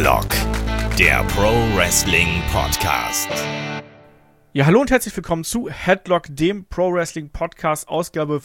Headlock, der Pro Wrestling Podcast. Ja, hallo und herzlich willkommen zu Headlock, dem Pro Wrestling Podcast, Ausgabe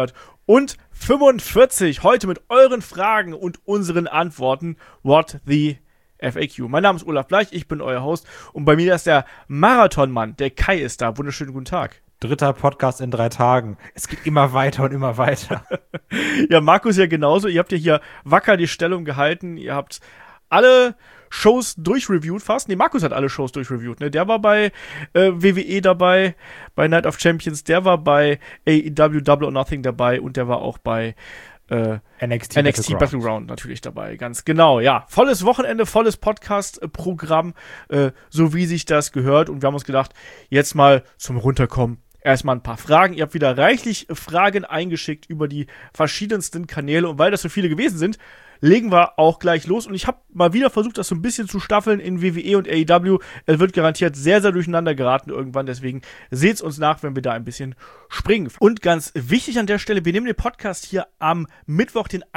545. Heute mit euren Fragen und unseren Antworten. What the FAQ. Mein Name ist Olaf Bleich, ich bin euer Host und bei mir ist der Marathonmann, der Kai ist da. Wunderschönen guten Tag. Dritter Podcast in 3 Tagen. Es geht immer weiter und immer weiter. Ja, Markus ja genauso. Ihr habt ja hier wacker die Stellung gehalten. Ihr habt alle Shows durchreviewt fast. Nee, Markus hat alle Shows durchreviewt. Ne? Der war bei WWE dabei, bei Night of Champions. Der war bei AEW Double or Nothing dabei und der war auch bei NXT Battleground natürlich dabei, ganz genau, ja. Volles Wochenende, volles Podcast-Programm, so wie sich das gehört. Und wir haben uns gedacht, jetzt mal zum Runterkommen erstmal ein paar Fragen. Ihr habt wieder reichlich Fragen eingeschickt über die verschiedensten Kanäle. Und weil das so viele gewesen sind, legen wir auch gleich los. Und ich habe mal wieder versucht, das so ein bisschen zu staffeln in WWE und AEW. Es wird garantiert sehr, sehr durcheinander geraten irgendwann. Deswegen seht's uns nach, wenn wir da ein bisschen springen. Und ganz wichtig an der Stelle, wir nehmen den Podcast hier am Mittwoch, den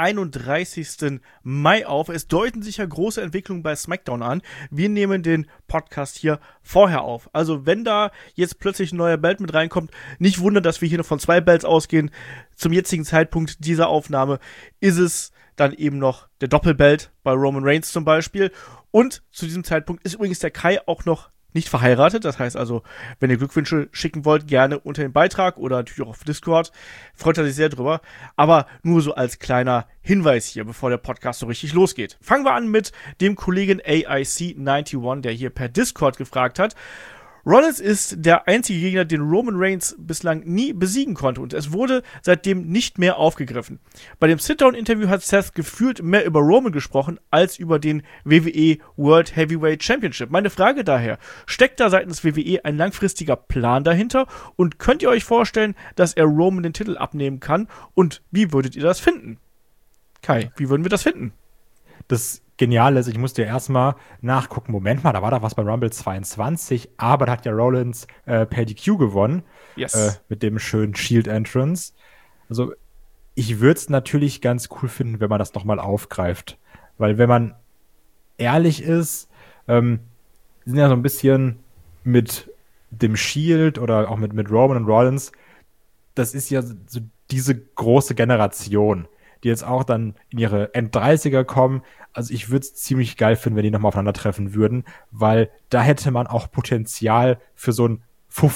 31. Mai auf. Es deuten sich ja große Entwicklungen bei SmackDown an. Wir nehmen den Podcast hier vorher auf. Also wenn da jetzt plötzlich ein neuer Belt mit reinkommt, nicht wundern, dass wir hier noch von 2 Belts ausgehen. Zum jetzigen Zeitpunkt dieser Aufnahme ist es dann eben noch der Doppelbelt bei Roman Reigns zum Beispiel. Und zu diesem Zeitpunkt ist übrigens der Kai auch noch nicht verheiratet. Das heißt also, wenn ihr Glückwünsche schicken wollt, gerne unter den Beitrag oder natürlich auch auf Discord. Freut er sich sehr drüber. Aber nur so als kleiner Hinweis hier, bevor der Podcast so richtig losgeht. Fangen wir an mit dem Kollegen AIC91, der hier per Discord gefragt hat: Rollins ist der einzige Gegner, den Roman Reigns bislang nie besiegen konnte und es wurde seitdem nicht mehr aufgegriffen. Bei dem Sit-Down-Interview hat Seth gefühlt mehr über Roman gesprochen als über den WWE World Heavyweight Championship. Meine Frage daher: Steckt da seitens WWE ein langfristiger Plan dahinter und könnt ihr euch vorstellen, dass er Roman den Titel abnehmen kann und wie würdet ihr das finden? Kai, wie würden wir das finden? Das Geniale ist, ich musste ja erstmal nachgucken, Moment mal, da war doch was bei Rumble 22, aber da hat ja Rollins per DQ gewonnen. Yes. Mit dem schönen Shield-Entrance. Also ich würde es natürlich ganz cool finden, wenn man das nochmal aufgreift. Weil wenn man ehrlich ist, sind ja so ein bisschen mit dem Shield oder auch mit Roman und Rollins, das ist ja so diese große Generation, die jetzt auch dann in ihre End-30er kommen. Also ich würde es ziemlich geil finden, wenn die nochmal aufeinandertreffen würden, weil da hätte man auch Potenzial für so ein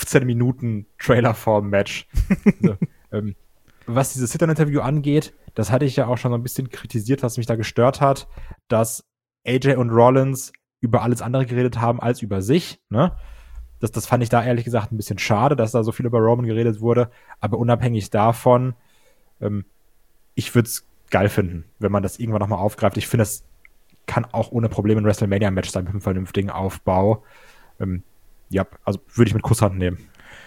15-Minuten-Trailer-Form-Match. Also, was dieses Sit-Down-Interview angeht, das hatte ich ja auch schon so ein bisschen kritisiert, was mich da gestört hat, dass AJ und Rollins über alles andere geredet haben als über sich, ne? Das fand ich da ehrlich gesagt ein bisschen schade, dass da so viel über Roman geredet wurde, aber unabhängig davon, ich würde es geil finden, wenn man das irgendwann nochmal aufgreift. Ich finde, das kann auch ohne Probleme ein WrestleMania-Match sein mit einem vernünftigen Aufbau. Ja, also würde ich mit Kusshand nehmen.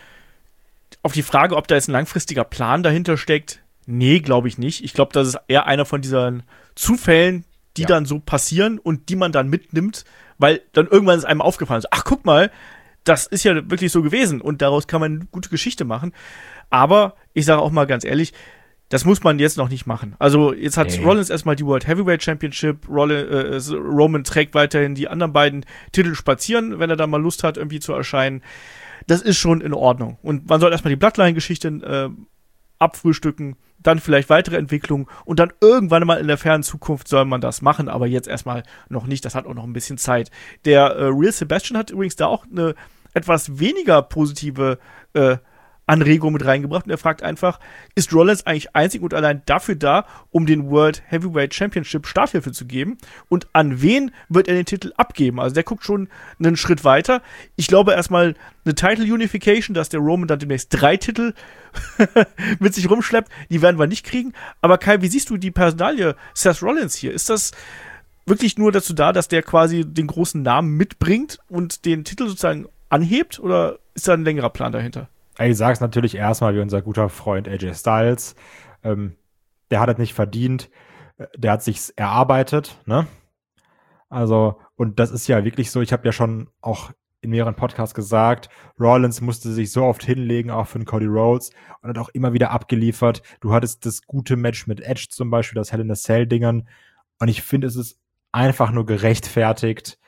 Auf die Frage, ob da jetzt ein langfristiger Plan dahinter steckt, nee, glaube ich nicht. Ich glaube, das ist eher einer von diesen Zufällen, die dann so passieren und die man dann mitnimmt, weil dann irgendwann ist einem aufgefallen, so, ach, guck mal, das ist ja wirklich so gewesen und daraus kann man eine gute Geschichte machen. Aber ich sage auch mal ganz ehrlich, das muss man jetzt noch nicht machen. Also jetzt hat Rollins erstmal die World Heavyweight Championship, Roman trägt weiterhin die anderen beiden Titel spazieren, wenn er da mal Lust hat, irgendwie zu erscheinen. Das ist schon in Ordnung. Und man soll erstmal die Bloodline-Geschichte abfrühstücken, dann vielleicht weitere Entwicklungen und dann irgendwann mal in der fernen Zukunft soll man das machen, aber jetzt erstmal noch nicht, das hat auch noch ein bisschen Zeit. Der Real Sebastian hat übrigens da auch eine etwas weniger positive Anregung mit reingebracht und er fragt einfach, ist Rollins eigentlich einzig und allein dafür da, um den World Heavyweight Championship Starthilfe zu geben und an wen wird er den Titel abgeben? Also der guckt schon einen Schritt weiter. Ich glaube erstmal eine Title Unification, dass der Roman dann demnächst 3 Titel mit sich rumschleppt, die werden wir nicht kriegen. Aber Kai, wie siehst du die Personalie Seth Rollins hier? Ist das wirklich nur dazu da, dass der quasi den großen Namen mitbringt und den Titel sozusagen anhebt oder ist da ein längerer Plan dahinter? Ich sag's natürlich erstmal wie unser guter Freund AJ Styles. Der hat es nicht verdient. Der hat sich's erarbeitet, ne? Also, und das ist ja wirklich so, ich habe ja schon auch in mehreren Podcasts gesagt, Rollins musste sich so oft hinlegen, auch für den Cody Rhodes, und hat auch immer wieder abgeliefert. Du hattest das gute Match mit Edge zum Beispiel, das Hell in a Cell-Dingern. Und ich finde, es ist einfach nur gerechtfertigt,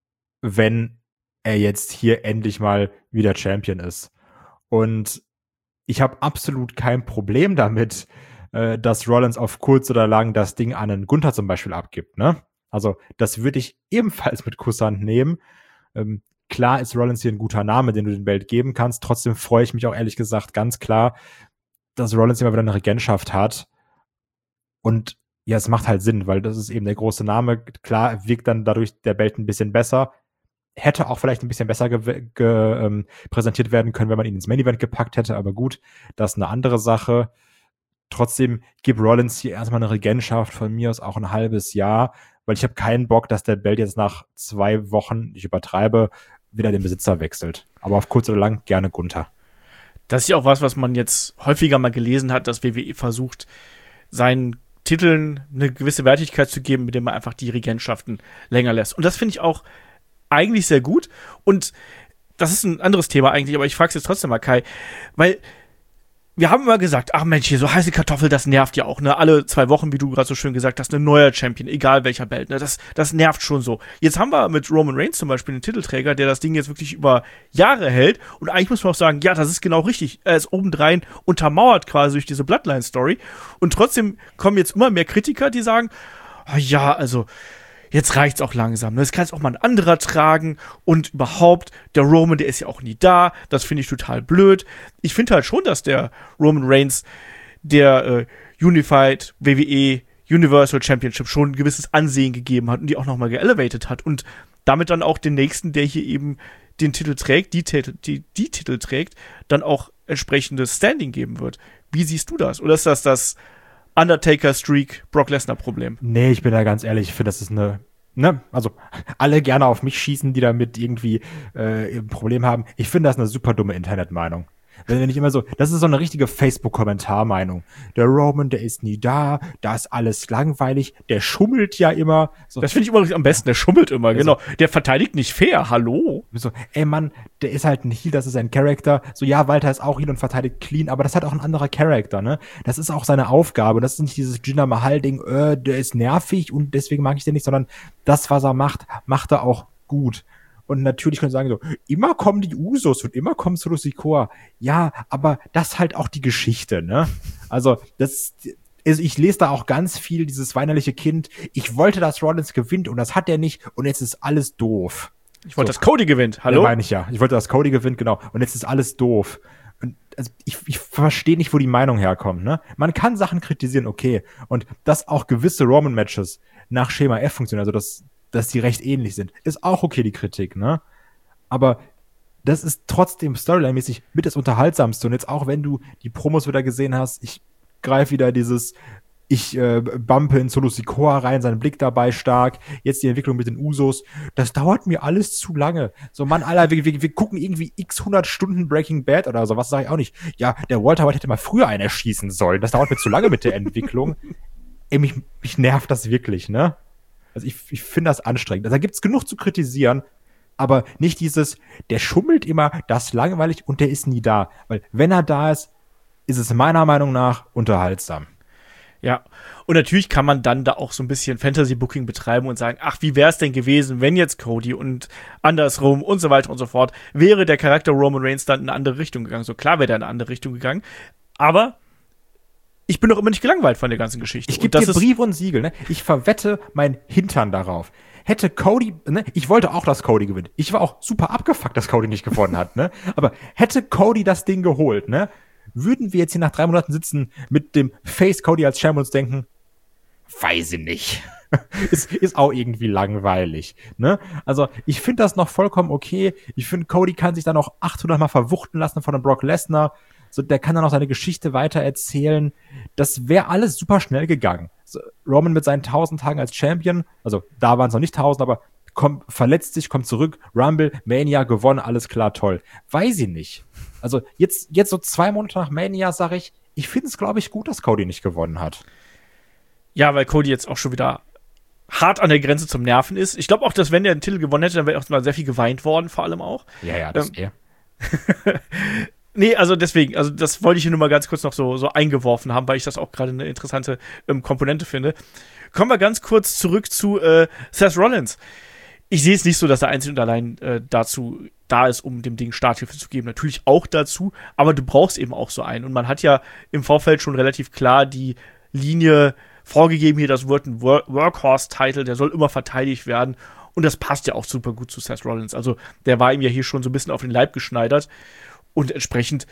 wenn er jetzt hier endlich mal wieder Champion ist. Und ich habe absolut kein Problem damit, dass Rollins auf kurz oder lang das Ding an einen Gunther zum Beispiel abgibt, ne? Also, das würde ich ebenfalls mit Kusshand nehmen. Klar ist Rollins hier ein guter Name, den du den Belt geben kannst. Trotzdem freue ich mich auch ehrlich gesagt ganz klar, dass Rollins immer wieder eine Regentschaft hat. Und ja, es macht halt Sinn, weil das ist eben der große Name. Klar wirkt dann dadurch der Belt ein bisschen besser. Hätte auch vielleicht ein bisschen besser präsentiert werden können, wenn man ihn ins Main Event gepackt hätte. Aber gut, das ist eine andere Sache. Trotzdem gibt Rollins hier erstmal eine Regentschaft, von mir aus auch ein halbes Jahr, weil ich habe keinen Bock, dass der Belt jetzt nach 2 Wochen, ich übertreibe, wieder den Besitzer wechselt. Aber auf kurz oder lang gerne Gunther. Das ist ja auch was man jetzt häufiger mal gelesen hat, dass WWE versucht, seinen Titeln eine gewisse Wertigkeit zu geben, mit dem man einfach die Regentschaften länger lässt. Und das finde ich auch eigentlich sehr gut. Und das ist ein anderes Thema eigentlich, aber ich frage es jetzt trotzdem mal, Kai, weil wir haben immer gesagt, ach Mensch, hier so heiße Kartoffel, das nervt ja auch, ne? Alle 2 Wochen, wie du gerade so schön gesagt hast, ein neuer Champion, egal welcher Belt, ne? Das nervt schon so. Jetzt haben wir mit Roman Reigns zum Beispiel einen Titelträger, der das Ding jetzt wirklich über Jahre hält. Und eigentlich muss man auch sagen, ja, das ist genau richtig. Er ist obendrein untermauert quasi durch diese Bloodline-Story. Und trotzdem kommen jetzt immer mehr Kritiker, die sagen, oh ja, also jetzt reicht's auch langsam. Das kann jetzt auch mal ein anderer tragen. Und überhaupt, der Roman, der ist ja auch nie da. Das finde ich total blöd. Ich finde halt schon, dass der Roman Reigns der Unified WWE Universal Championship schon ein gewisses Ansehen gegeben hat und die auch nochmal geelevated hat. Und damit dann auch den nächsten, der hier eben den Titel trägt, die Titel trägt, dann auch entsprechendes Standing geben wird. Wie siehst du das? Oder ist das Undertaker-Streak, Brock Lesnar-Problem? Nee, ich bin da ganz ehrlich, ich finde, das ist also alle gerne auf mich schießen, die damit irgendwie ein Problem haben. Ich finde, das ist eine super dumme Internetmeinung. Wenn nicht immer so, das ist so eine richtige Facebook-Kommentarmeinung. Der Roman, der ist nie da ist alles langweilig, der schummelt ja immer. So. Das finde ich übrigens am besten, der schummelt immer, also, genau. Der verteidigt nicht fair, hallo? So, ey Mann, der ist halt ein Heel, das ist ein Charakter. So, ja, Walter ist auch Heel und verteidigt clean, aber das hat auch ein anderer Charakter, ne? Das ist auch seine Aufgabe. Das ist nicht dieses Jinder Mahal-Ding, der ist nervig und deswegen mag ich den nicht, sondern das, was er macht er auch gut. Und natürlich können sie sagen so, immer kommen die Usos und immer kommt Solo Sikoa. Ja, aber das ist halt auch die Geschichte, ne? Also, ich lese da auch ganz viel dieses weinerliche Kind. Ich wollte, dass Rollins gewinnt und das hat er nicht und jetzt ist alles doof. Ich wollte, dass Cody gewinnt, hallo? Ja, meine ich ja. Ich wollte, dass Cody gewinnt, genau. Und jetzt ist alles doof. Und also ich verstehe nicht, wo die Meinung herkommt, ne? Man kann Sachen kritisieren, okay. Und dass auch gewisse Roman-Matches nach Schema F funktionieren, also dass die recht ähnlich sind, ist auch okay, die Kritik, ne? Aber das ist trotzdem storyline-mäßig mit das Unterhaltsamste. Und jetzt auch, wenn du die Promos wieder gesehen hast, ich greife wieder ich bumpe in Solo Sikoa rein, sein Blick dabei stark, jetzt die Entwicklung mit den Usos, das dauert mir alles zu lange. So, Mann, Alter, wir gucken irgendwie x 100 Stunden Breaking Bad oder so, was sage ich auch nicht. Ja, der Walter White hätte mal früher einen erschießen sollen, das dauert mir zu lange mit der Entwicklung. Ey, mich nervt das wirklich, ne? Also ich finde das anstrengend. Also da gibt's genug zu kritisieren, aber nicht dieses, der schummelt immer, das ist langweilig und der ist nie da. Weil wenn er da ist, ist es meiner Meinung nach unterhaltsam. Ja, und natürlich kann man dann da auch so ein bisschen Fantasy-Booking betreiben und sagen, ach, wie wäre es denn gewesen, wenn jetzt Cody und andersrum und so weiter und so fort, wäre der Charakter Roman Reigns dann in eine andere Richtung gegangen. So klar wäre der in eine andere Richtung gegangen, aber ich bin doch immer nicht gelangweilt von der ganzen Geschichte. Ich gebe dir Brief und Siegel, ne? Ich verwette mein Hintern darauf. Hätte Cody, ne? Ich wollte auch, dass Cody gewinnt. Ich war auch super abgefuckt, dass Cody nicht gewonnen hat, ne? Aber hätte Cody das Ding geholt, ne? Würden wir jetzt hier nach 3 Monaten sitzen mit dem Face Cody als Champion und uns denken, weiß ich nicht. ist auch irgendwie langweilig, ne? Also, ich finde das noch vollkommen okay. Ich finde, Cody kann sich dann auch 800 Mal verwuchten lassen von einem Brock Lesnar. So, der kann dann auch seine Geschichte weiter erzählen. Das wäre alles super schnell gegangen. So, Roman mit seinen 1000 Tagen als Champion, also da waren es noch nicht 1000, aber verletzt sich, kommt zurück, Rumble, Mania, gewonnen, alles klar, toll. Weiß ich nicht. Also jetzt so 2 Monate nach Mania sage ich finde es, glaube ich, gut, dass Cody nicht gewonnen hat. Ja, weil Cody jetzt auch schon wieder hart an der Grenze zum Nerven ist. Ich glaube auch, dass wenn der den Titel gewonnen hätte, dann wäre auch mal sehr viel geweint worden, vor allem auch. Ja, das Nee, also deswegen, also das wollte ich hier nur mal ganz kurz noch so eingeworfen haben, weil ich das auch gerade eine interessante Komponente finde. Kommen wir ganz kurz zurück zu Seth Rollins. Ich sehe es nicht so, dass er einzig und allein dazu da ist, um dem Ding Starthilfe zu geben. Natürlich auch dazu, aber du brauchst eben auch so einen. Und man hat ja im Vorfeld schon relativ klar die Linie vorgegeben, hier, das wird ein Workhorse-Title, der soll immer verteidigt werden. Und das passt ja auch super gut zu Seth Rollins. Also der war ihm ja hier schon so ein bisschen auf den Leib geschneidert. Und entsprechend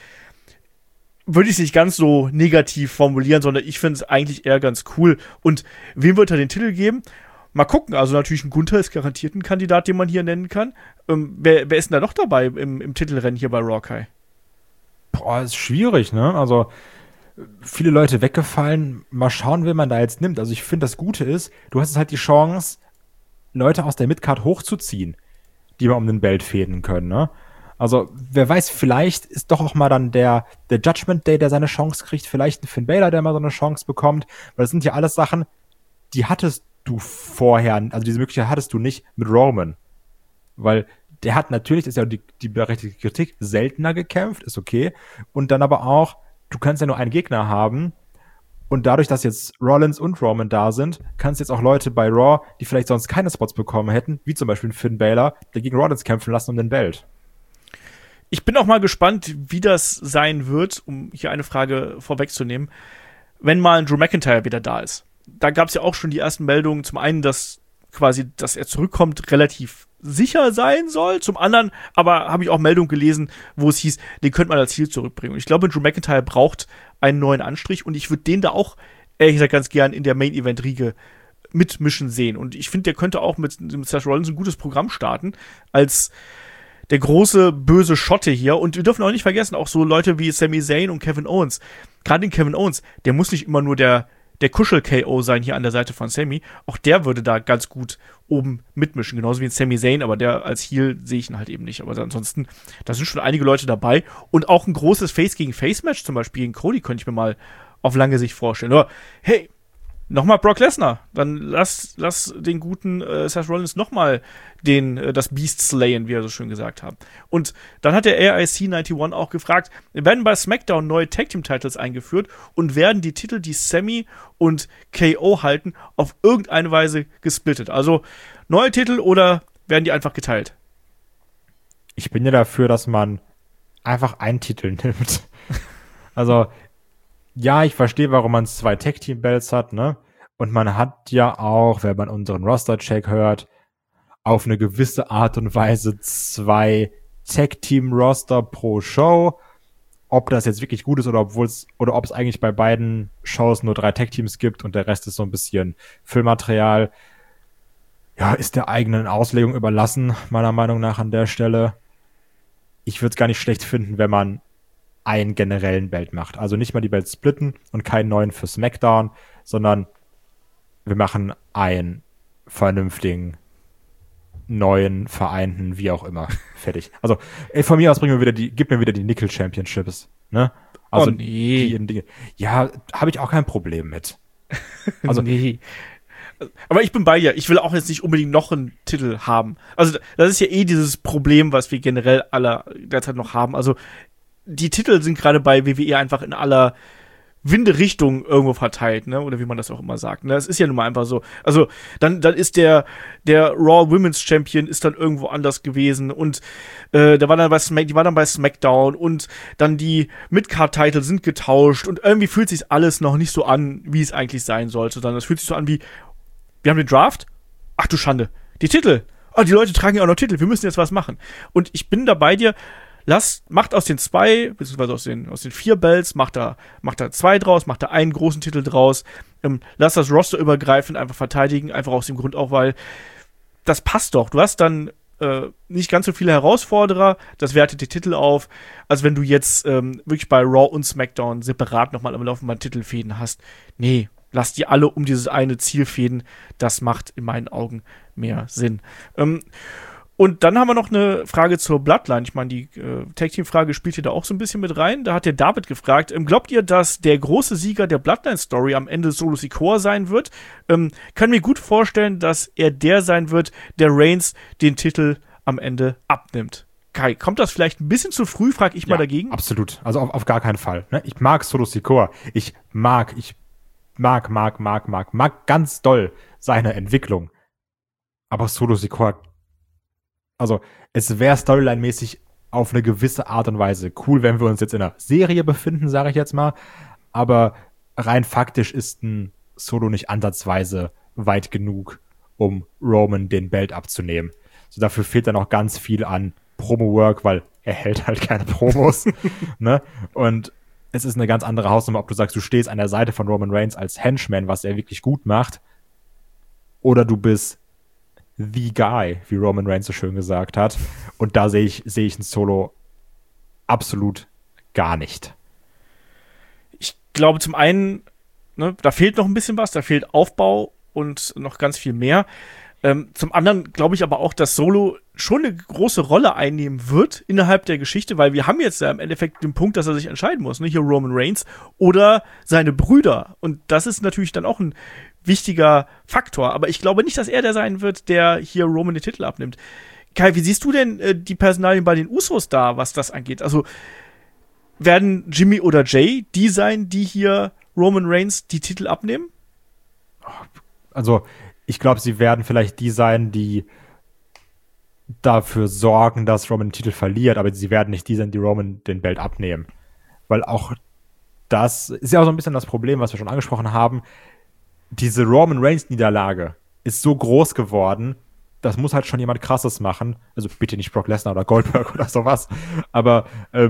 würde ich es nicht ganz so negativ formulieren, sondern ich finde es eigentlich eher ganz cool. Und wem wird er den Titel geben? Mal gucken. Also natürlich ein Gunther ist garantiert ein Kandidat, den man hier nennen kann. Wer ist denn da noch dabei im Titelrennen hier bei Raw, Kai? Boah, ist schwierig, ne? Also viele Leute weggefallen. Mal schauen, wen man da jetzt nimmt. Also ich finde, das Gute ist, du hast halt die Chance, Leute aus der Midcard hochzuziehen, die mal um den Belt fäden können, ne? Also, wer weiß, vielleicht ist doch auch mal dann der Judgment Day, der seine Chance kriegt, vielleicht ein Finn Balor, der mal so eine Chance bekommt, weil das sind ja alles Sachen, die hattest du vorher, also diese Möglichkeit hattest du nicht mit Roman, weil der hat natürlich, das ist ja die berechtigte Kritik, seltener gekämpft, ist okay, und dann aber auch, du kannst ja nur einen Gegner haben und dadurch, dass jetzt Rollins und Roman da sind, kannst du jetzt auch Leute bei Raw, die vielleicht sonst keine Spots bekommen hätten, wie zum Beispiel Finn Balor, der gegen Rollins kämpfen lassen um den Belt. Ich bin auch mal gespannt, wie das sein wird, um hier eine Frage vorwegzunehmen, wenn mal ein Drew McIntyre wieder da ist. Da gab es ja auch schon die ersten Meldungen. Zum einen, dass er zurückkommt, relativ sicher sein soll. Zum anderen aber habe ich auch Meldungen gelesen, wo es hieß, den könnte man als Ziel zurückbringen. Und ich glaube, Drew McIntyre braucht einen neuen Anstrich und ich würde den da auch, ehrlich gesagt, ganz gern in der Main-Event-Riege mitmischen sehen. Und ich finde, der könnte auch mit Seth Rollins ein gutes Programm starten, als der große, böse Schotte hier. Und wir dürfen auch nicht vergessen, auch so Leute wie Sami Zayn und Kevin Owens. Gerade den Kevin Owens, der muss nicht immer nur der Kuschel-KO sein hier an der Seite von Sami. Auch der würde da ganz gut oben mitmischen. Genauso wie ein Sami Zayn, aber der als Heel sehe ich ihn halt eben nicht. Aber ansonsten, da sind schon einige Leute dabei. Und auch ein großes Face-gegen-Face-Match zum Beispiel gegen Cody könnte ich mir mal auf lange Sicht vorstellen. Oder, hey, nochmal Brock Lesnar. Dann lass den guten Seth Rollins nochmal das Beast slayen, wie er so schön gesagt hat. Und dann hat der AIC 91 auch gefragt, werden bei SmackDown neue Tag-Team-Titles eingeführt und werden die Titel, die Sami und KO halten, auf irgendeine Weise gesplittet? Also neue Titel oder werden die einfach geteilt? Ich bin ja dafür, dass man einfach einen Titel nimmt. Also ja, ich verstehe, warum man 2 Tag-Team-Belts hat, ne? Und man hat ja auch, wenn man unseren Roster-Check hört, auf eine gewisse Art und Weise 2 Tag-Team-Roster pro Show. Ob das jetzt wirklich gut ist oder ob es eigentlich bei beiden Shows nur 3 Tag-Teams gibt und der Rest ist so ein bisschen Füllmaterial. Ja, ist der eigenen Auslegung überlassen, meiner Meinung nach an der Stelle. Ich würde es gar nicht schlecht finden, wenn man einen generellen Belt macht. Also nicht mal die Belts splitten und keinen neuen für SmackDown, sondern wir machen einen vernünftigen, neuen, vereinten, wie auch immer. Fertig. Also, von mir aus gib mir wieder die Nickel Championships, ne? Also, nee. Ja, habe ich auch kein Problem mit. Also, nee. Aber ich bin bei dir. Ich will auch jetzt nicht unbedingt noch einen Titel haben. Also, das ist ja dieses Problem, was wir generell alle derzeit noch haben. Also, die Titel sind gerade bei WWE einfach in aller Winderichtung irgendwo verteilt, ne? Oder wie man das auch immer sagt. Ne? Das ist ja nun mal einfach so. Also, dann ist der Raw Women's Champion ist dann irgendwo anders gewesen und die war dann bei SmackDown und dann die Midcard-Titel sind getauscht und irgendwie fühlt sich alles noch nicht so an, wie es eigentlich sein sollte. Sondern es fühlt sich so an wie, wir haben den Draft? Ach du Schande. Die Titel. Oh, die Leute tragen ja auch noch Titel. Wir müssen jetzt was machen. Und ich bin da bei dir. Macht aus den 2, beziehungsweise aus den 4 Belts, macht da 2 draus, macht da einen großen Titel draus, lass das Roster übergreifend einfach verteidigen, einfach aus dem Grund auch, weil das passt doch. Du hast dann nicht ganz so viele Herausforderer, das wertet die Titel auf, als wenn du jetzt wirklich bei Raw und SmackDown separat nochmal am laufenden Titelfäden hast. Nee, lass die alle um dieses eine Ziel fäden, das macht in meinen Augen mehr Sinn. Und dann haben wir noch eine Frage zur Bloodline. Ich meine, die Tag-Team-Frage spielt hier da auch so ein bisschen mit rein. Da hat der David gefragt, glaubt ihr, dass der große Sieger der Bloodline-Story am Ende Solo Sikoa sein wird? Kann mir gut vorstellen, dass er der sein wird, der Reigns den Titel am Ende abnimmt. Kai, kommt das vielleicht ein bisschen zu früh, frag ich mal dagegen? Absolut. Also auf gar keinen Fall. Ne? Ich mag Solo Sikoa. Ich mag ganz doll seine Entwicklung. Aber Solo Sikoa, also es wäre storyline-mäßig auf eine gewisse Art und Weise cool, wenn wir uns jetzt in einer Serie befinden, sage ich jetzt mal. Aber rein faktisch ist ein Solo nicht ansatzweise weit genug, um Roman den Belt abzunehmen. So, dafür fehlt dann auch ganz viel an Promo-Work, weil er hält halt keine Promos. Ne? Und es ist eine ganz andere Hausnummer, ob du sagst, du stehst an der Seite von Roman Reigns als Henchman, was er wirklich gut macht, oder du bist the guy, wie Roman Reigns so schön gesagt hat. Und da sehe ich ein Solo absolut gar nicht. Ich glaube zum einen, ne, da fehlt noch ein bisschen was, da fehlt Aufbau und noch ganz viel mehr. Zum anderen glaube ich aber auch, dass Solo schon eine große Rolle einnehmen wird innerhalb der Geschichte, weil wir haben jetzt ja im Endeffekt den Punkt, dass er sich entscheiden muss, ne? Hier Roman Reigns oder seine Brüder. Und das ist natürlich dann auch ein wichtiger Faktor. Aber ich glaube nicht, dass er der sein wird, der hier Roman den Titel abnimmt. Kai, wie siehst du denn die Personalien bei den Usos da, was das angeht? Also werden Jimmy oder Jay die sein, die hier Roman Reigns die Titel abnehmen? Also ich glaube, sie werden vielleicht die sein, die dafür sorgen, dass Roman den Titel verliert, aber sie werden nicht die sein, die Roman den Belt abnehmen. Weil auch das ist ja auch so ein bisschen das Problem, was wir schon angesprochen haben. Diese Roman Reigns-Niederlage ist so groß geworden, das muss halt schon jemand Krasses machen. Also bitte nicht Brock Lesnar oder Goldberg oder sowas. Aber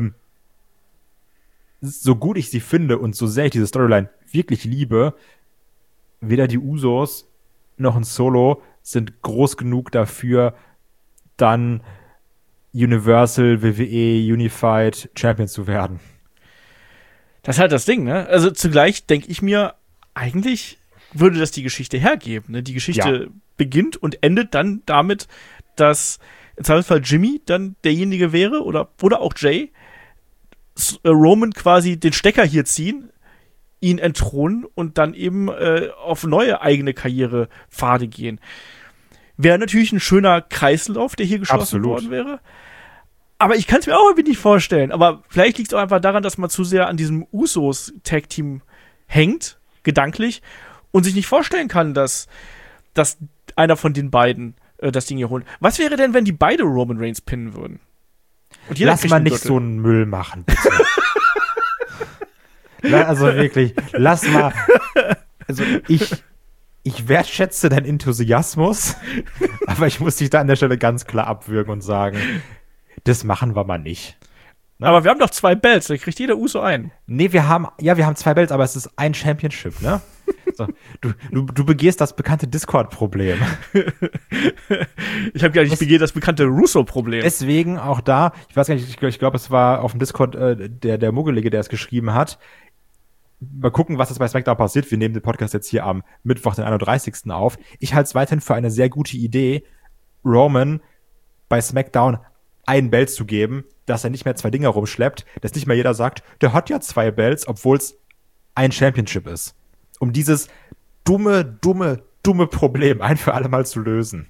so gut ich sie finde und so sehr ich diese Storyline wirklich liebe, weder die Usos noch ein Solo sind groß genug dafür, dann Universal, WWE, Unified Champion zu werden. Das ist halt das Ding, ne? Also zugleich denke ich mir, eigentlich würde das die Geschichte hergeben, ne? Die Geschichte beginnt und endet dann damit, dass im Zweifelsfall Jimmy dann derjenige wäre oder auch Jay, Roman quasi den Stecker hier ziehen, ihn entthronen und dann eben auf neue eigene Karrierepfade gehen. Wäre natürlich ein schöner Kreislauf, der hier geschlossen worden wäre. Aber ich kann es mir auch irgendwie nicht vorstellen. Aber vielleicht liegt es auch einfach daran, dass man zu sehr an diesem Usos-Tag-Team hängt, gedanklich, und sich nicht vorstellen kann, dass einer von den beiden das Ding hier holt. Was wäre denn, wenn die beide Roman Reigns pinnen würden? Und lass mal nicht so einen Müll machen, bitte. Also wirklich, lass mal. Also ich wertschätze deinen Enthusiasmus, aber ich muss dich da an der Stelle ganz klar abwürgen und sagen, das machen wir mal nicht. Ne? Aber wir haben doch 2 Belts, da kriegt jeder Uso einen. Nee, wir haben 2 Belts, aber es ist ein Championship, ne? So, du begehst das bekannte Discord-Problem. Ich habe gar nicht begehrt das bekannte Russo-Problem. Deswegen auch da, ich weiß gar nicht, ich glaube, es war auf dem Discord der Muggelige, der es geschrieben hat. Mal gucken, was jetzt bei SmackDown passiert. Wir nehmen den Podcast jetzt hier am Mittwoch, den 31. auf. Ich halte es weiterhin für eine sehr gute Idee, Roman bei SmackDown einen Belt zu geben, dass er nicht mehr 2 Dinger rumschleppt, dass nicht mehr jeder sagt, der hat ja 2 Belts, obwohl es ein Championship ist. Um dieses dumme Problem ein für alle Mal zu lösen.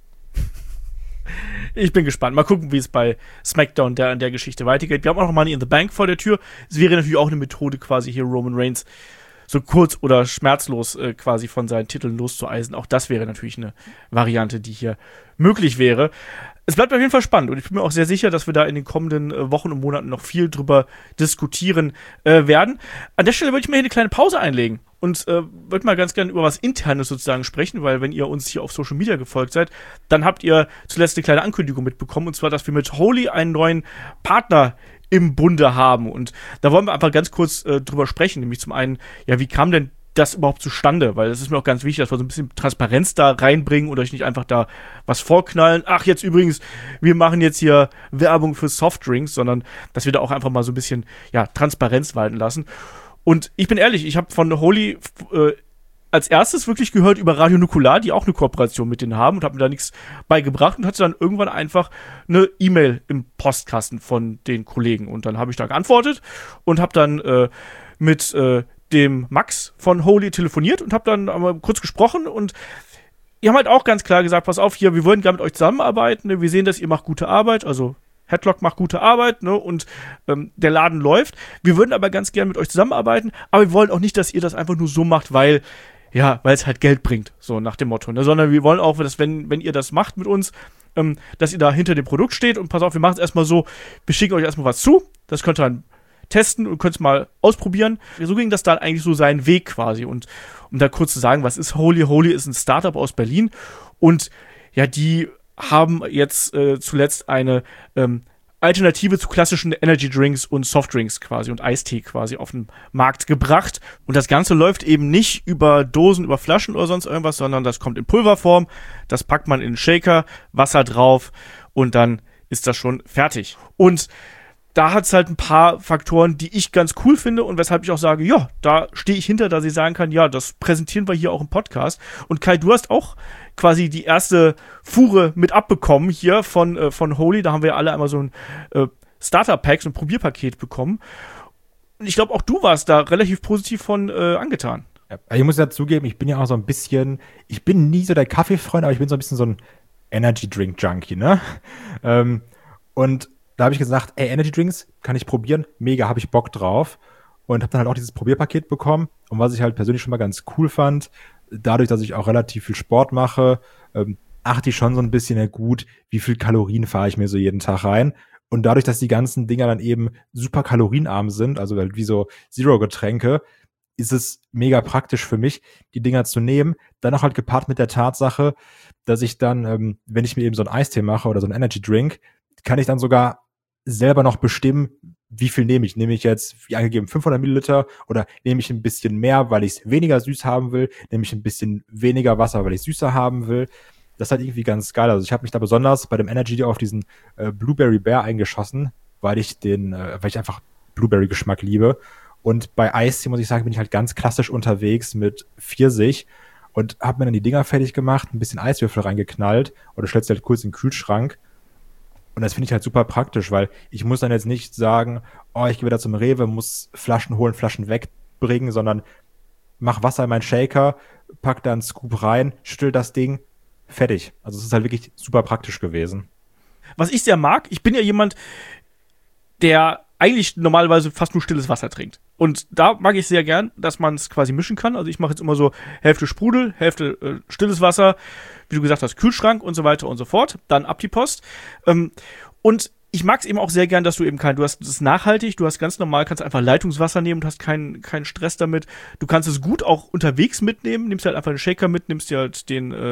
Ich bin gespannt. Mal gucken, wie es bei SmackDown an der Geschichte weitergeht. Wir haben auch noch Money in the Bank vor der Tür. Es wäre natürlich auch eine Methode, quasi hier Roman Reigns so kurz oder schmerzlos quasi von seinen Titeln loszueisen. Auch das wäre natürlich eine Variante, die hier möglich wäre. Es bleibt auf jeden Fall spannend und ich bin mir auch sehr sicher, dass wir da in den kommenden Wochen und Monaten noch viel drüber diskutieren werden. An der Stelle würde ich mir hier eine kleine Pause einlegen und würde mal ganz gerne über was Internes sozusagen sprechen, weil wenn ihr uns hier auf Social Media gefolgt seid, dann habt ihr zuletzt eine kleine Ankündigung mitbekommen, und zwar, dass wir mit Holy einen neuen Partner im Bunde haben. Und da wollen wir einfach ganz kurz drüber sprechen, nämlich zum einen, ja, wie kam denn das überhaupt zustande? Weil es ist mir auch ganz wichtig, dass wir so ein bisschen Transparenz da reinbringen und euch nicht einfach da was vorknallen. Ach, jetzt übrigens, wir machen jetzt hier Werbung für Softdrinks, sondern dass wir da auch einfach mal so ein bisschen, ja, Transparenz walten lassen. Und ich bin ehrlich, ich habe von Holy als erstes wirklich gehört über Radio Nukular, die auch eine Kooperation mit denen haben, und habe mir da nichts beigebracht und hatte dann irgendwann einfach eine E-Mail im Postkasten von den Kollegen. Und dann habe ich da geantwortet und habe dann mit dem Max von Holy telefoniert und habe dann einmal kurz gesprochen, und die haben halt auch ganz klar gesagt, pass auf, hier, wir wollen gerne mit euch zusammenarbeiten, wir sehen, dass ihr macht gute Arbeit, also Headlock macht gute Arbeit, ne, und der Laden läuft. Wir würden aber ganz gern mit euch zusammenarbeiten, aber wir wollen auch nicht, dass ihr das einfach nur so macht, weil es halt Geld bringt, so nach dem Motto, ne, sondern wir wollen auch, dass wenn ihr das macht mit uns, dass ihr da hinter dem Produkt steht und pass auf, wir machen es erstmal so, wir schicken euch erstmal was zu, das könnt ihr dann testen und könnt es mal ausprobieren. So ging das dann eigentlich so seinen Weg quasi. Und um da kurz zu sagen, was ist Holy? Holy ist ein Startup aus Berlin und ja, die haben jetzt zuletzt eine Alternative zu klassischen Energy Drinks und Softdrinks quasi und Eistee quasi auf den Markt gebracht. Und das Ganze läuft eben nicht über Dosen, über Flaschen oder sonst irgendwas, sondern das kommt in Pulverform, das packt man in einen Shaker, Wasser drauf und dann ist das schon fertig. Und da hat es halt ein paar Faktoren, die ich ganz cool finde und weshalb ich auch sage, ja, da stehe ich hinter, dass ich sagen kann, ja, das präsentieren wir hier auch im Podcast. Und Kai, du hast auch quasi die erste Fuhre mit abbekommen hier von Holy. Da haben wir alle einmal so ein Starter-Pack, so ein Probierpaket bekommen. Und ich glaube, auch du warst da relativ positiv von angetan. Ja, ich muss ja zugeben, ich bin ja auch so ein bisschen, ich bin nie so der Kaffeefreund, aber ich bin so ein bisschen so ein Energy-Drink-Junkie, ne? Und da habe ich gesagt, Energy Drinks kann ich probieren, mega, habe ich Bock drauf und habe dann halt auch dieses Probierpaket bekommen und was ich halt persönlich schon mal ganz cool fand, dadurch, dass ich auch relativ viel Sport mache, achte ich schon so ein bisschen gut, wie viel Kalorien fahre ich mir so jeden Tag rein und dadurch, dass die ganzen Dinger dann eben super kalorienarm sind, also halt wie so Zero-Getränke, ist es mega praktisch für mich, die Dinger zu nehmen, dann auch halt gepaart mit der Tatsache, dass ich dann, wenn ich mir eben so einen Eistee mache oder so einen Energy Drink, kann ich dann sogar selber noch bestimmen, wie viel nehme ich. Nehme ich jetzt, wie angegeben, 500 Milliliter oder nehme ich ein bisschen mehr, weil ich es weniger süß haben will, nehme ich ein bisschen weniger Wasser, weil ich es süßer haben will. Das ist halt irgendwie ganz geil. Also ich habe mich da besonders bei dem Energy auf diesen Blueberry Bear eingeschossen, weil ich einfach Blueberry-Geschmack liebe. Und bei Eistee, muss ich sagen, bin ich halt ganz klassisch unterwegs mit Pfirsich und habe mir dann die Dinger fertig gemacht, ein bisschen Eiswürfel reingeknallt oder stellst halt kurz in den Kühlschrank. Und das finde ich halt super praktisch, weil ich muss dann jetzt nicht sagen, ich gehe wieder zum Rewe, muss Flaschen holen, Flaschen wegbringen, sondern mach Wasser in meinen Shaker, pack da einen Scoop rein, still das Ding, fertig. Also es ist halt wirklich super praktisch gewesen. Was ich sehr mag, ich bin ja jemand, der eigentlich normalerweise fast nur stilles Wasser trinkt. Und da mag ich sehr gern, dass man es quasi mischen kann. Also ich mache jetzt immer so Hälfte Sprudel, Hälfte stilles Wasser, wie du gesagt hast, Kühlschrank und so weiter und so fort. Dann ab die Post. Und ich mag es eben auch sehr gern, dass du eben du hast es nachhaltig, du hast ganz normal, kannst einfach Leitungswasser nehmen und hast keinen Stress damit. Du kannst es gut auch unterwegs mitnehmen, nimmst halt einfach einen Shaker mit, nimmst dir halt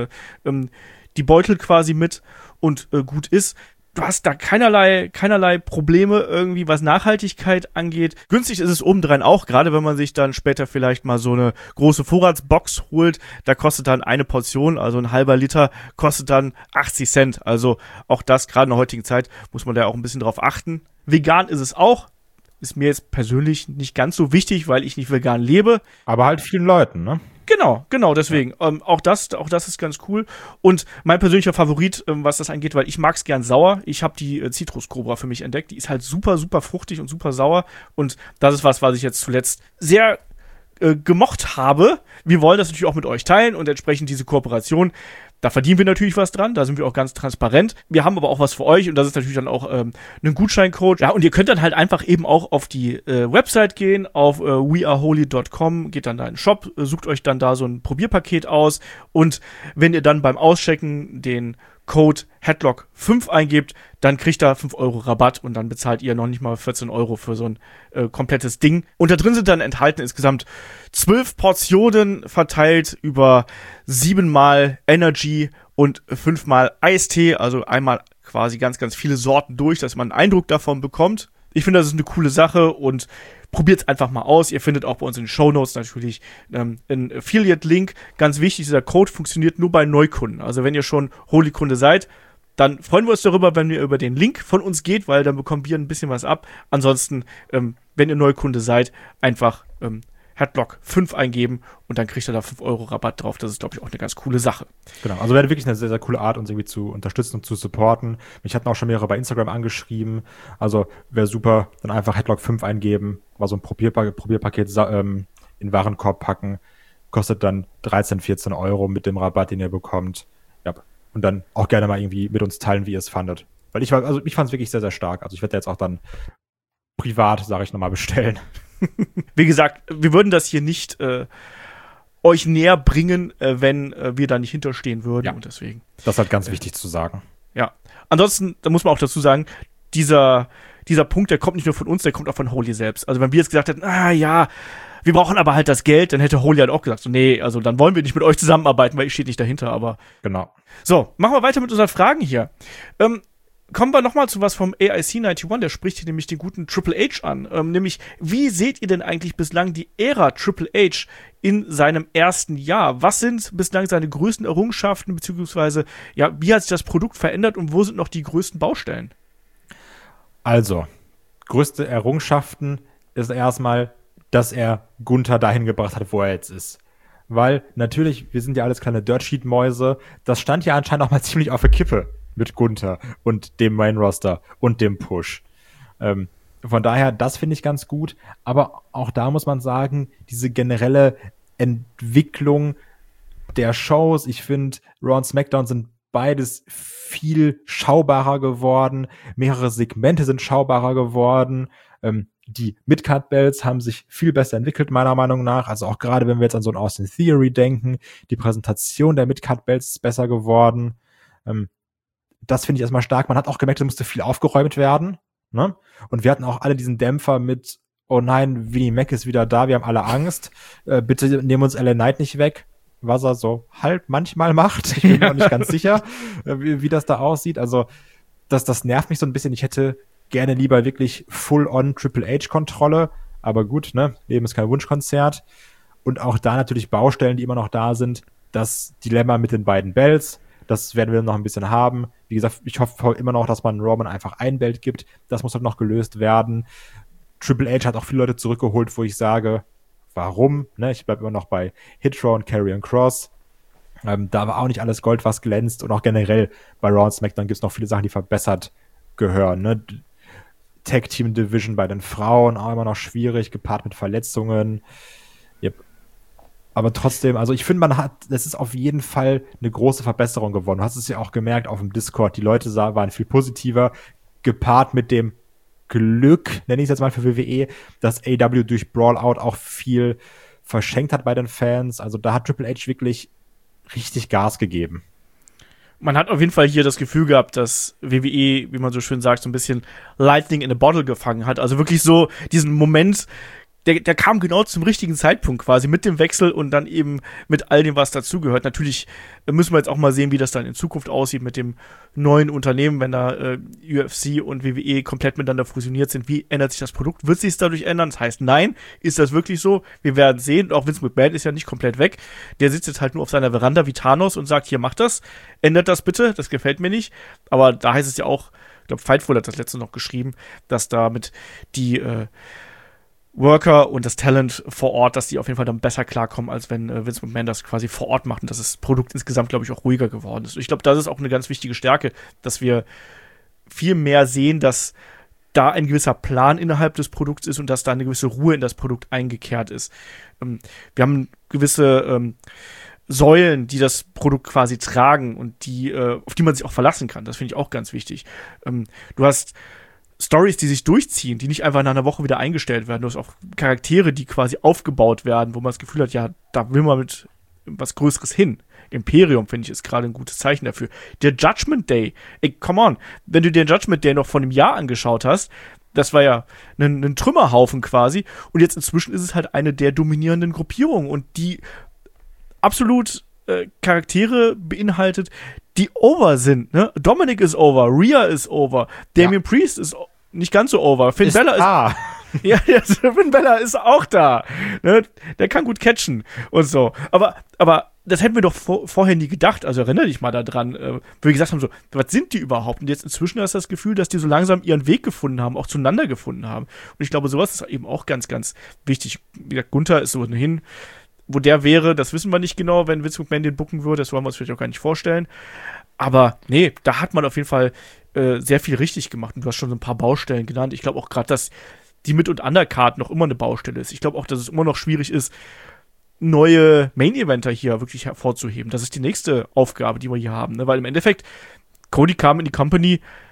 die Beutel quasi mit und gut ist. Du hast da keinerlei Probleme irgendwie, was Nachhaltigkeit angeht. Günstig ist es obendrein auch, gerade wenn man sich dann später vielleicht mal so eine große Vorratsbox holt. Da kostet dann eine Portion, also ein halber Liter, kostet dann 80 Cent. Also auch das, gerade in der heutigen Zeit, muss man da auch ein bisschen drauf achten. Vegan ist es auch. Ist mir jetzt persönlich nicht ganz so wichtig, weil ich nicht vegan lebe. Aber halt vielen Leuten, ne? Genau, deswegen. Ja. Auch das ist ganz cool. Und mein persönlicher Favorit, was das angeht, weil ich mag es gern sauer. Ich habe die Zitrus-Cobra für mich entdeckt. Die ist halt super, super fruchtig und super sauer. Und das ist was ich jetzt zuletzt sehr gemocht habe. Wir wollen das natürlich auch mit euch teilen und entsprechend diese Kooperation. Da verdienen wir natürlich was dran, da sind wir auch ganz transparent. Wir haben aber auch was für euch und das ist natürlich dann auch ein Gutscheincode. Ja, und ihr könnt dann halt einfach eben auch auf die Website gehen, auf weareholy.com, geht dann da in den Shop, sucht euch dann da so ein Probierpaket aus und wenn ihr dann beim Auschecken den Code Headlock5 eingebt, dann kriegt ihr 5 € Rabatt und dann bezahlt ihr noch nicht mal 14 € für so ein komplettes Ding. Und da drin sind dann enthalten insgesamt 12 Portionen verteilt über 7-mal Energy und 5-mal Eistee, also einmal quasi ganz, ganz viele Sorten durch, dass man einen Eindruck davon bekommt. Ich finde, das ist eine coole Sache und probiert es einfach mal aus. Ihr findet auch bei uns in den Shownotes natürlich einen Affiliate-Link. Ganz wichtig, dieser Code funktioniert nur bei Neukunden. Also wenn ihr schon Holy-Kunde seid, dann freuen wir uns darüber, wenn ihr über den Link von uns geht, weil dann bekommen wir ein bisschen was ab. Ansonsten, wenn ihr Neukunde seid, einfach Headlock5 eingeben und dann kriegt ihr da 5 € Rabatt drauf. Das ist, glaube ich, auch eine ganz coole Sache. Genau, also wäre wirklich eine sehr, sehr coole Art, uns irgendwie zu unterstützen und zu supporten. Mich hatten auch schon mehrere bei Instagram angeschrieben. Also wäre super, dann einfach Headlock5 eingeben, mal so ein Probierpaket in den Warenkorb packen. Kostet dann 13, 14 € mit dem Rabatt, den ihr bekommt. Ja, und dann auch gerne mal irgendwie mit uns teilen, wie ihr es fandet. Weil ich fand es wirklich sehr, sehr stark. Also ich werde jetzt auch dann privat, sage ich, nochmal bestellen. Wie gesagt, wir würden das hier nicht euch näher bringen, wenn wir da nicht hinterstehen würden. Ja. Und deswegen. Das ist halt ganz wichtig zu sagen. Ja. Ansonsten, da muss man auch dazu sagen, dieser Punkt, der kommt nicht nur von uns, der kommt auch von Holy selbst. Also wenn wir jetzt gesagt hätten, ja, wir brauchen aber halt das Geld, dann hätte Holy halt auch gesagt, so, nee, also dann wollen wir nicht mit euch zusammenarbeiten, weil ich stehe nicht dahinter, aber. Genau. So, machen wir weiter mit unseren Fragen hier. Kommen wir nochmal zu was vom AIC91, der spricht hier nämlich den guten Triple H an. Nämlich, wie seht ihr denn eigentlich bislang die Ära Triple H in seinem ersten Jahr? Was sind bislang seine größten Errungenschaften, beziehungsweise, ja, wie hat sich das Produkt verändert und wo sind noch die größten Baustellen? Also, größte Errungenschaften ist erstmal, dass er Gunther dahin gebracht hat, wo er jetzt ist. Weil natürlich, wir sind ja alles kleine Dirtsheet-Mäuse, das stand ja anscheinend auch mal ziemlich auf der Kippe mit Gunther und dem Main-Roster und dem Push. Von daher, das finde ich ganz gut. Aber auch da muss man sagen, diese generelle Entwicklung der Shows, ich finde, Raw und SmackDown sind beides viel schaubarer geworden. Mehrere Segmente sind schaubarer geworden. Die Mid-Card-Belts haben sich viel besser entwickelt, meiner Meinung nach. Also auch gerade, wenn wir jetzt an so ein Austin Theory denken, die Präsentation der Mid-Card-Belts ist besser geworden. Das finde ich erstmal stark. Man hat auch gemerkt, es musste viel aufgeräumt werden. Ne? Und wir hatten auch alle diesen Dämpfer mit, oh nein, Vinnie Mac ist wieder da, wir haben alle Angst. Bitte nehmen uns LA Knight nicht weg. Was er so halb manchmal macht. Ich bin mir noch nicht ganz sicher, wie das da aussieht. Also das nervt mich so ein bisschen. Ich hätte gerne lieber wirklich Full-on Triple H-Kontrolle. Aber gut, ne? Leben ist kein Wunschkonzert. Und auch da natürlich Baustellen, die immer noch da sind. Das Dilemma mit den beiden Belts. Das werden wir noch ein bisschen haben. Wie gesagt, ich hoffe immer noch, dass man Roman einfach ein Belt gibt. Das muss halt noch gelöst werden. Triple H hat auch viele Leute zurückgeholt, wo ich sage, warum? Ne? Ich bleibe immer noch bei Hit-Row und Karrion Kross. Da war auch nicht alles Gold, was glänzt. Und auch generell bei Raw und SmackDown gibt es noch viele Sachen, die verbessert gehören. Ne? Tag-Team-Division bei den Frauen auch immer noch schwierig, gepaart mit Verletzungen. Yep. Aber trotzdem, also ich finde, das ist auf jeden Fall eine große Verbesserung geworden. Du hast es ja auch gemerkt auf dem Discord. Die Leute waren viel positiver, gepaart mit dem Glück, nenne ich es jetzt mal für WWE, dass AEW durch Brawlout auch viel verschenkt hat bei den Fans. Also da hat Triple H wirklich richtig Gas gegeben. Man hat auf jeden Fall hier das Gefühl gehabt, dass WWE, wie man so schön sagt, so ein bisschen Lightning in a Bottle gefangen hat. Also wirklich so diesen Moment, der kam genau zum richtigen Zeitpunkt quasi mit dem Wechsel und dann eben mit all dem, was dazugehört. Natürlich müssen wir jetzt auch mal sehen, wie das dann in Zukunft aussieht mit dem neuen Unternehmen, wenn da UFC und WWE komplett miteinander fusioniert sind. Wie ändert sich das Produkt? Wird sich es dadurch ändern? Das heißt, nein. Ist das wirklich so? Wir werden sehen. Und auch Vince McMahon ist ja nicht komplett weg. Der sitzt jetzt halt nur auf seiner Veranda wie Thanos und sagt, hier, macht das. Ändert das bitte. Das gefällt mir nicht. Aber da heißt es ja auch, ich glaube, Fightful hat das letzte noch geschrieben, dass damit die Worker und das Talent vor Ort, dass die auf jeden Fall dann besser klarkommen, als wenn Vince McMahon das quasi vor Ort macht und dass das Produkt insgesamt, glaube ich, auch ruhiger geworden ist. Ich glaube, das ist auch eine ganz wichtige Stärke, dass wir viel mehr sehen, dass da ein gewisser Plan innerhalb des Produkts ist und dass da eine gewisse Ruhe in das Produkt eingekehrt ist. Wir haben gewisse Säulen, die das Produkt quasi tragen und auf die man sich auch verlassen kann. Das finde ich auch ganz wichtig. Du hast Stories, die sich durchziehen, die nicht einfach nach einer Woche wieder eingestellt werden. Du hast auch Charaktere, die quasi aufgebaut werden, wo man das Gefühl hat, ja, da will man mit was Größeres hin. Imperium, finde ich, ist gerade ein gutes Zeichen dafür. Der Judgment Day, ey, come on, wenn du dir den Judgment Day noch vor einem Jahr angeschaut hast, das war ja ein Trümmerhaufen quasi und jetzt inzwischen ist es halt eine der dominierenden Gruppierungen und die absolut Charaktere beinhaltet, die over sind, ne? Dominic ist over, Rhea ist over, Damian Priest ist nicht ganz so over, Finn Balor ist ja, Finn Balor ist auch da, ne? Der kann gut catchen und so, aber das hätten wir doch vorher nie gedacht, also erinnere dich mal daran, wo wir gesagt haben, so, was sind die überhaupt? Und jetzt inzwischen hast du das Gefühl, dass die so langsam ihren Weg gefunden haben, auch zueinander gefunden haben. Und ich glaube, sowas ist eben auch ganz, ganz wichtig. Wie gesagt, Gunther ist so hin. Wo der wäre, das wissen wir nicht genau, wenn Vince McMahon den booken würde, das wollen wir uns vielleicht auch gar nicht vorstellen. Aber nee, da hat man auf jeden Fall sehr viel richtig gemacht. Und du hast schon so ein paar Baustellen genannt. Ich glaube auch gerade, dass die Mit- und Undercard noch immer eine Baustelle ist. Ich glaube auch, dass es immer noch schwierig ist, neue Main-Eventer hier wirklich hervorzuheben. Das ist die nächste Aufgabe, die wir hier haben. Ne? Weil im Endeffekt, Cody kam in die Company,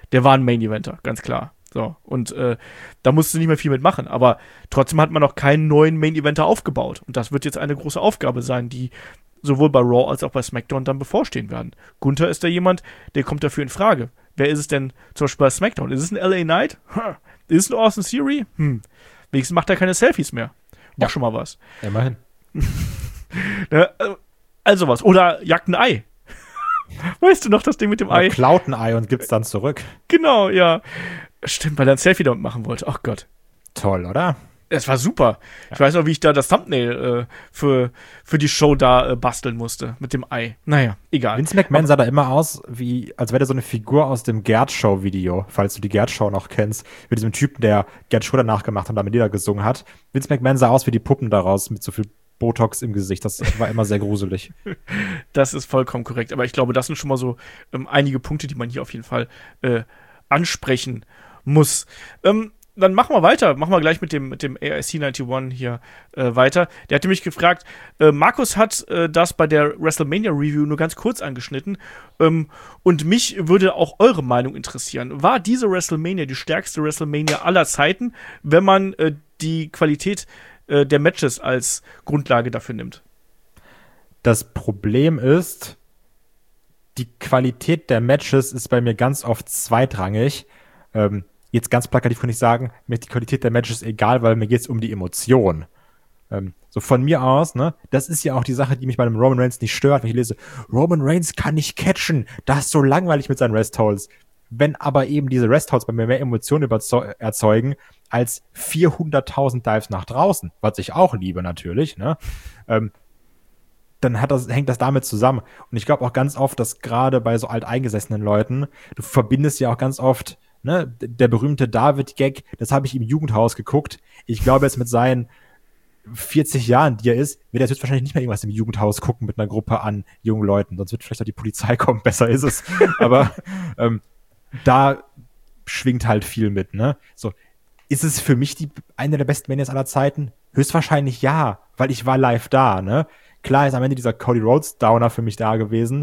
der war ein Main-Eventer, ganz klar. So, und da musst du nicht mehr viel mitmachen. Aber trotzdem hat man noch keinen neuen Main-Eventer aufgebaut. Und das wird jetzt eine große Aufgabe sein, die sowohl bei Raw als auch bei SmackDown dann bevorstehen werden. Gunther ist da jemand, der kommt dafür in Frage. Wer ist es denn zum Beispiel bei SmackDown? Ist es ein LA Knight? Ist es ein Austin Theory? Wenigstens macht er keine Selfies mehr. Auch schon mal was. Immerhin. Also was. Oder jagt ein Ei. Weißt du noch, das Ding mit dem Ei? Klaut ein Ei und gibt's dann zurück. Genau, ja. Stimmt, weil er ein Selfie damit machen wollte. Ach Gott. Toll, oder? Es war super. Ja. Ich weiß noch, wie ich da das Thumbnail für die Show da basteln musste. Mit dem Ei. Naja, egal. Vince McMahon sah da immer aus, als wäre der so eine Figur aus dem Gerd-Show-Video, falls du die Gerd-Show noch kennst. Mit diesem Typen, der Gerd Schröder nachgemacht hat und damit Lieder gesungen hat. Vince McMahon sah aus wie die Puppen daraus mit so viel Botox im Gesicht. Das war immer sehr gruselig. Das ist vollkommen korrekt. Aber ich glaube, das sind schon mal so einige Punkte, die man hier auf jeden Fall ansprechen muss. Dann machen wir weiter. Machen wir gleich mit dem AIC 91 hier weiter. Der hatte mich gefragt, Markus hat das bei der WrestleMania Review nur ganz kurz angeschnitten. Und mich würde auch eure Meinung interessieren. War diese WrestleMania die stärkste WrestleMania aller Zeiten, wenn man die Qualität der Matches als Grundlage dafür nimmt? Das Problem ist, die Qualität der Matches ist bei mir ganz oft zweitrangig. Jetzt ganz plakativ kann ich sagen, mir ist die Qualität der Matches egal, weil mir geht es um die Emotion. So von mir aus, ne, das ist ja auch die Sache, die mich bei dem Roman Reigns nicht stört, wenn ich lese, Roman Reigns kann nicht catchen, das ist so langweilig mit seinen Rest-Holds. Wenn aber eben diese Rest-Holds bei mir mehr Emotionen erzeugen, als 400.000 Dives nach draußen, was ich auch liebe natürlich, ne, dann hängt das damit zusammen. Und ich glaube auch ganz oft, dass gerade bei so alteingesessenen Leuten, du verbindest ja auch ganz oft, ne, der berühmte David-Gag, das habe ich im Jugendhaus geguckt. Ich glaube, jetzt mit seinen 40 Jahren, die er ist, wird er jetzt wahrscheinlich nicht mehr irgendwas im Jugendhaus gucken mit einer Gruppe an jungen Leuten. Sonst wird vielleicht auch die Polizei kommen, besser ist es. Aber da schwingt halt viel mit, ne? So, ist es für mich eine der besten Manias aller Zeiten? Höchstwahrscheinlich ja, weil ich war live da, ne? Klar ist am Ende dieser Cody Rhodes Downer für mich da gewesen.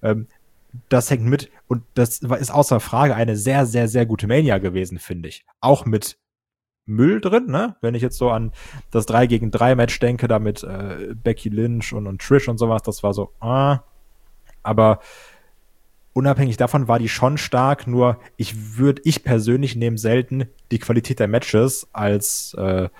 Das hängt mit und das ist außer Frage eine sehr, sehr, sehr gute Mania gewesen, finde ich. Auch mit Müll drin, ne? Wenn ich jetzt so an das 3-gegen-3-Match denke, da mit Becky Lynch und Trish und sowas, das war so, aber unabhängig davon war die schon stark, nur ich persönlich nehme selten die Qualität der Matches als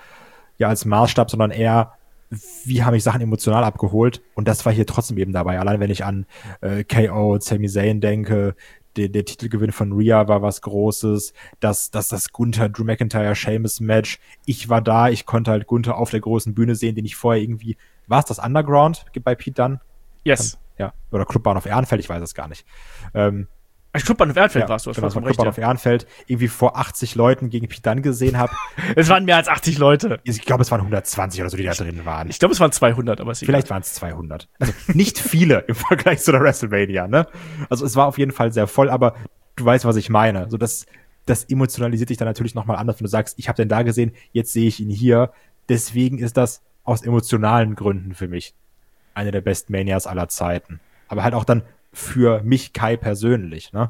Maßstab, sondern eher, wie habe ich Sachen emotional abgeholt, und das war hier trotzdem eben dabei. Allein wenn ich an KO, Sami Zayn denke, der Titelgewinn von Rhea war was Großes, das Gunther, Drew McIntyre, Sheamus Match, ich war da, ich konnte halt Gunther auf der großen Bühne sehen, den ich vorher irgendwie, war es das Underground bei Pete Dunne? Yes. Ja, oder Clubbahnhof Ehrenfeld, ich weiß es gar nicht. Clubbahnhof Ehrenfeld warst du, genau, Clubbahnhof Ehrenfeld, irgendwie vor 80 Leuten gegen Pete Dunne gesehen habe. Es waren mehr als 80 Leute. Ich glaube, es waren 120 oder so, die da drin waren. Ich glaube, es waren 200, aber vielleicht waren es 200. Also nicht viele im Vergleich zu der WrestleMania, ne? Also es war auf jeden Fall sehr voll, aber du weißt, was ich meine. So, das emotionalisiert dich dann natürlich nochmal anders, wenn du sagst, ich habe den da gesehen, jetzt sehe ich ihn hier. Deswegen ist das aus emotionalen Gründen für mich eine der besten Manias aller Zeiten. Aber halt auch dann für mich, Kai, persönlich, ne?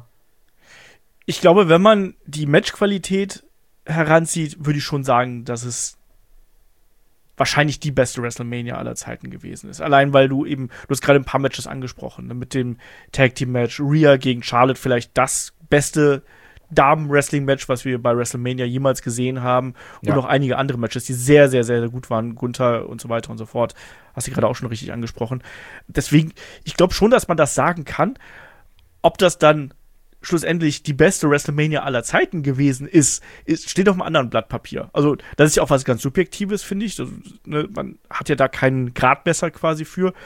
Ich glaube, wenn man die Matchqualität heranzieht, würde ich schon sagen, dass es wahrscheinlich die beste WrestleMania aller Zeiten gewesen ist. Allein, weil du hast gerade ein paar Matches angesprochen, ne? Mit dem Tag-Team-Match, Rhea gegen Charlotte, vielleicht das beste Damen-Wrestling-Match, was wir bei WrestleMania jemals gesehen haben. Und noch einige andere Matches, die sehr, sehr, sehr, sehr gut waren. Gunther und so weiter und so fort. Hast du gerade auch schon richtig angesprochen. Deswegen, ich glaube schon, dass man das sagen kann. Ob das dann schlussendlich die beste WrestleMania aller Zeiten gewesen ist, steht auf einem anderen Blatt Papier. Also, das ist ja auch was ganz Subjektives, finde ich. Das, ne, man hat ja da keinen Gradmesser quasi für.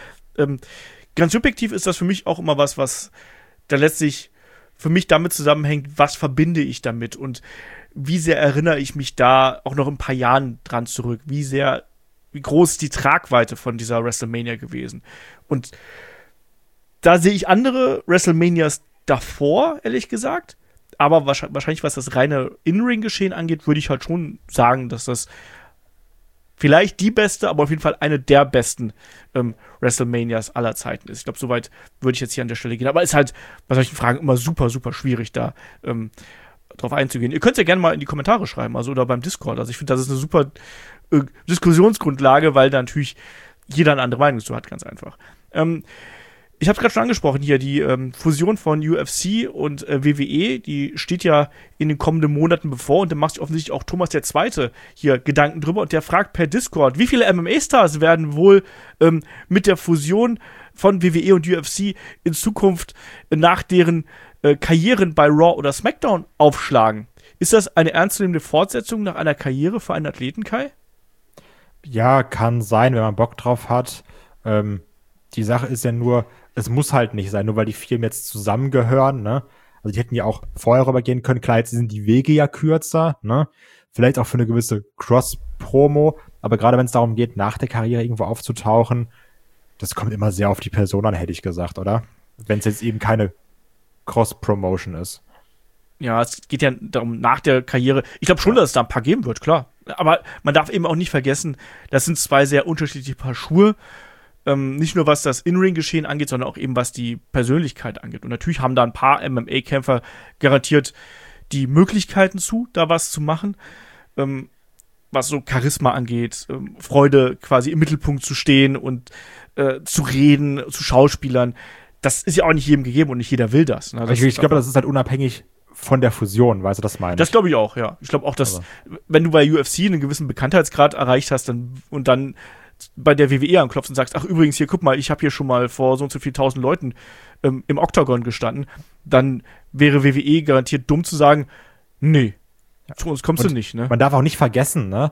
Ganz subjektiv ist das für mich auch immer was da letztlich für mich damit zusammenhängt, was verbinde ich damit und wie sehr erinnere ich mich da auch noch in ein paar Jahren dran zurück, wie groß ist die Tragweite von dieser WrestleMania gewesen. Und da sehe ich andere WrestleManias davor, ehrlich gesagt, aber wahrscheinlich, was das reine In-Ring-Geschehen angeht, würde ich halt schon sagen, dass das vielleicht die beste, aber auf jeden Fall eine der besten WrestleManias aller Zeiten ist. Ich glaube, soweit würde ich jetzt hier an der Stelle gehen. Aber ist halt bei solchen Fragen immer super, super schwierig, da drauf einzugehen. Ihr könnt es ja gerne mal in die Kommentare schreiben, also oder beim Discord. Also ich finde, das ist eine super Diskussionsgrundlage, weil da natürlich jeder eine andere Meinung zu hat, ganz einfach. Ich habe es gerade schon angesprochen hier, die Fusion von UFC und WWE, die steht ja in den kommenden Monaten bevor und da macht sich offensichtlich auch Thomas der Zweite hier Gedanken drüber und der fragt per Discord, wie viele MMA-Stars werden wohl mit der Fusion von WWE und UFC in Zukunft nach deren Karrieren bei Raw oder SmackDown aufschlagen? Ist das eine ernstzunehmende Fortsetzung nach einer Karriere für einen Athleten, Kai? Ja, kann sein, wenn man Bock drauf hat. Die Sache ist ja nur, es muss halt nicht sein, nur weil die Firmen jetzt zusammengehören, ne? Also die hätten ja auch vorher rübergehen können. Klar, jetzt sind die Wege ja kürzer, ne? Vielleicht auch für eine gewisse Cross-Promo, aber gerade wenn es darum geht, nach der Karriere irgendwo aufzutauchen, das kommt immer sehr auf die Person an, hätte ich gesagt, oder? Wenn es jetzt eben keine Cross-Promotion ist. Ja, es geht ja darum, nach der Karriere. Ich glaube schon, dass es da ein paar geben wird, klar. Aber man darf eben auch nicht vergessen, das sind zwei sehr unterschiedliche Paar Schuhe. Nicht nur was das In-Ring-Geschehen angeht, sondern auch eben was die Persönlichkeit angeht. Und natürlich haben da ein paar MMA-Kämpfer garantiert die Möglichkeiten zu, da was zu machen. Was so Charisma angeht, Freude quasi im Mittelpunkt zu stehen und zu reden, zu Schauspielern. Das ist ja auch nicht jedem gegeben und nicht jeder will das. Ne? Ich glaube, das ist halt unabhängig von der Fusion, weißt du, das meine ich. Das glaube ich auch, ja. Ich glaube auch, dass, wenn du bei UFC einen gewissen Bekanntheitsgrad erreicht hast und dann bei der WWE anklopfst und sagst, ach übrigens, hier, guck mal, ich habe hier schon mal vor so und so viel 1000 Leuten im Oktagon gestanden, dann wäre WWE garantiert dumm zu sagen, nee, zu uns kommst du nicht, ne? Man darf auch nicht vergessen, ne,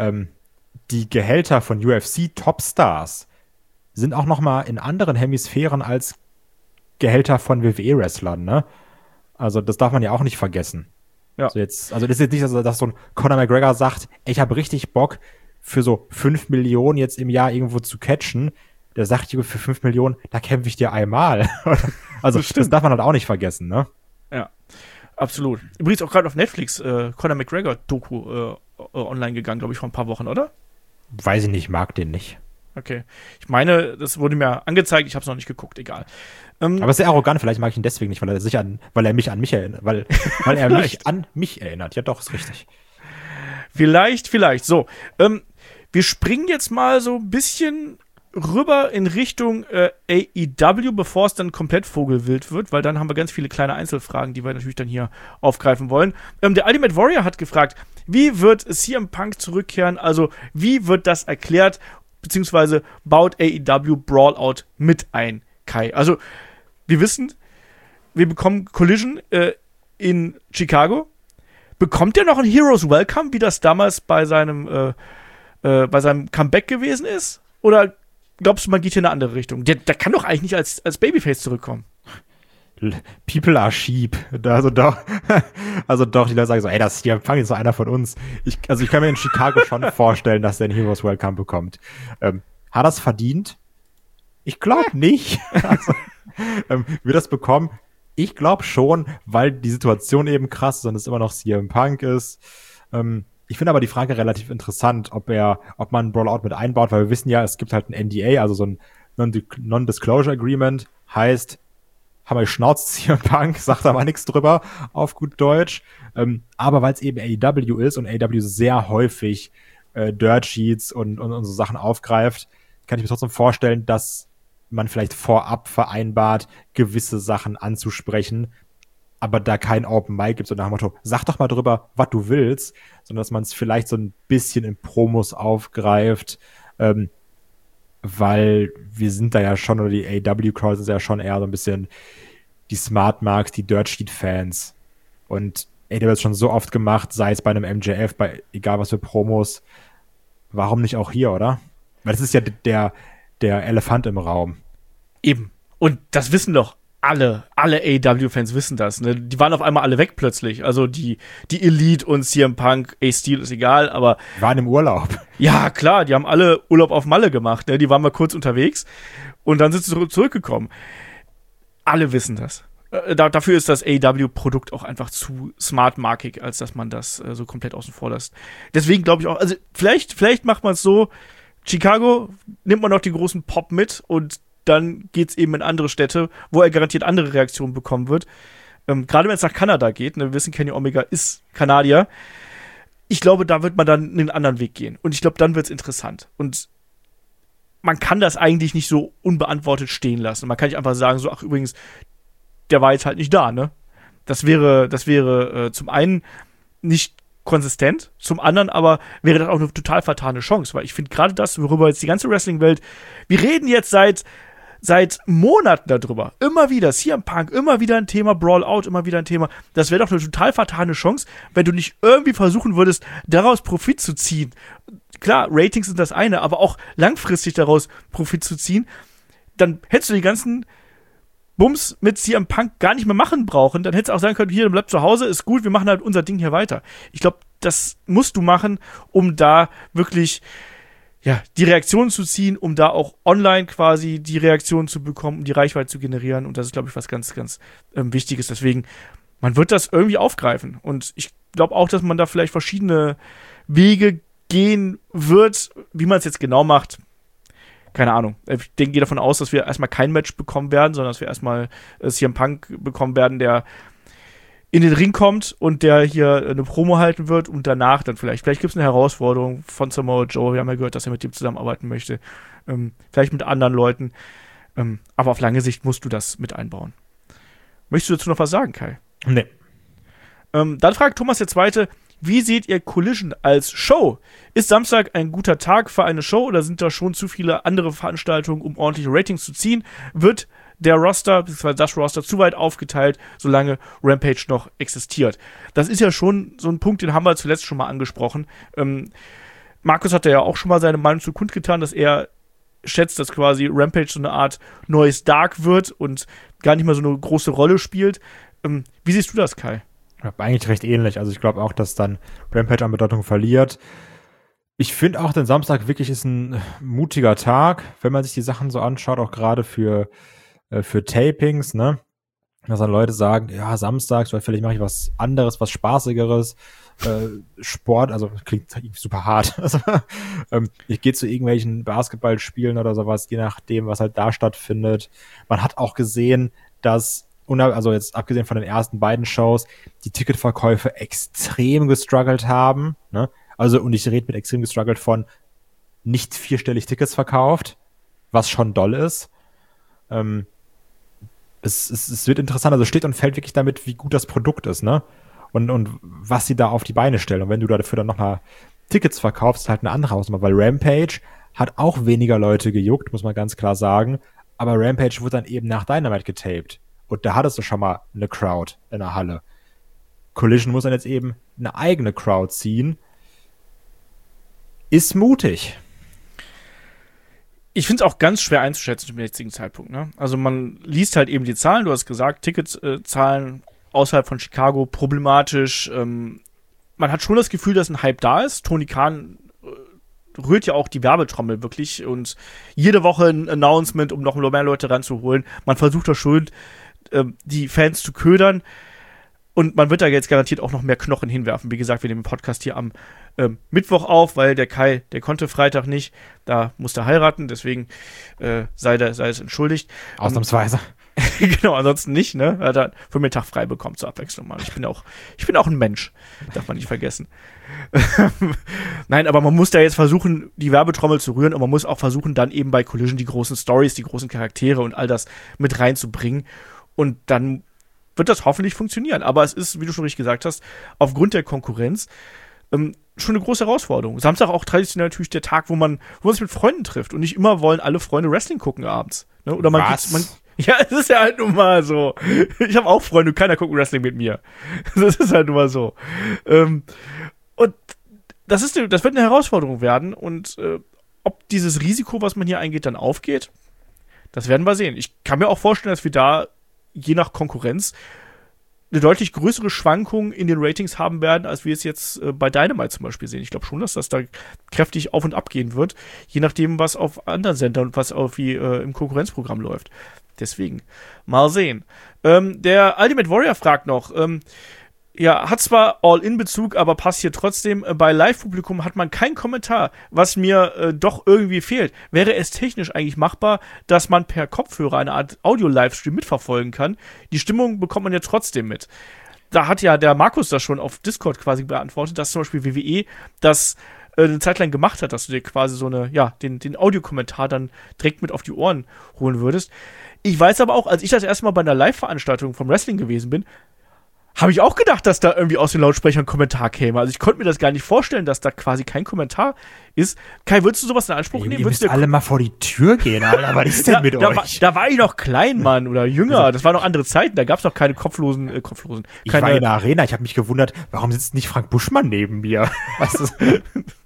die Gehälter von UFC-Topstars sind auch noch mal in anderen Hemisphären als Gehälter von WWE-Wrestlern, ne? Also das darf man ja auch nicht vergessen. Ja. Also das ist jetzt nicht, dass so ein Conor McGregor sagt, ich habe richtig Bock, für so 5 Millionen jetzt im Jahr irgendwo zu catchen. Der sagt, für 5 Millionen, da kämpfe ich dir einmal. Also das darf man halt auch nicht vergessen, ne? Ja, absolut. Übrigens auch gerade auf Netflix Conor McGregor-Doku online gegangen, glaube ich, vor ein paar Wochen, oder? Weiß ich nicht, mag den nicht. Okay. Ich meine, das wurde mir angezeigt, ich habe es noch nicht geguckt, egal. Aber ist sehr arrogant, vielleicht mag ich ihn deswegen nicht, weil er mich an mich erinnert. Weil er mich an mich erinnert. Ja, doch, ist richtig. Vielleicht. So, wir springen jetzt mal so ein bisschen rüber in Richtung AEW, bevor es dann komplett vogelwild wird, weil dann haben wir ganz viele kleine Einzelfragen, die wir natürlich dann hier aufgreifen wollen. Der Ultimate Warrior hat gefragt, wie wird CM Punk zurückkehren? Also, wie wird das erklärt? Beziehungsweise baut AEW Brawlout mit ein, Kai? Also, wir wissen, wir bekommen Collision in Chicago. Bekommt er noch ein Heroes Welcome, wie das damals bei seinem Comeback gewesen ist? Oder glaubst du, man geht hier in eine andere Richtung? Der kann doch eigentlich nicht als Babyface zurückkommen. People are sheep. Also doch, die Leute sagen so, ey, das hier Punk ist so einer von uns. Ich kann mir in Chicago schon vorstellen, dass der ein Heroes Welcome bekommt. Hat er es verdient? Ich glaube nicht. Wird das bekommen? Ich glaube schon, weil die Situation eben krass ist und es immer noch CM Punk ist. Ich finde aber die Frage relativ interessant, ob man ein Brawlout mit einbaut, weil wir wissen ja, es gibt halt ein NDA, also so ein Non-Disclosure Agreement, heißt, haben wir geschnauzt, CM Punk, sagt da mal nichts drüber, auf gut Deutsch. Aber weil es eben AEW ist und AEW sehr häufig Dirt Sheets und so Sachen aufgreift, kann ich mir trotzdem vorstellen, dass man vielleicht vorab vereinbart, gewisse Sachen anzusprechen, aber da kein Open Mic gibt, so nach dem Motto, sag doch mal drüber, was du willst, sondern dass man es vielleicht so ein bisschen in Promos aufgreift, weil wir sind da ja schon, oder die AEW-Crowd ist ja schon eher so ein bisschen die Smart Marks, die Dirt Sheet-Fans. Und AEW hat es schon so oft gemacht, sei es bei einem MJF, bei egal was für Promos, warum nicht auch hier, oder? Weil das ist ja der Elefant im Raum. Eben. Und das wissen doch alle AEW-Fans wissen das. Ne? Die waren auf einmal alle weg plötzlich. Also die Elite und CM Punk, A-Steel ist egal, aber waren im Urlaub. Ja, klar, die haben alle Urlaub auf Malle gemacht. Ne? Die waren mal kurz unterwegs und dann sind sie zurückgekommen. Alle wissen das. Dafür ist das AEW-Produkt auch einfach zu smartmarkig, als dass man das so komplett außen vor lässt. Deswegen glaube ich auch, also vielleicht macht man es so, Chicago nimmt man noch den großen Pop mit und dann geht's eben in andere Städte, wo er garantiert andere Reaktionen bekommen wird. Gerade wenn es nach Kanada geht, ne, wir wissen, Kenny Omega ist Kanadier. Ich glaube, da wird man dann einen anderen Weg gehen. Und ich glaube, dann wird's interessant. Und man kann das eigentlich nicht so unbeantwortet stehen lassen. Man kann nicht einfach sagen, so, ach übrigens, der war jetzt halt nicht da, ne? Das wäre zum einen nicht konsistent, zum anderen aber wäre das auch eine total vertane Chance, weil ich finde gerade das, worüber jetzt die ganze Wrestling-Welt, wir reden jetzt seit Monaten darüber, immer wieder, CM Punk, immer wieder ein Thema, Brawl Out, immer wieder ein Thema, das wäre doch eine total vertane Chance, wenn du nicht irgendwie versuchen würdest, daraus Profit zu ziehen. Klar, Ratings sind das eine, aber auch langfristig daraus Profit zu ziehen, dann hättest du die ganzen Bums mit CM Punk gar nicht mehr machen brauchen, dann hättest du auch sagen können, hier, bleib zu Hause, ist gut, wir machen halt unser Ding hier weiter. Ich glaube, das musst du machen, um da wirklich, ja, die Reaktion zu ziehen, um da auch online quasi die Reaktion zu bekommen, um die Reichweite zu generieren. Und das ist, glaube ich, was ganz, ganz Wichtiges. Deswegen, man wird das irgendwie aufgreifen. Und ich glaube auch, dass man da vielleicht verschiedene Wege gehen wird, wie man es jetzt genau macht. Keine Ahnung. Ich gehe davon aus, dass wir erstmal kein Match bekommen werden, sondern dass wir erstmal CM Punk bekommen werden, der in den Ring kommt und der hier eine Promo halten wird und danach dann vielleicht gibt es eine Herausforderung von Samoa Joe. Wir haben ja gehört, dass er mit dem zusammenarbeiten möchte. Vielleicht mit anderen Leuten. Aber auf lange Sicht musst du das mit einbauen. Möchtest du dazu noch was sagen, Kai? Nee. Dann fragt Thomas der Zweite, wie seht ihr Collision als Show? Ist Samstag ein guter Tag für eine Show oder sind da schon zu viele andere Veranstaltungen, um ordentliche Ratings zu ziehen? Wird der Roster, beziehungsweise das Roster, zu weit aufgeteilt, solange Rampage noch existiert? Das ist ja schon so ein Punkt, den haben wir zuletzt schon mal angesprochen. Markus hat ja auch schon mal seine Meinung zu kundgetan, dass er schätzt, dass quasi Rampage so eine Art neues Dark wird und gar nicht mehr so eine große Rolle spielt. Wie siehst du das, Kai? Eigentlich recht ähnlich. Also ich glaube auch, dass dann Rampage an Bedeutung verliert. Ich finde auch, den Samstag wirklich ist ein mutiger Tag, wenn man sich die Sachen so anschaut, auch gerade für Tapings, ne? Dass dann Leute sagen, ja, samstags, weil vielleicht mache ich was anderes, was Spaßigeres, Sport, also klingt super hart. Also, ich gehe zu irgendwelchen Basketballspielen oder sowas, je nachdem, was halt da stattfindet. Man hat auch gesehen, dass also jetzt abgesehen von den ersten beiden Shows, die Ticketverkäufe extrem gestruggelt haben, ne? Also, und ich rede mit extrem gestruggelt von nicht vierstellig Tickets verkauft, was schon doll ist. Es wird interessant, also steht und fällt wirklich damit, wie gut das Produkt ist, ne? Und was sie da auf die Beine stellen. Und wenn du dafür dann nochmal Tickets verkaufst, ist halt eine andere Hausnummer, weil Rampage hat auch weniger Leute gejuckt, muss man ganz klar sagen. Aber Rampage wurde dann eben nach Dynamite getaped. Und da hattest du schon mal eine Crowd in der Halle. Collision muss dann jetzt eben eine eigene Crowd ziehen. Ist mutig. Ich finde es auch ganz schwer einzuschätzen zum jetzigen Zeitpunkt. Ne? Also man liest halt eben die Zahlen. Du hast gesagt, Ticketzahlen außerhalb von Chicago problematisch. Man hat schon das Gefühl, dass ein Hype da ist. Tony Khan rührt ja auch die Werbetrommel wirklich und jede Woche ein Announcement, um noch mehr Leute ranzuholen. Man versucht da schon, die Fans zu ködern und man wird da jetzt garantiert auch noch mehr Knochen hinwerfen. Wie gesagt, wir nehmen den Podcast hier am Mittwoch auf, weil der Kai, der konnte Freitag nicht, da musste er heiraten, deswegen sei es entschuldigt. Ausnahmsweise. Genau, ansonsten nicht, ne? Er hat dann für mir einen Tag frei bekommen zur Abwechslung mal. Ich bin auch ein Mensch, darf man nicht vergessen. Nein, aber man muss da jetzt versuchen, die Werbetrommel zu rühren und man muss auch versuchen, dann eben bei Collision die großen Stories, die großen Charaktere und all das mit reinzubringen und dann wird das hoffentlich funktionieren. Aber es ist, wie du schon richtig gesagt hast, aufgrund der Konkurrenz schon eine große Herausforderung. Samstag auch traditionell natürlich der Tag, wo man sich mit Freunden trifft und nicht immer wollen alle Freunde Wrestling gucken abends. Ne? Oder ja, es ist ja halt nun mal so. Ich habe auch Freunde, keiner guckt Wrestling mit mir. Das ist halt nun mal so. Und das wird eine Herausforderung werden. Und ob dieses Risiko, was man hier eingeht, dann aufgeht, das werden wir sehen. Ich kann mir auch vorstellen, dass wir da, je nach Konkurrenz, eine deutlich größere Schwankung in den Ratings haben werden, als wir es jetzt bei Dynamite zum Beispiel sehen. Ich glaube schon, dass das da kräftig auf und ab gehen wird, je nachdem, was auf anderen Sendern und was im Konkurrenzprogramm läuft. deswegen, mal sehen. Der Ultimate Warrior fragt noch, ja, hat zwar All-In-Bezug, aber passt hier trotzdem. Bei Live-Publikum hat man keinen Kommentar, was mir doch irgendwie fehlt. Wäre es technisch eigentlich machbar, dass man per Kopfhörer eine Art Audio-Livestream mitverfolgen kann? Die Stimmung bekommt man ja trotzdem mit. Da hat ja der Markus das schon auf Discord quasi beantwortet, dass zum Beispiel WWE das eine Zeit lang gemacht hat, dass du dir quasi so den Audiokommentar dann direkt mit auf die Ohren holen würdest. Ich weiß aber auch, als ich das erste Mal bei einer Live-Veranstaltung vom Wrestling gewesen bin, habe ich auch gedacht, dass da irgendwie aus den Lautsprechern ein Kommentar käme. Also ich konnte mir das gar nicht vorstellen, dass da quasi kein Kommentar ist. Kai, würdest du sowas in Anspruch nehmen? Ihr müsst alle mal vor die Tür gehen, Alter. Was ist denn mit euch? Da war ich noch klein, Mann, oder jünger. Das waren noch andere Zeiten. Da gab es noch keine kopflosen. Ich war in der Arena. Ich habe mich gewundert, warum sitzt nicht Frank Buschmann neben mir? Weißt du?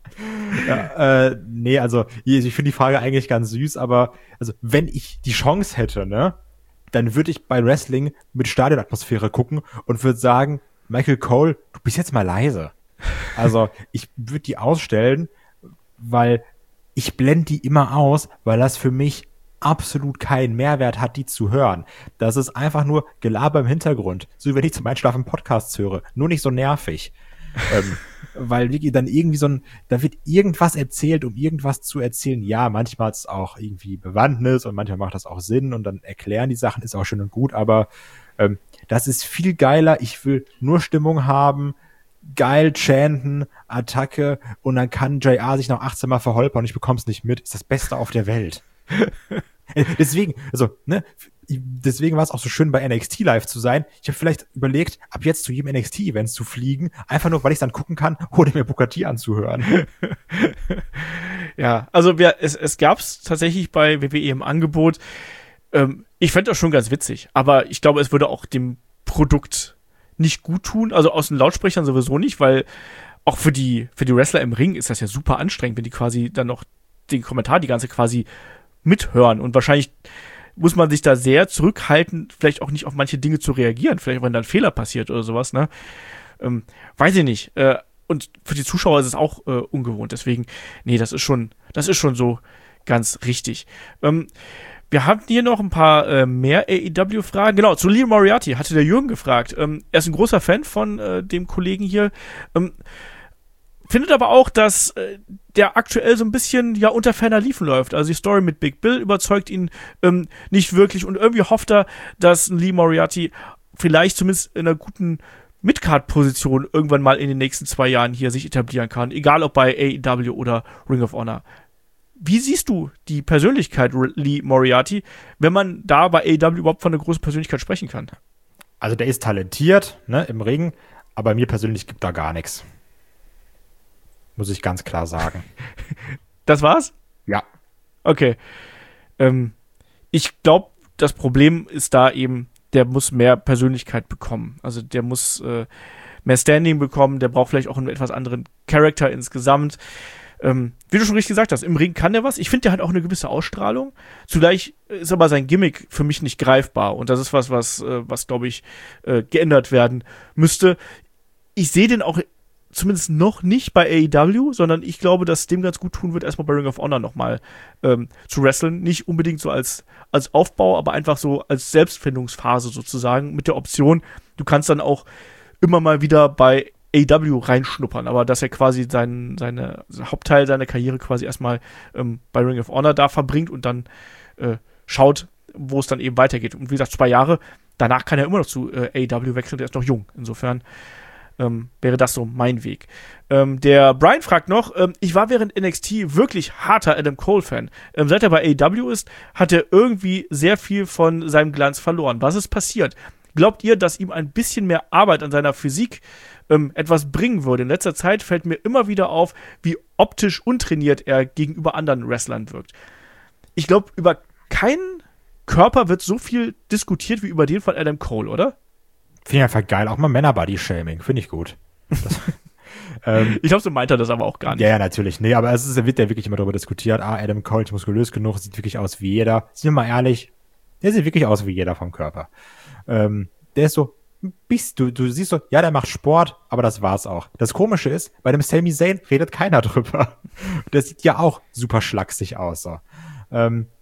Nee, also ich finde die Frage eigentlich ganz süß, aber also wenn ich die Chance hätte, ne, dann würde ich bei Wrestling mit Stadionatmosphäre gucken und würde sagen, Michael Cole, du bist jetzt mal leise. Also ich würde die ausstellen, weil ich blende die immer aus, weil das für mich absolut keinen Mehrwert hat, die zu hören. Das ist einfach nur Gelaber im Hintergrund, so wie wenn ich zum Einschlafen Podcasts höre, nur nicht so nervig. Weil wirklich dann irgendwie da wird irgendwas erzählt, um irgendwas zu erzählen. Ja, manchmal hat es auch irgendwie Bewandtnis und manchmal macht das auch Sinn und dann erklären die Sachen, ist auch schön und gut, aber das ist viel geiler. Ich will nur Stimmung haben, geil chanten, Attacke und dann kann JR sich noch 18 Mal verholpern und ich bekomm's nicht mit. Ist das Beste auf der Welt. Deswegen war es auch so schön, bei NXT live zu sein. Ich habe vielleicht überlegt, ab jetzt zu jedem NXT-Event zu fliegen, einfach nur, weil ich dann gucken kann, oder mir Booker T anzuhören. Ja, also es gab's tatsächlich bei WWE im Angebot. Ich fände das schon ganz witzig, aber ich glaube, es würde auch dem Produkt nicht gut tun. Also aus den Lautsprechern sowieso nicht, weil auch für die Wrestler im Ring ist das ja super anstrengend, wenn die quasi dann noch den Kommentar die ganze quasi mithören und wahrscheinlich muss man sich da sehr zurückhalten, vielleicht auch nicht auf manche Dinge zu reagieren, vielleicht wenn da ein Fehler passiert oder sowas, ne? Weiß ich nicht. Und für die Zuschauer ist es auch ungewohnt, deswegen, nee, das ist schon so ganz richtig. Wir haben hier noch ein paar mehr AEW-Fragen. Genau, zu Lee Moriarty hatte der Jürgen gefragt. Er ist ein großer Fan von dem Kollegen hier. Findet aber auch, dass der aktuell so ein bisschen ja unter ferner Liefen läuft. Also die Story mit Big Bill überzeugt ihn nicht wirklich und irgendwie hofft er, dass Lee Moriarty vielleicht zumindest in einer guten Midcard-Position irgendwann mal in den nächsten 2 Jahren hier sich etablieren kann. Egal ob bei AEW oder Ring of Honor. Wie siehst du die Persönlichkeit Lee Moriarty, wenn man da bei AEW überhaupt von einer großen Persönlichkeit sprechen kann? Also der ist talentiert, ne, im Ring, aber mir persönlich gibt da gar nichts. Muss ich ganz klar sagen. Das war's? Ja. Okay. Ich glaube, das Problem ist da eben, der muss mehr Persönlichkeit bekommen. Also der muss mehr Standing bekommen, der braucht vielleicht auch einen etwas anderen Charakter insgesamt. Wie du schon richtig gesagt hast, im Ring kann der was. Ich finde, der hat auch eine gewisse Ausstrahlung. Zugleich ist aber sein Gimmick für mich nicht greifbar. Und das ist was glaube ich, geändert werden müsste. Ich sehe den auch zumindest noch nicht bei AEW, sondern ich glaube, dass es dem ganz gut tun wird, erstmal bei Ring of Honor nochmal zu wresteln. Nicht unbedingt so als Aufbau, aber einfach so als Selbstfindungsphase sozusagen mit der Option, du kannst dann auch immer mal wieder bei AEW reinschnuppern, aber dass er quasi seinen Hauptteil seiner Karriere quasi erstmal bei Ring of Honor da verbringt und dann schaut, wo es dann eben weitergeht. Und wie gesagt, 2 Jahre, danach kann er immer noch zu AEW wechseln, der ist noch jung. Insofern wäre das so mein Weg. Der Brian fragt noch, ich war während NXT wirklich harter Adam Cole-Fan. Seit er bei AEW ist, hat er irgendwie sehr viel von seinem Glanz verloren. Was ist passiert? Glaubt ihr, dass ihm ein bisschen mehr Arbeit an seiner Physik etwas bringen würde? In letzter Zeit fällt mir immer wieder auf, wie optisch untrainiert er gegenüber anderen Wrestlern wirkt. Ich glaube, über keinen Körper wird so viel diskutiert wie über den von Adam Cole, oder? Finde ich einfach geil. Auch mal Männer-Body-Shaming. Finde ich gut. Ich glaube, so meint er das aber auch gar nicht. Ja, natürlich. Nee, aber wird ja wirklich immer darüber diskutiert. Adam Cole ist muskulös genug, sieht wirklich aus wie jeder. Sind wir mal ehrlich, der sieht wirklich aus wie jeder vom Körper. Der ist so, du siehst so, ja, der macht Sport, aber das war's auch. Das Komische ist, bei dem Sami Zayn redet keiner drüber. Der sieht ja auch super schlaksig aus. So.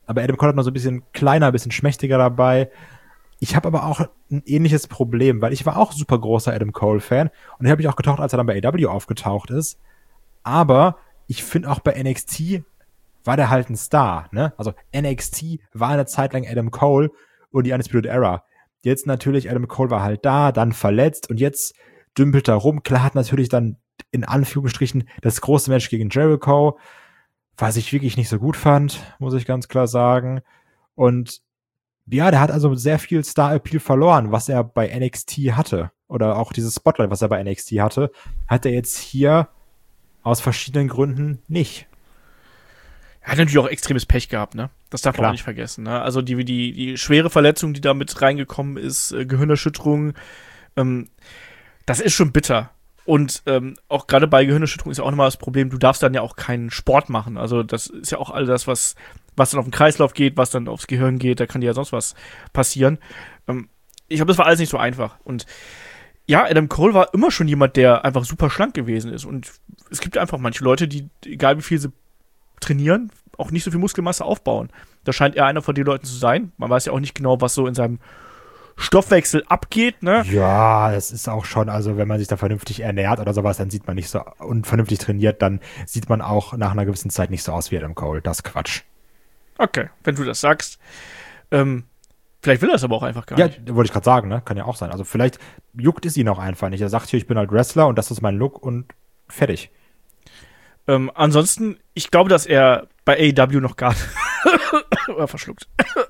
aber Adam Cole hat noch so ein bisschen kleiner, ein bisschen schmächtiger dabei. Ich habe aber auch ein ähnliches Problem, weil ich war auch super großer Adam Cole-Fan und den habe ich auch getaucht, als er dann bei AEW aufgetaucht ist. Aber ich finde auch bei NXT war der halt ein Star, ne? Also NXT war eine Zeit lang Adam Cole und die Undisputed Era. Jetzt natürlich, Adam Cole war halt da, dann verletzt und jetzt dümpelt er rum. Klar hat natürlich dann in Anführungsstrichen das große Match gegen Jericho, was ich wirklich nicht so gut fand, muss ich ganz klar sagen. Und ja, der hat also sehr viel Star-Appeal verloren, was er bei NXT hatte. Oder auch dieses Spotlight, was er bei NXT hatte, hat er jetzt hier aus verschiedenen Gründen nicht. Er hat natürlich auch extremes Pech gehabt, ne? Das darf man auch nicht vergessen, ne? Also die schwere Verletzung, die da mit reingekommen ist, Gehirnerschütterung, das ist schon bitter. Und auch gerade bei Gehirnerschütterung ist ja auch nochmal das Problem, du darfst dann ja auch keinen Sport machen. Also das ist ja auch all das, was dann auf den Kreislauf geht, was dann aufs Gehirn geht, da kann dir ja sonst was passieren. Ich glaube, das war alles nicht so einfach. Und ja, Adam Cole war immer schon jemand, der einfach super schlank gewesen ist. Und es gibt einfach manche Leute, die, egal wie viel sie trainieren, auch nicht so viel Muskelmasse aufbauen. Da scheint er einer von den Leuten zu sein. Man weiß ja auch nicht genau, was so in seinem Stoffwechsel abgeht, ne? Ja, das ist auch schon, also wenn man sich da vernünftig ernährt oder sowas, dann sieht man nicht so, und vernünftig trainiert, dann sieht man auch nach einer gewissen Zeit nicht so aus wie Adam Cole. Das ist Quatsch. Okay, wenn du das sagst. Vielleicht will er es aber auch einfach gar nicht. Ja, wollte ich gerade sagen, ne? Kann ja auch sein. Also vielleicht juckt es ihn auch einfach nicht. Er sagt hier, ich bin halt Wrestler und das ist mein Look und fertig. Ansonsten, ich glaube, dass er bei AEW noch gar nicht verschluckt.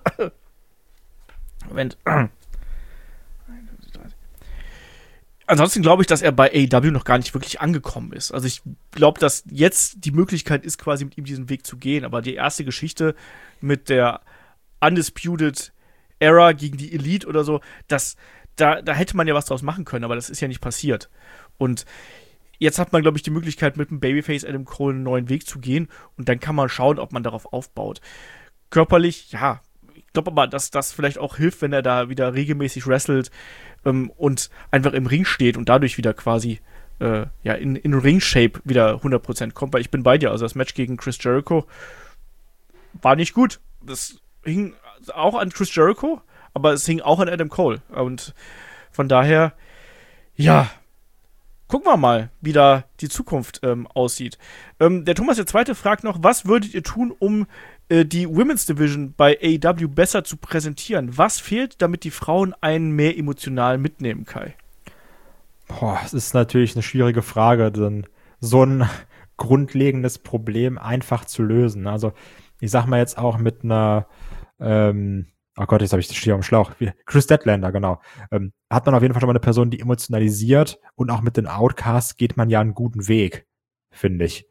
Moment. Ansonsten glaube ich, dass er bei AEW noch gar nicht wirklich angekommen ist. Also ich glaube, dass jetzt die Möglichkeit ist, quasi mit ihm diesen Weg zu gehen. Aber die erste Geschichte mit der Undisputed Era gegen die Elite oder so, da hätte man ja was draus machen können, aber das ist ja nicht passiert. Und jetzt hat man, glaube ich, die Möglichkeit, mit dem Babyface Adam Cole einen neuen Weg zu gehen und dann kann man schauen, ob man darauf aufbaut. Körperlich, ja, ich glaube aber, dass das vielleicht auch hilft, wenn er da wieder regelmäßig wrestelt und einfach im Ring steht und dadurch wieder quasi in Ring-Shape wieder 100% kommt, weil ich bin bei dir, also das Match gegen Chris Jericho war nicht gut. Das hing auch an Chris Jericho, aber es hing auch an Adam Cole und von daher, ja, gucken wir mal, wie da die Zukunft aussieht. Der Thomas der Zweite fragt noch, was würdet ihr tun, um die Women's Division bei AEW besser zu präsentieren? Was fehlt, damit die Frauen einen mehr emotional mitnehmen, Kai? Boah, es ist natürlich eine schwierige Frage, denn so ein grundlegendes Problem einfach zu lösen. Also ich sag mal jetzt auch mit einer oh Gott, jetzt habe ich das Stier am Schlauch. Chris Statlander, genau. Hat man auf jeden Fall schon mal eine Person, die emotionalisiert und auch mit den Outcasts geht man ja einen guten Weg, finde ich.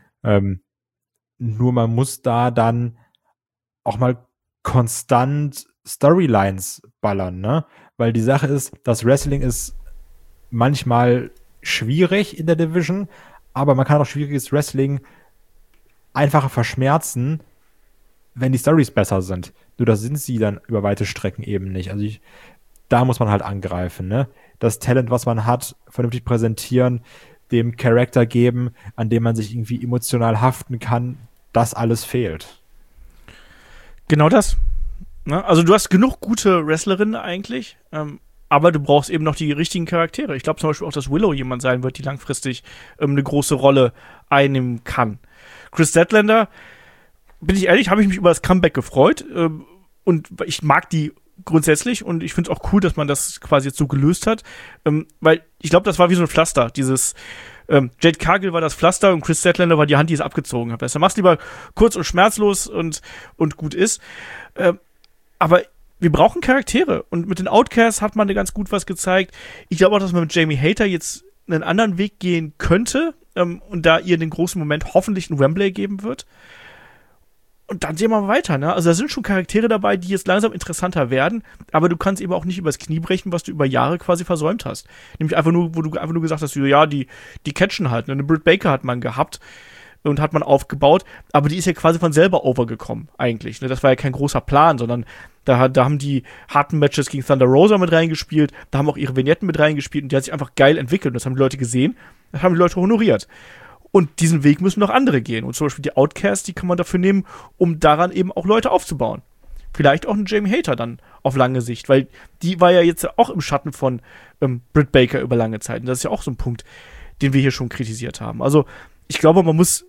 Nur man muss da dann auch mal konstant Storylines ballern, ne? Weil die Sache ist, das Wrestling ist manchmal schwierig in der Division, aber man kann auch schwieriges Wrestling einfacher verschmerzen, wenn die Storys besser sind. Nur das sind sie dann über weite Strecken eben nicht. Also da muss man halt angreifen, ne? Das Talent, was man hat, vernünftig präsentieren, dem Charakter geben, an dem man sich irgendwie emotional haften kann, das alles fehlt. Genau das. Ne? Also du hast genug gute Wrestlerinnen eigentlich, aber du brauchst eben noch die richtigen Charaktere. Ich glaube zum Beispiel auch, dass Willow jemand sein wird, die langfristig eine große Rolle einnehmen kann. Chris Statlander, bin ich ehrlich, habe ich mich über das Comeback gefreut und ich mag die grundsätzlich und ich finde es auch cool, dass man das quasi jetzt so gelöst hat, weil ich glaube, das war wie so ein Pflaster, dieses Jade Cargill war das Pflaster und Chris Statlander war die Hand, die es abgezogen hat. Besser mach's lieber kurz und schmerzlos und gut ist. Aber wir brauchen Charaktere und mit den Outcasts hat man da ganz gut was gezeigt. Ich glaube auch, dass man mit Jamie Hayter jetzt einen anderen Weg gehen könnte und da ihr den großen Moment hoffentlich einen Wembley geben wird. Und dann sehen wir mal weiter, ne? Also da sind schon Charaktere dabei, die jetzt langsam interessanter werden, aber du kannst eben auch nicht übers Knie brechen, was du über Jahre quasi versäumt hast. Nämlich einfach nur, wo du einfach nur gesagt hast, ja, die catchen halt, ne? Eine Britt Baker hat man gehabt und hat man aufgebaut, aber die ist ja quasi von selber overgekommen, eigentlich, ne? Das war ja kein großer Plan, sondern da haben die harten Matches gegen Thunder Rosa mit reingespielt, da haben auch ihre Vignetten mit reingespielt und die hat sich einfach geil entwickelt und das haben die Leute gesehen, das haben die Leute honoriert. Und diesen Weg müssen noch andere gehen. Und zum Beispiel die Outcasts, die kann man dafür nehmen, um daran eben auch Leute aufzubauen. Vielleicht auch einen Jamie Hayter dann auf lange Sicht, weil die war ja jetzt auch im Schatten von Britt Baker über lange Zeit. Und das ist ja auch so ein Punkt, den wir hier schon kritisiert haben. Also ich glaube, man muss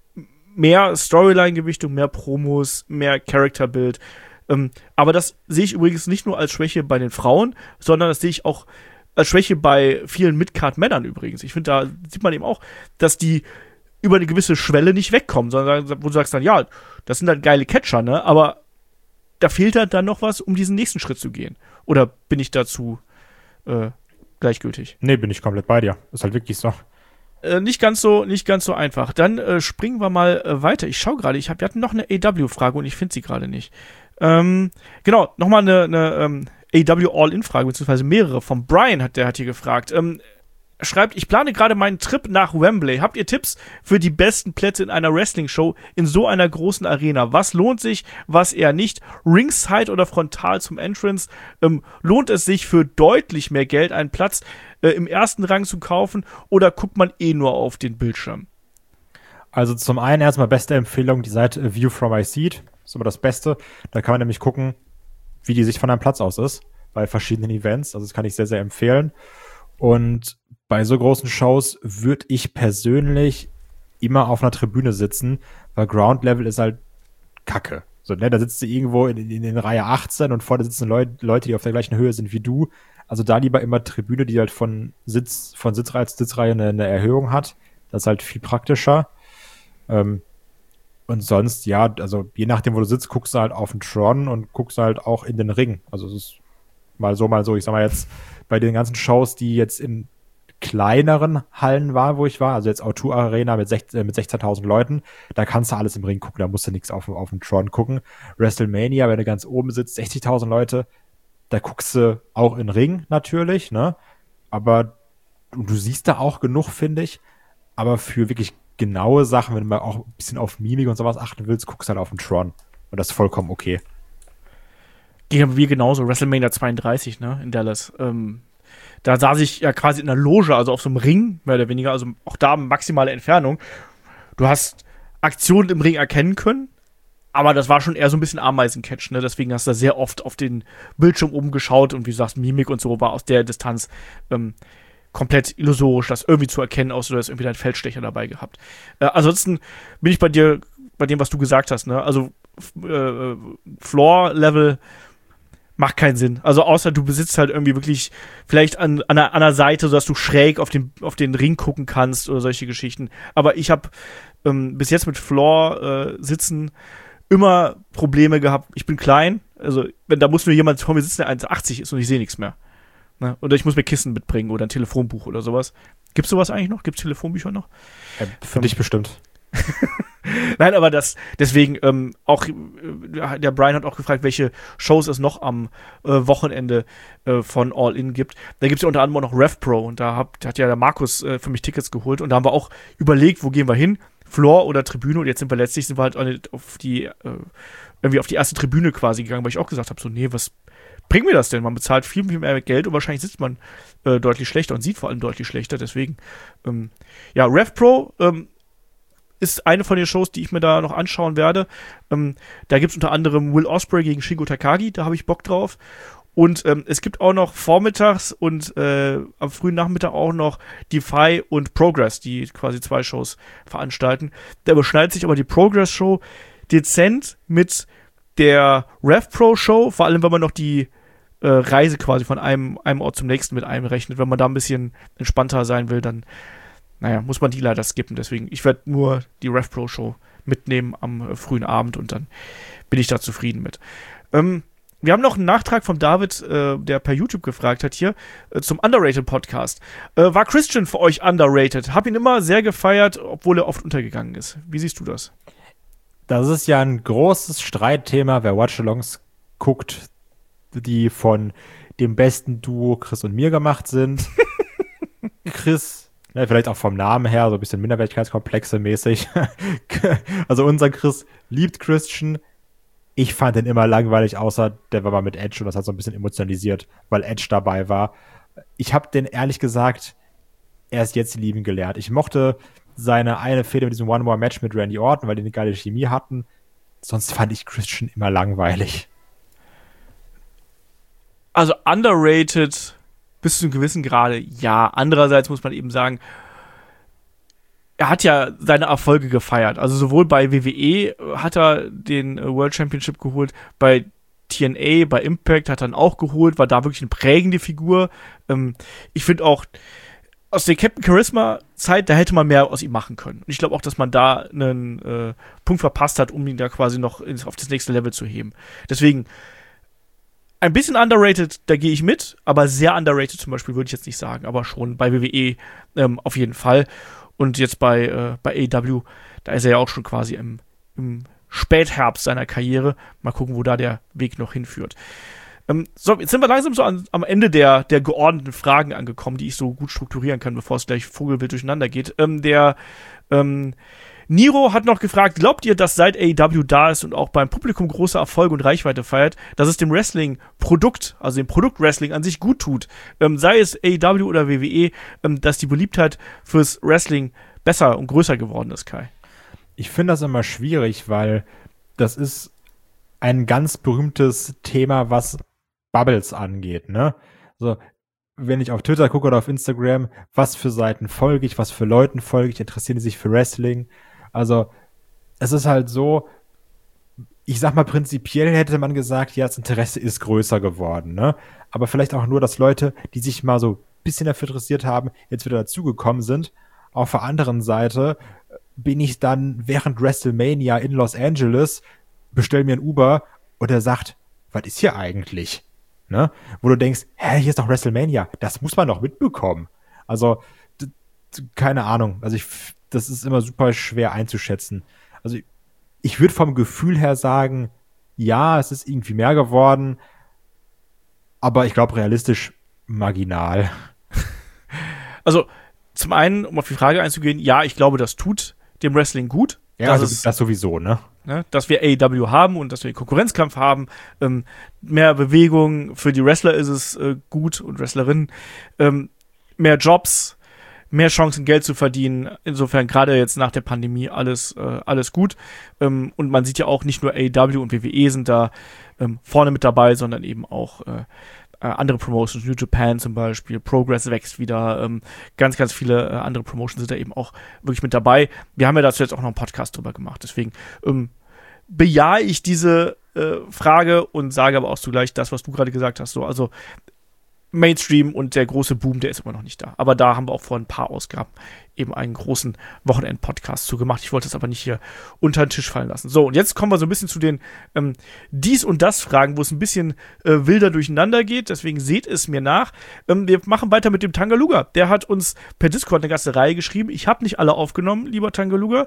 mehr Storyline-Gewichtung, mehr Promos, mehr Character-Build. Aber das sehe ich übrigens nicht nur als Schwäche bei den Frauen, sondern das sehe ich auch als Schwäche bei vielen Mid-Card-Männern übrigens. Ich finde, da sieht man eben auch, dass die über eine gewisse Schwelle nicht wegkommen, sondern wo du sagst dann, ja, das sind halt geile Catcher, ne? Aber da fehlt halt dann noch was, um diesen nächsten Schritt zu gehen. Oder bin ich dazu gleichgültig? Nee, bin ich komplett bei dir. Ist halt wirklich so. Nicht ganz so einfach. Dann springen wir mal weiter. Ich schaue gerade, wir hatten noch eine AW-Frage und ich finde sie gerade nicht. Genau, nochmal eine AW All-In-Frage, beziehungsweise mehrere. Von Brian hat hier gefragt. Er schreibt, ich plane gerade meinen Trip nach Wembley. Habt ihr Tipps für die besten Plätze in einer Wrestling-Show in so einer großen Arena? Was lohnt sich, was eher nicht? Ringside oder frontal zum Entrance? Lohnt es sich für deutlich mehr Geld einen Platz im ersten Rang zu kaufen oder guckt man nur auf den Bildschirm? Also zum einen erstmal beste Empfehlung, die Seite View from My Seat. Ist immer das Beste. Da kann man nämlich gucken, wie die Sicht von einem Platz aus ist, bei verschiedenen Events. Also das kann ich sehr, sehr empfehlen. Und bei so großen Shows würde ich persönlich immer auf einer Tribüne sitzen, weil Ground Level ist halt Kacke. So, ne, da sitzt du irgendwo in Reihe 18 und vor dir sitzen Leute, die auf der gleichen Höhe sind wie du. Also da lieber immer Tribüne, die halt von Sitzreihe zu Sitzreihe eine Erhöhung hat. Das ist halt viel praktischer. Und sonst, ja, also je nachdem, wo du sitzt, guckst du halt auf den Tron und guckst halt auch in den Ring. Also es ist mal so, mal so. Ich sag mal jetzt, bei den ganzen Shows, die jetzt in kleineren Hallen waren, wo ich war, also jetzt O2 Arena mit 16.000 Leuten, da kannst du alles im Ring gucken, da musst du nichts auf dem Tron gucken. WrestleMania, wenn du ganz oben sitzt, 60.000 Leute, da guckst du auch in den Ring natürlich, ne? Aber du siehst da auch genug, finde ich. Aber für wirklich genaue Sachen, wenn du mal auch ein bisschen auf Mimik und sowas achten willst, guckst du halt auf den Tron. Und das ist vollkommen okay. Gehen wir genauso, WrestleMania 32, ne, in Dallas. Da saß ich ja quasi in einer Loge, also auf so einem Ring, mehr oder weniger, also auch da maximale Entfernung. Du hast Aktionen im Ring erkennen können, aber das war schon eher so ein bisschen Ameisencatch, ne? Deswegen hast du da sehr oft auf den Bildschirm oben geschaut und wie du sagst, Mimik und so war aus der Distanz komplett illusorisch, das irgendwie zu erkennen, außer du hast irgendwie deinen Feldstecher dabei gehabt. Ansonsten bin ich bei dir, bei dem, was du gesagt hast, ne? Also Floor-Level macht keinen Sinn. Also außer du besitzt halt irgendwie wirklich vielleicht an einer Seite, sodass du schräg auf den Ring gucken kannst oder solche Geschichten. Aber ich habe bis jetzt mit Floor sitzen immer Probleme gehabt. Ich bin klein, also da muss nur jemand vor mir sitzen, der 1,80 ist und ich sehe nichts mehr. Ne? Oder ich muss mir Kissen mitbringen oder ein Telefonbuch oder sowas. Gibt's sowas eigentlich noch? Gibt's Telefonbücher noch? Für dich bestimmt. Nein, aber deswegen auch der Brian hat auch gefragt, welche Shows es noch am Wochenende von All In gibt. Da gibt es ja unter anderem auch noch RevPro und da hat ja der Markus für mich Tickets geholt und da haben wir auch überlegt, wo gehen wir hin? Floor oder Tribüne und jetzt sind wir halt auf die erste Tribüne quasi gegangen, weil ich auch gesagt habe, so nee, was bringt mir das denn? Man bezahlt viel, viel mehr Geld und wahrscheinlich sitzt man deutlich schlechter und sieht vor allem deutlich schlechter, deswegen ja, RevPro ist eine von den Shows, die ich mir da noch anschauen werde. Da gibt es unter anderem Will Ospreay gegen Shingo Takagi, da habe ich Bock drauf. Und es gibt auch noch vormittags und am frühen Nachmittag auch noch Defy und Progress, die quasi 2 Shows veranstalten. Da überschneidet sich aber die Progress-Show dezent mit der RevPro-Show, vor allem wenn man noch die Reise quasi von einem Ort zum nächsten mit einrechnet. Wenn man da ein bisschen entspannter sein will, dann muss man die leider skippen. Deswegen, ich werde nur die RevPro-Show mitnehmen am frühen Abend und dann bin ich da zufrieden mit. Wir haben noch einen Nachtrag von David, der per YouTube gefragt hat hier, zum Underrated-Podcast. War Christian für euch underrated? Hab ihn immer sehr gefeiert, obwohl er oft untergegangen ist. Wie siehst du das? Das ist ja ein großes Streitthema, wer Watchalongs guckt, die von dem besten Duo Chris und mir gemacht sind. Chris, vielleicht auch vom Namen her, so ein bisschen Minderwertigkeitskomplexe mäßig. Also unser Chris liebt Christian. Ich fand den immer langweilig, außer der war mal mit Edge und das hat so ein bisschen emotionalisiert, weil Edge dabei war. Ich habe den ehrlich gesagt erst jetzt lieben gelernt. Ich mochte seine eine Fehde mit diesem One-More-Match mit Randy Orton, weil die eine geile Chemie hatten. Sonst fand ich Christian immer langweilig. Also underrated bis zu einem gewissen Grade, ja. Andererseits muss man eben sagen, er hat ja seine Erfolge gefeiert. Also sowohl bei WWE hat er den World Championship geholt, bei TNA, bei Impact hat er ihn auch geholt, war da wirklich eine prägende Figur. Ich finde auch, aus der Captain Charisma-Zeit, da hätte man mehr aus ihm machen können. Und ich glaube auch, dass man da einen Punkt verpasst hat, um ihn da quasi noch auf das nächste Level zu heben. Deswegen, ein bisschen underrated, da gehe ich mit, aber sehr underrated zum Beispiel würde ich jetzt nicht sagen, aber schon bei WWE auf jeden Fall. Und jetzt bei AEW, da ist er ja auch schon quasi im Spätherbst seiner Karriere. Mal gucken, wo da der Weg noch hinführt. So, jetzt sind wir langsam so am Ende der geordneten Fragen angekommen, die ich so gut strukturieren kann, bevor es gleich vogelwild durcheinander geht. Niro hat noch gefragt, glaubt ihr, dass seit AEW da ist und auch beim Publikum große Erfolge und Reichweite feiert, dass es dem Wrestling-Produkt, also dem Produkt-Wrestling an sich gut tut, sei es AEW oder WWE, dass die Beliebtheit fürs Wrestling besser und größer geworden ist, Kai? Ich finde das immer schwierig, weil das ist ein ganz berühmtes Thema, was Bubbles angeht, ne? Also, wenn ich auf Twitter gucke oder auf Instagram, was für Seiten folge ich, was für Leuten folge ich, interessieren die sich für Wrestling? Also, es ist halt so, ich sag mal, prinzipiell hätte man gesagt, ja, das Interesse ist größer geworden, ne? Aber vielleicht auch nur, dass Leute, die sich mal so ein bisschen dafür interessiert haben, jetzt wieder dazugekommen sind. Auf der anderen Seite bin ich dann während WrestleMania in Los Angeles, bestell mir ein Uber und er sagt, was ist hier eigentlich? Ne? Wo du denkst, hä, hier ist doch WrestleMania, das muss man doch mitbekommen. Also, keine Ahnung. Also, das ist immer super schwer einzuschätzen. Also, ich würde vom Gefühl her sagen, ja, es ist irgendwie mehr geworden, aber ich glaube, realistisch marginal. Also, zum einen, um auf die Frage einzugehen, ja, ich glaube, das tut dem Wrestling gut. Ja, also das sowieso, ne? Dass wir AEW haben und dass wir den Konkurrenzkampf haben. Mehr Bewegung, für die Wrestler ist es gut und Wrestlerinnen. Mehr Jobs, mehr Chancen, Geld zu verdienen. Insofern gerade jetzt nach der Pandemie alles gut. Und man sieht ja auch, nicht nur AEW und WWE sind da vorne mit dabei, sondern eben auch andere Promotions, New Japan zum Beispiel, Progress wächst wieder, ganz, ganz viele andere Promotions sind da eben auch wirklich mit dabei. Wir haben ja dazu jetzt auch noch einen Podcast drüber gemacht, deswegen bejahe ich diese Frage und sage aber auch zugleich das, was du gerade gesagt hast, so, also Mainstream und der große Boom, der ist immer noch nicht da. Aber da haben wir auch vor ein paar Ausgaben eben einen großen Wochenend-Podcast zu gemacht. Ich wollte es aber nicht hier unter den Tisch fallen lassen. So, und jetzt kommen wir so ein bisschen zu den Dies- und Das-Fragen, wo es ein bisschen wilder durcheinander geht. Deswegen seht es mir nach. Wir machen weiter mit dem Tangaluga. Der hat uns per Discord eine ganze Reihe geschrieben. Ich habe nicht alle aufgenommen, lieber Tangaluga.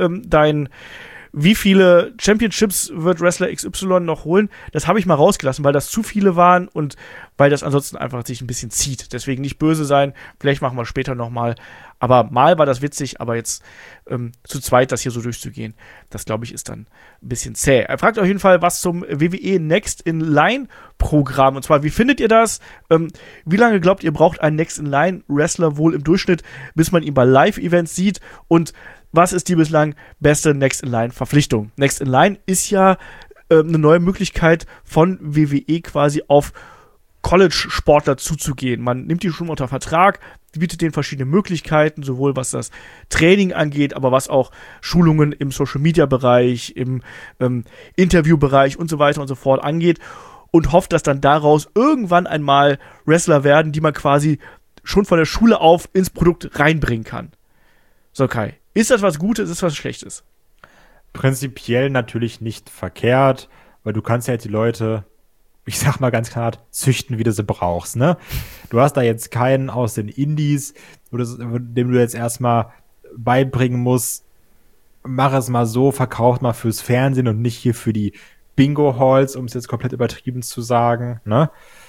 Wie viele Championships wird Wrestler XY noch holen? Das habe ich mal rausgelassen, weil das zu viele waren und weil das ansonsten einfach sich ein bisschen zieht. Deswegen nicht böse sein. Vielleicht machen wir später nochmal. Aber mal war das witzig, aber jetzt zu zweit das hier so durchzugehen, das glaube ich ist dann ein bisschen zäh. Er fragt auf jeden Fall was zum WWE Next in Line Programm. Und zwar, wie findet ihr das? Wie lange glaubt ihr, braucht ein Next in Line Wrestler wohl im Durchschnitt, bis man ihn bei Live-Events sieht? Und was ist die bislang beste Next-in-Line-Verpflichtung? Next-in-Line ist ja eine neue Möglichkeit von WWE quasi auf College-Sportler zuzugehen. Man nimmt die schon unter Vertrag, bietet denen verschiedene Möglichkeiten, sowohl was das Training angeht, aber was auch Schulungen im Social-Media-Bereich, im Interview-Bereich und so weiter und so fort angeht und hofft, dass dann daraus irgendwann einmal Wrestler werden, die man quasi schon von der Schule auf ins Produkt reinbringen kann. So, Kai, ist das was Gutes, ist das was Schlechtes? Prinzipiell natürlich nicht verkehrt, weil du kannst ja jetzt die Leute, ich sag mal ganz klar, züchten, wie du sie brauchst, ne? Du hast da jetzt keinen aus den Indies, dem du jetzt erstmal beibringen musst, mach es mal so, verkauf mal fürs Fernsehen und nicht hier für die Bingo-Halls, um es jetzt komplett übertrieben zu sagen, ne?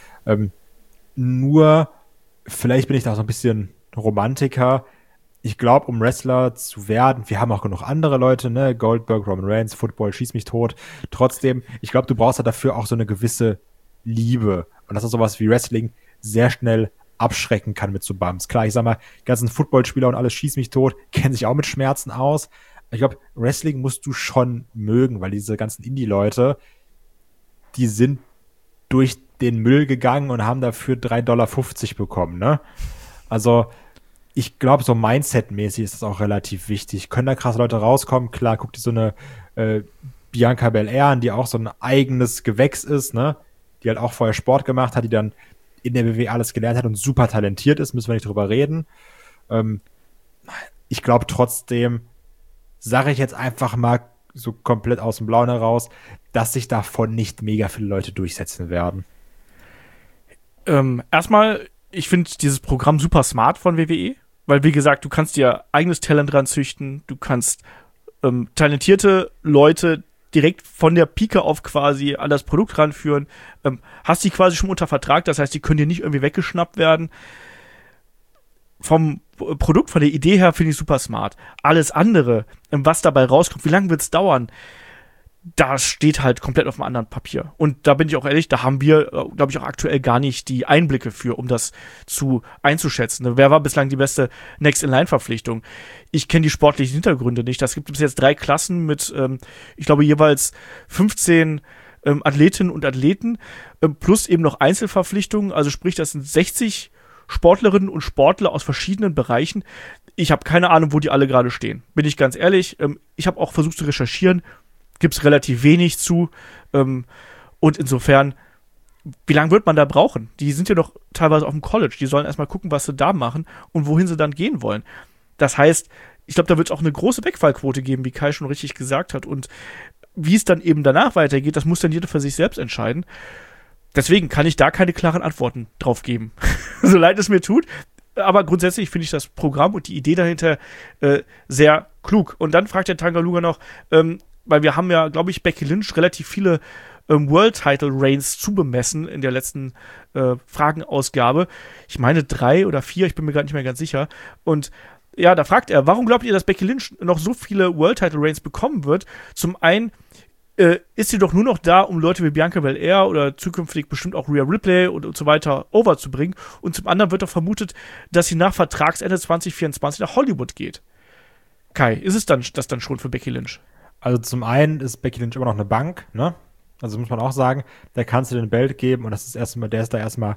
Nur, vielleicht bin ich da so ein bisschen Romantiker. Ich glaube, um Wrestler zu werden, wir haben auch genug andere Leute, ne, Goldberg, Roman Reigns, Football, schieß mich tot. Trotzdem, ich glaube, du brauchst ja dafür auch so eine gewisse Liebe. Und das ist sowas wie Wrestling sehr schnell abschrecken kann mit so Bumps. Klar, ich sag mal, die ganzen Footballspieler und alles schieß mich tot, kennen sich auch mit Schmerzen aus. Ich glaube, Wrestling musst du schon mögen, weil diese ganzen Indie-Leute, die sind durch den Müll gegangen und haben dafür $3,50 bekommen, ne? Also, ich glaube, so Mindset-mäßig ist das auch relativ wichtig. Können da krasse Leute rauskommen? Klar, guck dir so eine Bianca Belair an, die auch so ein eigenes Gewächs ist, ne? Die halt auch vorher Sport gemacht hat, die dann in der WWE alles gelernt hat und super talentiert ist, müssen wir nicht drüber reden. Ich glaube trotzdem, sage ich jetzt einfach mal so komplett aus dem Blauen heraus, dass sich davon nicht mega viele Leute durchsetzen werden. Erstmal, ich finde dieses Programm super smart von WWE, weil, wie gesagt, du kannst dir eigenes Talent ranzüchten, du kannst talentierte Leute direkt von der Pike auf quasi an das Produkt ranführen, hast die quasi schon unter Vertrag, das heißt, die können dir nicht irgendwie weggeschnappt werden. Vom Produkt, von der Idee her finde ich super smart. Alles andere, was dabei rauskommt, wie lange wird es dauern, das steht halt komplett auf einem anderen Papier. Und da bin ich auch ehrlich, da haben wir, glaube ich, auch aktuell gar nicht die Einblicke für, um das einzuschätzen. Wer war bislang die beste Next-in-Line-Verpflichtung? Ich kenne die sportlichen Hintergründe nicht. Das gibt bis jetzt 3 Klassen mit, ich glaube, jeweils 15 Athletinnen und Athleten, plus eben noch Einzelverpflichtungen. Also sprich, das sind 60 Sportlerinnen und Sportler aus verschiedenen Bereichen. Ich habe keine Ahnung, wo die alle gerade stehen. Bin ich ganz ehrlich. Ich habe auch versucht zu recherchieren. Gibt es relativ wenig zu. Und insofern, wie lange wird man da brauchen? Die sind ja doch teilweise auf dem College. Die sollen erstmal gucken, was sie da machen und wohin sie dann gehen wollen. Das heißt, ich glaube, da wird es auch eine große Wegfallquote geben, wie Kai schon richtig gesagt hat. Und wie es dann eben danach weitergeht, das muss dann jeder für sich selbst entscheiden. Deswegen kann ich da keine klaren Antworten drauf geben. So leid es mir tut. Aber grundsätzlich finde ich das Programm und die Idee dahinter sehr klug. Und dann fragt der Tangaluga noch, weil wir haben ja, glaube ich, Becky Lynch relativ viele World-Title-Reigns zubemessen in der letzten Fragenausgabe. Ich meine 3 oder 4, ich bin mir gerade nicht mehr ganz sicher. Und ja, da fragt er, warum glaubt ihr, dass Becky Lynch noch so viele World-Title-Reigns bekommen wird? Zum einen ist sie doch nur noch da, um Leute wie Bianca Belair oder zukünftig bestimmt auch Rhea Ripley und so weiter overzubringen. Und zum anderen wird doch vermutet, dass sie nach Vertragsende 2024 nach Hollywood geht. Kai, ist es dann das dann schon für Becky Lynch? Also zum einen ist Becky Lynch immer noch eine Bank, ne? Also muss man auch sagen, da kannst du den Belt geben und das ist erstmal, der ist da erstmal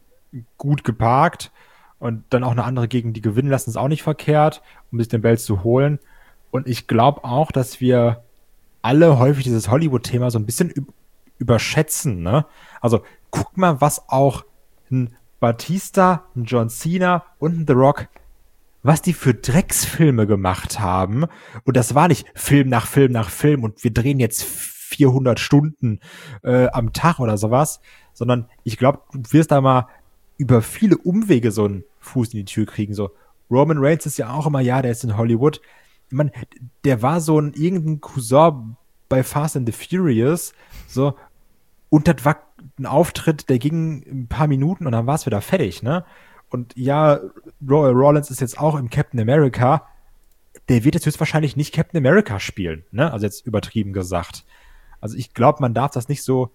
gut geparkt und dann auch eine andere gegen die gewinnen lassen, ist auch nicht verkehrt, um sich den Belt zu holen. Und ich glaube auch, dass wir alle häufig dieses Hollywood-Thema so ein bisschen überschätzen, ne? Also guck mal, was auch ein Batista, ein John Cena und ein The Rock, was die für Drecksfilme gemacht haben. Und das war nicht Film nach Film nach Film und wir drehen jetzt 400 Stunden am Tag oder sowas, sondern ich glaube, du wirst da mal über viele Umwege so einen Fuß in die Tür kriegen. So Roman Reigns ist ja auch immer, ja, der ist in Hollywood. Ich meine, der war so irgendein Cousin bei Fast and the Furious, so, und das war ein Auftritt, der ging ein paar Minuten und dann war es wieder fertig, ne? Und ja, Rollins ist jetzt auch im Captain America. Der wird jetzt höchstwahrscheinlich nicht Captain America spielen, ne? Also jetzt übertrieben gesagt. Also ich glaube, man darf das nicht so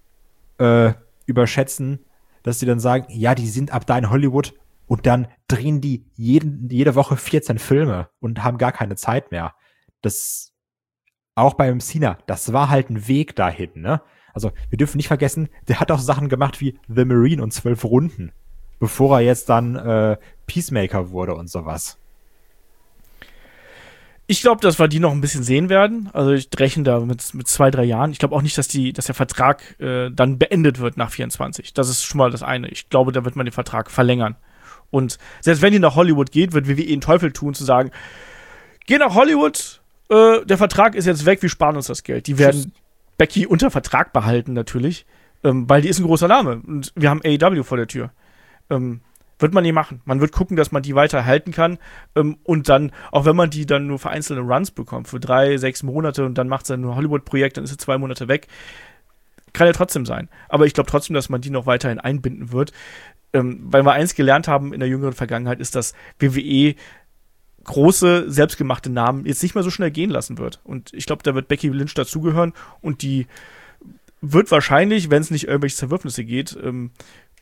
überschätzen, dass die dann sagen, ja, die sind ab da in Hollywood und dann drehen die jede Woche 14 Filme und haben gar keine Zeit mehr. Das auch beim Cena, das war halt ein Weg dahin, ne? Also wir dürfen nicht vergessen, der hat auch Sachen gemacht wie The Marine und 12 Runden, bevor er jetzt dann Peacemaker wurde und sowas. Ich glaube, dass wir die noch ein bisschen sehen werden. Also ich rechne da mit 2-3 Jahren. Ich glaube auch nicht, dass der Vertrag dann beendet wird nach 24. Das ist schon mal das eine. Ich glaube, da wird man den Vertrag verlängern. Und selbst wenn die nach Hollywood geht, wird WWE den Teufel tun, zu sagen, geh nach Hollywood, der Vertrag ist jetzt weg, wir sparen uns das Geld. Die werden Becky unter Vertrag behalten natürlich, weil die ist ein großer Name. Und wir haben AEW vor der Tür. Wird man nie machen. Man wird gucken, dass man die weiter halten kann und dann, auch wenn man die dann nur für einzelne Runs bekommt, für 3-6 Monate und dann macht sie ein Hollywood-Projekt, dann ist sie 2 Monate weg, kann ja trotzdem sein. Aber ich glaube trotzdem, dass man die noch weiterhin einbinden wird, weil wir eins gelernt haben in der jüngeren Vergangenheit, ist, dass WWE große, selbstgemachte Namen jetzt nicht mehr so schnell gehen lassen wird. Und ich glaube, da wird Becky Lynch dazugehören und die wird wahrscheinlich, wenn es nicht irgendwelche Zerwürfnisse geht,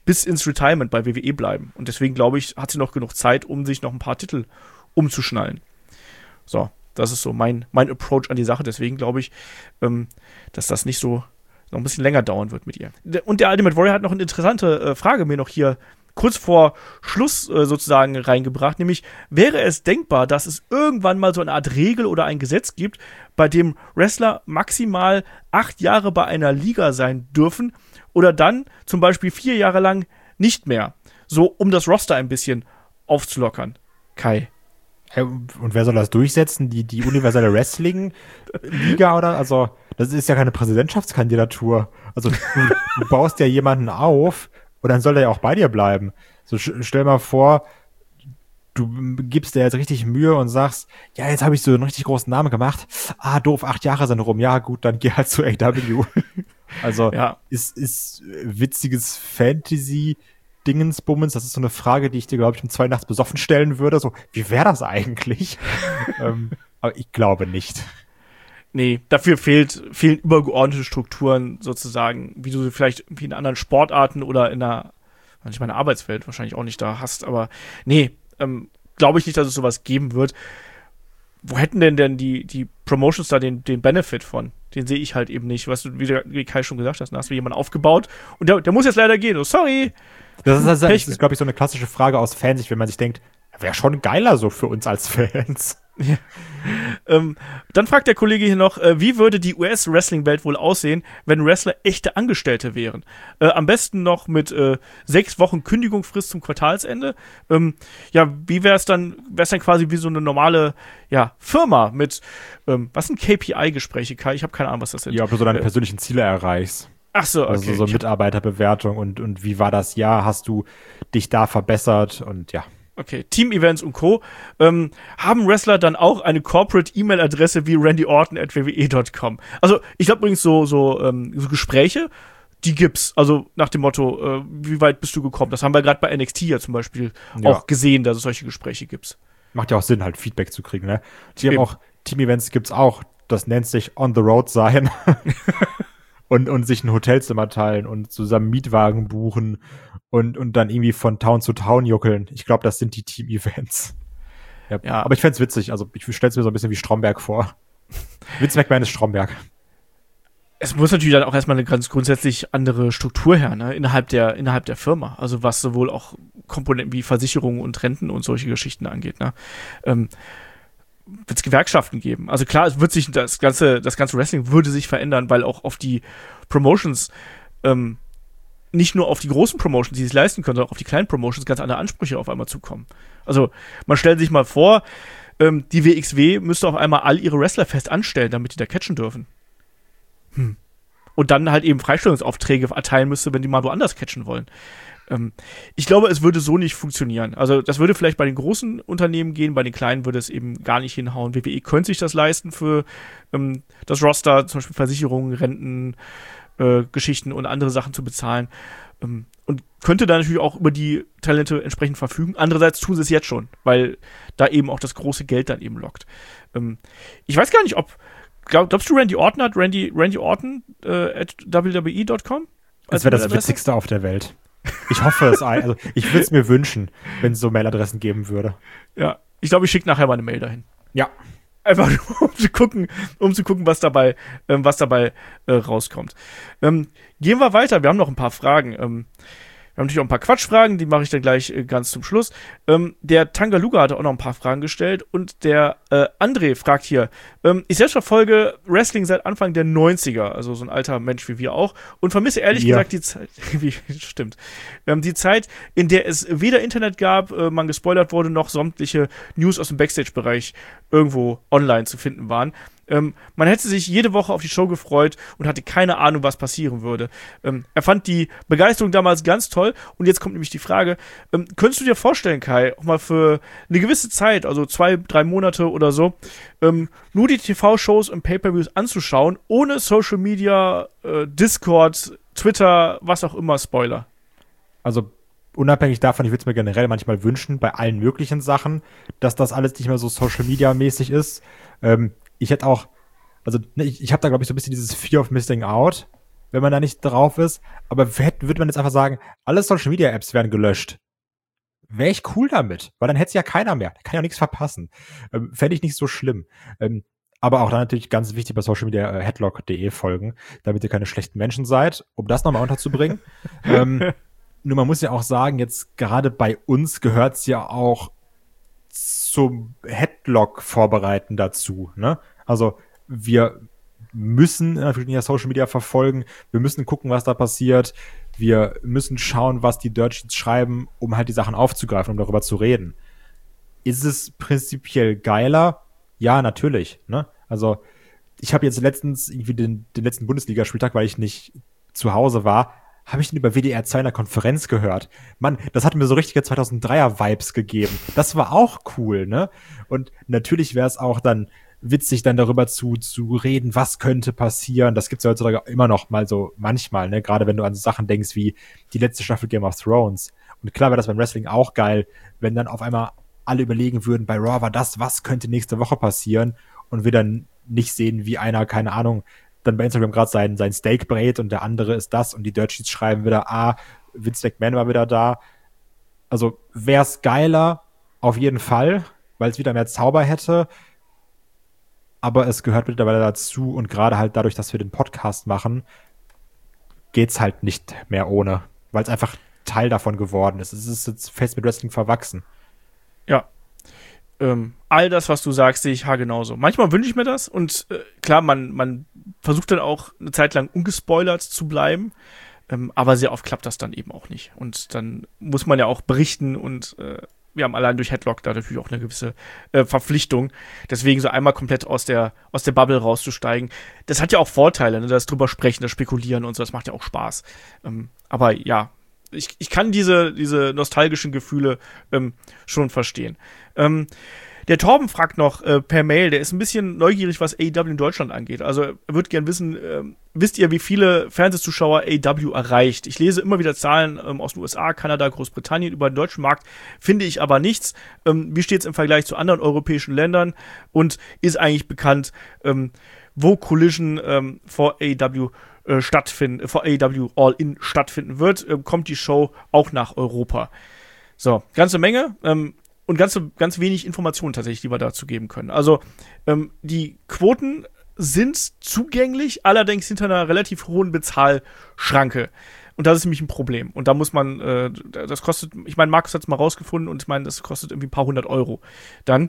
bis ins Retirement bei WWE bleiben. Und deswegen, glaube ich, hat sie noch genug Zeit, um sich noch ein paar Titel umzuschnallen. So, das ist so mein Approach an die Sache. Deswegen glaube ich, dass das nicht so noch ein bisschen länger dauern wird mit ihr. Und der Ultimate Warrior hat noch eine interessante Frage mir noch hier kurz vor Schluss sozusagen reingebracht, nämlich wäre es denkbar, dass es irgendwann mal so eine Art Regel oder ein Gesetz gibt, bei dem Wrestler maximal 8 Jahre bei einer Liga sein dürfen oder dann zum Beispiel 4 Jahre lang nicht mehr, so um das Roster ein bisschen aufzulockern. Kai. Und wer soll das durchsetzen? Die universelle Wrestling-Liga oder? Also, das ist ja keine Präsidentschaftskandidatur. Also, du baust ja jemanden auf und dann soll der ja auch bei dir bleiben. So, stell mal vor, du gibst dir jetzt richtig Mühe und sagst, ja, jetzt habe ich so einen richtig großen Namen gemacht. Ah, doof, 8 Jahre sind rum. Ja, gut, dann geh halt zu AEW. Also, ja. ist witziges Fantasy-Dingensbummens, das ist so eine Frage, die ich dir, glaube ich, um 2 nachts besoffen stellen würde. So, wie wäre das eigentlich? Aber ich glaube nicht. Nee, dafür fehlen übergeordnete Strukturen sozusagen, wie du sie vielleicht irgendwie in anderen Sportarten oder in einer Arbeitswelt wahrscheinlich auch nicht da hast. Aber nee, glaube ich nicht, dass es sowas geben wird. Wo hätten denn die Promotions da den Benefit von? Den sehe ich halt eben nicht. Weißt du, wie Kai schon gesagt hast, da hast du jemanden aufgebaut und der muss jetzt leider gehen. Oh, sorry. Das ist, glaube ich, so eine klassische Frage aus Fansicht, wenn man sich denkt, wäre schon geiler so für uns als Fans. Ja. Dann fragt der Kollege hier noch, wie würde die US-Wrestling-Welt wohl aussehen, wenn Wrestler echte Angestellte wären? Am besten noch mit 6 Wochen Kündigungsfrist zum Quartalsende. Ja, wie wäre es dann? Wäre es dann quasi wie so eine normale Firma mit, was sind KPI-Gespräche, Kai? Ich habe keine Ahnung, was das sind. Ja, ob du so deine persönlichen Ziele erreichst. Ach so, okay. Also so Mitarbeiterbewertung und wie war das Jahr? Hast du dich da verbessert? Und ja. Okay, Team-Events und Co. Haben Wrestler dann auch eine Corporate-E-Mail-Adresse wie randyorton@wwe.com? Also, ich glaube übrigens so Gespräche, die gibt's. Also nach dem Motto, wie weit bist du gekommen? Das haben wir gerade bei NXT ja zum Beispiel auch gesehen, dass es solche Gespräche gibt. Macht ja auch Sinn, halt Feedback zu kriegen, ne? Die haben auch, Team-Events gibt's auch. Das nennt sich On the Road sein. und sich ein Hotelzimmer teilen und zusammen Mietwagen buchen und dann irgendwie von Town zu Town juckeln. Ich glaube, das sind die Team-Events. Ja. Aber ich fänd's witzig. Also ich stell's mir so ein bisschen wie Stromberg vor. Vince McMahon ist Stromberg. Es muss natürlich dann auch erstmal eine ganz grundsätzlich andere Struktur her, ne? Innerhalb der Firma. Also was sowohl auch Komponenten wie Versicherungen und Renten und solche Geschichten angeht, ne? Wird es Gewerkschaften geben. Also klar, es wird sich das ganze Wrestling würde sich verändern, weil auch auf die Promotions, nicht nur auf die großen Promotions, die sich leisten können, sondern auch auf die kleinen Promotions ganz andere Ansprüche auf einmal zukommen. Also man stellt sich mal vor, die WXW müsste auf einmal all ihre Wrestler fest anstellen, damit die da catchen dürfen. Und dann halt eben Freistellungsaufträge erteilen müsste, wenn die mal woanders catchen wollen. Ich glaube, es würde so nicht funktionieren. Also das würde vielleicht bei den großen Unternehmen gehen, bei den kleinen würde es eben gar nicht hinhauen. WWE könnte sich das leisten für das Roster, zum Beispiel Versicherungen, Renten, Geschichten und andere Sachen zu bezahlen. Und könnte da natürlich auch über die Talente entsprechend verfügen. Andererseits tun sie es jetzt schon, weil da eben auch das große Geld dann eben lockt. Ich weiß gar nicht, glaubst du, Randy Orton hat Randy Orton at WWE.com? Das wäre das Witzigste auf der Welt. Ich hoffe es. Also ich würde es mir wünschen, wenn es so Mailadressen geben würde. Ja, ich glaube, ich schicke nachher mal eine Mail dahin. Ja. Einfach nur, um zu gucken, was dabei rauskommt. Gehen wir weiter. Wir haben noch ein paar Fragen. Wir haben natürlich auch ein paar Quatschfragen, die mache ich dann gleich ganz zum Schluss. Der Tangaluga hatte auch noch ein paar Fragen gestellt und der André fragt hier, ich selbst verfolge Wrestling seit Anfang der 90er, also so ein alter Mensch wie wir auch, und vermisse ehrlich gesagt die Zeit, stimmt, die Zeit, in der es weder Internet gab, man gespoilert wurde, noch sämtliche News aus dem Backstage-Bereich irgendwo online zu finden waren. Man hätte sich jede Woche auf die Show gefreut und hatte keine Ahnung, was passieren würde. Er fand die Begeisterung damals ganz toll und jetzt kommt nämlich die Frage, könntest du dir vorstellen, Kai, auch mal für eine gewisse Zeit, also 2-3 Monate oder so, nur die TV-Shows und Pay-Per-Views anzuschauen, ohne Social Media, Discord, Twitter, was auch immer, Spoiler? Also unabhängig davon, ich würde es mir generell manchmal wünschen, bei allen möglichen Sachen, dass das alles nicht mehr so Social-Media-mäßig ist. Ich hätte auch, also ich habe da, glaube ich, so ein bisschen dieses Fear of Missing Out. wenn man da nicht drauf ist. Aber würde man jetzt einfach sagen, alle Social-Media-Apps werden gelöscht. Wäre ich cool damit, weil dann hätte es ja keiner mehr. Da kann ja auch nichts verpassen. Fände ich nicht so schlimm. Aber auch dann natürlich ganz wichtig bei Social Media headlock.de folgen, damit ihr keine schlechten Menschen seid, um das nochmal unterzubringen. Nur man muss ja auch sagen, jetzt gerade bei uns gehört es ja auch zum Headlock vorbereiten dazu, ne? Also wir müssen natürlich Social Media verfolgen, wir müssen gucken, was da passiert, wir müssen schauen, was die Dirt Sheets schreiben, um halt die Sachen aufzugreifen, um darüber zu reden. Ist es prinzipiell geiler? Ja, natürlich, ne? Also ich habe jetzt letztens irgendwie den letzten Bundesligaspieltag, weil ich nicht zu Hause war, habe ich den über WDR 2 in der Konferenz gehört. Mann, das hat mir so richtige 2003er-Vibes gegeben. Das war auch cool, ne? Und natürlich wäre es auch dann witzig, dann darüber zu reden, was könnte passieren. Das gibt's ja heutzutage immer noch mal so manchmal, ne? Gerade wenn du an so Sachen denkst wie die letzte Staffel Game of Thrones. Und klar wäre das beim Wrestling auch geil, wenn dann auf einmal alle überlegen würden, bei Raw war das, was könnte nächste Woche passieren? Und wir dann nicht sehen, wie einer, keine Ahnung, dann bei Instagram gerade sein Steak brät und der andere ist das und die Dirt Sheets schreiben wieder, Vince McMahon war wieder da. Also wäre es geiler, auf jeden Fall, weil es wieder mehr Zauber hätte. Aber es gehört mittlerweile dazu und gerade halt dadurch, dass wir den Podcast machen, geht's halt nicht mehr ohne, weil es einfach Teil davon geworden ist. Es ist jetzt fest mit Wrestling verwachsen. Ja. All das, was du sagst, sehe ich genauso. Manchmal wünsche ich mir das und klar, man versucht dann auch eine Zeit lang ungespoilert zu bleiben, aber sehr oft klappt das dann eben auch nicht. Und dann muss man ja auch berichten und wir haben allein durch Headlock da natürlich auch eine gewisse Verpflichtung. Deswegen so einmal komplett aus der Bubble rauszusteigen. Das hat ja auch Vorteile, ne? Das drüber sprechen, das Spekulieren und so, das macht ja auch Spaß. Aber ja, ich kann diese nostalgischen Gefühle schon verstehen. Der Torben fragt noch per Mail, der ist ein bisschen neugierig, was AEW in Deutschland angeht. Also er würde gern wissen, wisst ihr, wie viele Fernsehzuschauer AEW erreicht? Ich lese immer wieder Zahlen aus den USA, Kanada, Großbritannien über den deutschen Markt, finde ich aber nichts. Wie steht es im Vergleich zu anderen europäischen Ländern? Und ist eigentlich bekannt, wo Collision vor AEW vor AEW All-In stattfinden wird, kommt die Show auch nach Europa. So, ganze Menge und ganz wenig Informationen tatsächlich, die wir dazu geben können. Also, die Quoten sind zugänglich, allerdings hinter einer relativ hohen Bezahlschranke. Und das ist nämlich ein Problem. Und da muss man, das kostet, ich meine, Markus hat es mal rausgefunden und ich meine, das kostet irgendwie ein paar hundert Euro. Dann,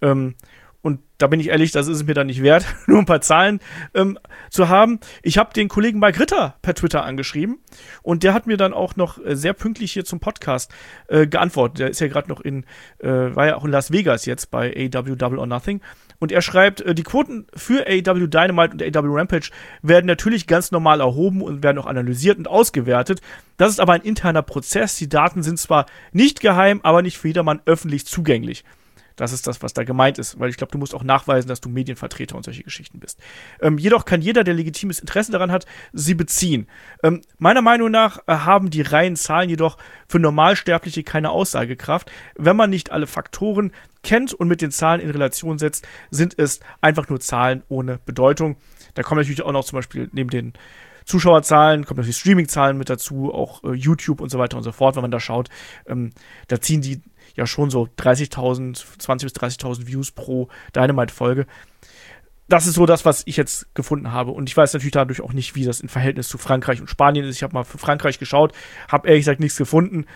und da bin ich ehrlich, das ist es mir dann nicht wert, nur ein paar Zahlen zu haben. Ich habe den Kollegen Mike Ritter per Twitter angeschrieben und der hat mir dann auch noch sehr pünktlich hier zum Podcast geantwortet. Der ist ja gerade noch war ja auch in Las Vegas jetzt bei AEW Double or Nothing. Und er schreibt, die Quoten für AEW Dynamite und AEW Rampage werden natürlich ganz normal erhoben und werden auch analysiert und ausgewertet. Das ist aber ein interner Prozess. Die Daten sind zwar nicht geheim, aber nicht für jedermann öffentlich zugänglich. Das ist das, was da gemeint ist, weil ich glaube, du musst auch nachweisen, dass du Medienvertreter und solche Geschichten bist. Jedoch kann jeder, der legitimes Interesse daran hat, sie beziehen. Meiner Meinung nach haben die reinen Zahlen jedoch für Normalsterbliche keine Aussagekraft. Wenn man nicht alle Faktoren kennt und mit den Zahlen in Relation setzt, sind es einfach nur Zahlen ohne Bedeutung. Da kommen natürlich auch noch zum Beispiel neben den Zuschauerzahlen, kommen natürlich Streamingzahlen mit dazu, auch YouTube und so weiter und so fort, wenn man da schaut. Da ziehen die ja schon so 20.000 bis 30.000 Views pro Dynamite-Folge. Das ist so das, was ich jetzt gefunden habe. Und ich weiß natürlich dadurch auch nicht, wie das im Verhältnis zu Frankreich und Spanien ist. Ich habe mal für Frankreich geschaut, habe ehrlich gesagt nichts gefunden.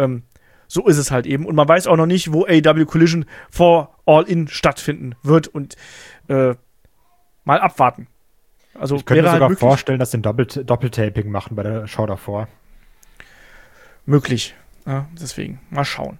So ist es halt eben. Und man weiß auch noch nicht, wo AEW Collision vor All-In stattfinden wird. Und mal abwarten. Also ich könnte mir sogar vorstellen, dass sie ein Doppeltaping machen bei der Show davor. Möglich. Ja, deswegen. Mal schauen.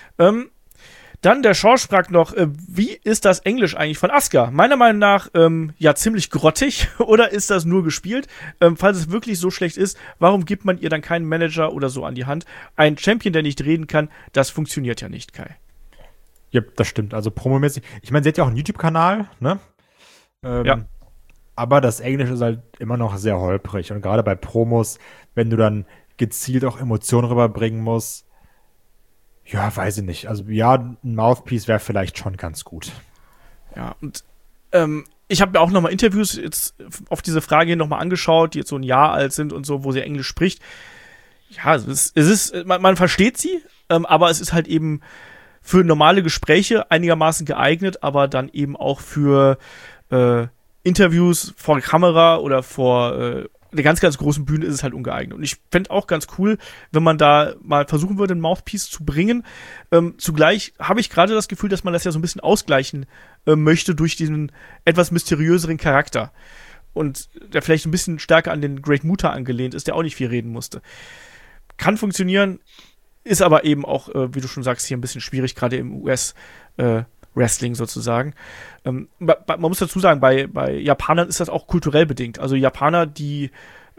Dann der Schorsch fragt noch, wie ist das Englisch eigentlich von Asuka? Meiner Meinung nach ja ziemlich grottig oder ist das nur gespielt? Falls es wirklich so schlecht ist, warum gibt man ihr dann keinen Manager oder so an die Hand? Ein Champion, der nicht reden kann, das funktioniert ja nicht, Kai. Ja, das stimmt. Also promomäßig. Ich meine, sie hat ja auch einen YouTube-Kanal, ne? Ja. Aber das Englische ist halt immer noch sehr holprig. Und gerade bei Promos, wenn du dann gezielt auch Emotionen rüberbringen musst, ja, weiß ich nicht. Also ja, ein Mouthpiece wäre vielleicht schon ganz gut. Ja, und ich habe mir auch nochmal Interviews jetzt auf diese Frage hin nochmal angeschaut, die jetzt so ein Jahr alt sind und so, wo sie Englisch spricht. Ja, es ist man versteht sie, aber es ist halt eben für normale Gespräche einigermaßen geeignet, aber dann eben auch für Interviews vor der Kamera oder vor der ganz, ganz großen Bühne ist es halt ungeeignet. Und ich fände auch ganz cool, wenn man da mal versuchen würde, ein Mouthpiece zu bringen. Zugleich habe ich gerade das Gefühl, dass man das ja so ein bisschen ausgleichen möchte durch diesen etwas mysteriöseren Charakter. Und der vielleicht ein bisschen stärker an den Great Muta angelehnt ist, der auch nicht viel reden musste. Kann funktionieren, ist aber eben auch, wie du schon sagst, hier ein bisschen schwierig, gerade im US-Wrestling sozusagen. Man muss dazu sagen, bei Japanern ist das auch kulturell bedingt. Also Japaner, die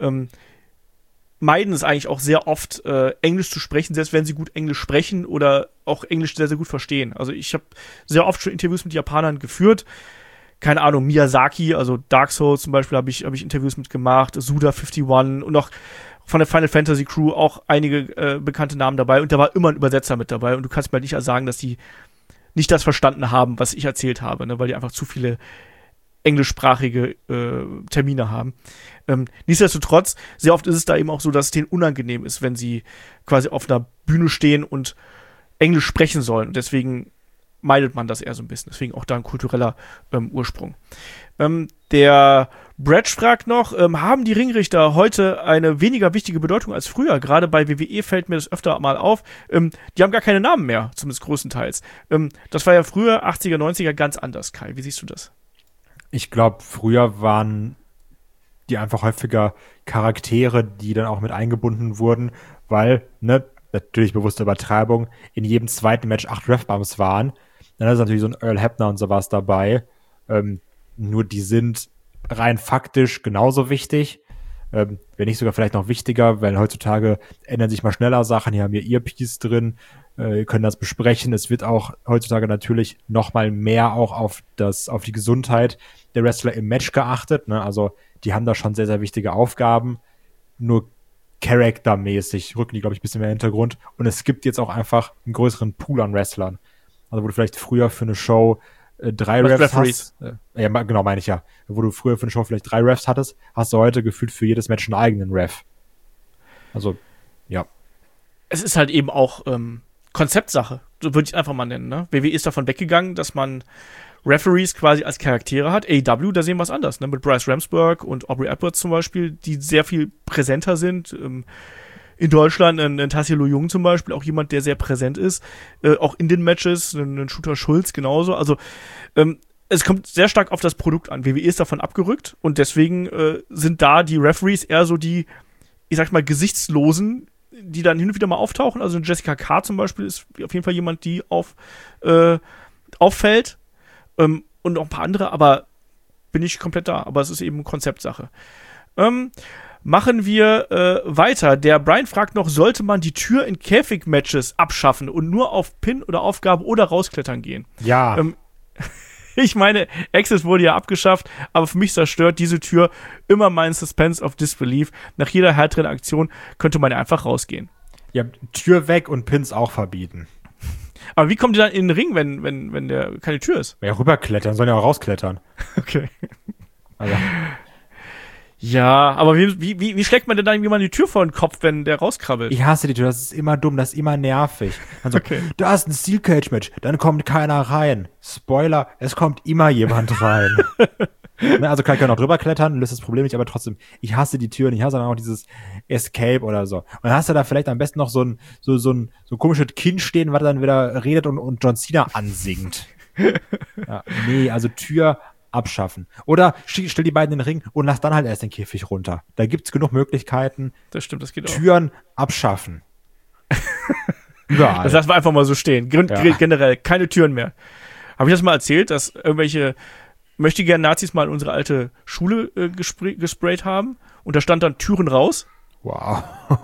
meiden es eigentlich auch sehr oft, Englisch zu sprechen, selbst wenn sie gut Englisch sprechen oder auch Englisch sehr, sehr gut verstehen. Also ich habe sehr oft schon Interviews mit Japanern geführt. Keine Ahnung, Miyazaki, also Dark Souls zum Beispiel, habe ich Interviews mitgemacht, Suda51 und auch von der Final Fantasy Crew auch einige bekannte Namen dabei. Und da war immer ein Übersetzer mit dabei. Und du kannst mir halt nicht sagen, dass die nicht das verstanden haben, was ich erzählt habe, ne, weil die einfach zu viele englischsprachige Termine haben. Nichtsdestotrotz, sehr oft ist es da eben auch so, dass es denen unangenehm ist, wenn sie quasi auf einer Bühne stehen und Englisch sprechen sollen. Und deswegen meidet man das eher so ein bisschen. Deswegen auch da ein kultureller Ursprung. Der Bretsch fragt noch, haben die Ringrichter heute eine weniger wichtige Bedeutung als früher? Gerade bei WWE fällt mir das öfter mal auf. Die haben gar keine Namen mehr, zumindest größtenteils. Das war ja früher, 80er, 90er, ganz anders, Kai. Wie siehst du das? Ich glaube, früher waren die einfach häufiger Charaktere, die dann auch mit eingebunden wurden, weil, ne, natürlich bewusste Übertreibung, in jedem zweiten Match 8 Ref-Bumps waren. Dann ist natürlich so ein Earl Hebner und sowas dabei. Nur die sind rein faktisch genauso wichtig, wenn nicht sogar vielleicht noch wichtiger, weil heutzutage ändern sich mal schneller Sachen. Hier haben wir Earpiece drin, können das besprechen. Es wird auch heutzutage natürlich noch mal mehr auch auf die Gesundheit der Wrestler im Match geachtet. Ne? Also die haben da schon sehr, sehr wichtige Aufgaben. Nur charaktermäßig rücken die, glaube ich, ein bisschen mehr in den Hintergrund. Und es gibt jetzt auch einfach einen größeren Pool an Wrestlern. Also wo du vielleicht früher für eine Show 3 Refs hast. Ja, genau, meine ich ja. Wo du früher für eine Show vielleicht 3 Refs hattest, hast du heute gefühlt für jedes Match einen eigenen Ref. Also, ja. Es ist halt eben auch Konzeptsache. So würde ich es einfach mal nennen. Ne? WWE ist davon weggegangen, dass man Referees quasi als Charaktere hat. AEW, da sehen wir es anders. Ne? Mit Bryce Ramsburg und Aubrey Edwards zum Beispiel, die sehr viel präsenter sind. In Deutschland ein Tassilo Jung zum Beispiel, auch jemand, der sehr präsent ist. Auch in den Matches, ein Shooter Schulz genauso. Also es kommt sehr stark auf das Produkt an. WWE ist davon abgerückt und deswegen sind da die Referees eher so die, ich sag mal, Gesichtslosen, die dann hin und wieder mal auftauchen. Also Jessica K. zum Beispiel ist auf jeden Fall jemand, die auffällt. Und noch ein paar andere, aber bin ich komplett da. Aber es ist eben Konzeptsache. Machen wir weiter. Der Brian fragt noch, sollte man die Tür in Käfig-Matches abschaffen und nur auf Pin oder Aufgabe oder rausklettern gehen? Ja. Ich meine, Access wurde ja abgeschafft, aber für mich zerstört diese Tür immer meinen Suspense of Disbelief. Nach jeder härteren Aktion könnte man ja einfach rausgehen. Ja, Tür weg und Pins auch verbieten. Aber wie kommt ihr dann in den Ring, wenn der keine Tür ist? Ja, rüberklettern, sollen ja auch rausklettern. Okay. Also. Ja, aber wie schlägt man denn dann jemand die Tür vor den Kopf, wenn der rauskrabbelt? Ich hasse die Tür, das ist immer dumm, das ist immer nervig. Also, okay. Da ist ein Steel Cage Match, dann kommt keiner rein. Spoiler, es kommt immer jemand rein. Ne, also kann ich auch noch drüber klettern, löst das Problem nicht, aber trotzdem, ich hasse die Türen, ich hasse dann auch dieses Escape oder so. Und dann hast du da vielleicht am besten noch so ein komisches Kind stehen, was dann wieder redet und John Cena ansingt. Ja, nee, also Tür abschaffen. Oder stell die beiden in den Ring und lass dann halt erst den Käfig runter. Da gibt's genug Möglichkeiten. Das stimmt, das geht auch. Türen abschaffen. Überall. Das lassen wir einfach mal so stehen. Generell keine Türen mehr. Habe ich das mal erzählt, dass irgendwelche möchte gerne Nazis mal in unsere alte Schule gesprayt haben und da stand dann Türen raus? Wow.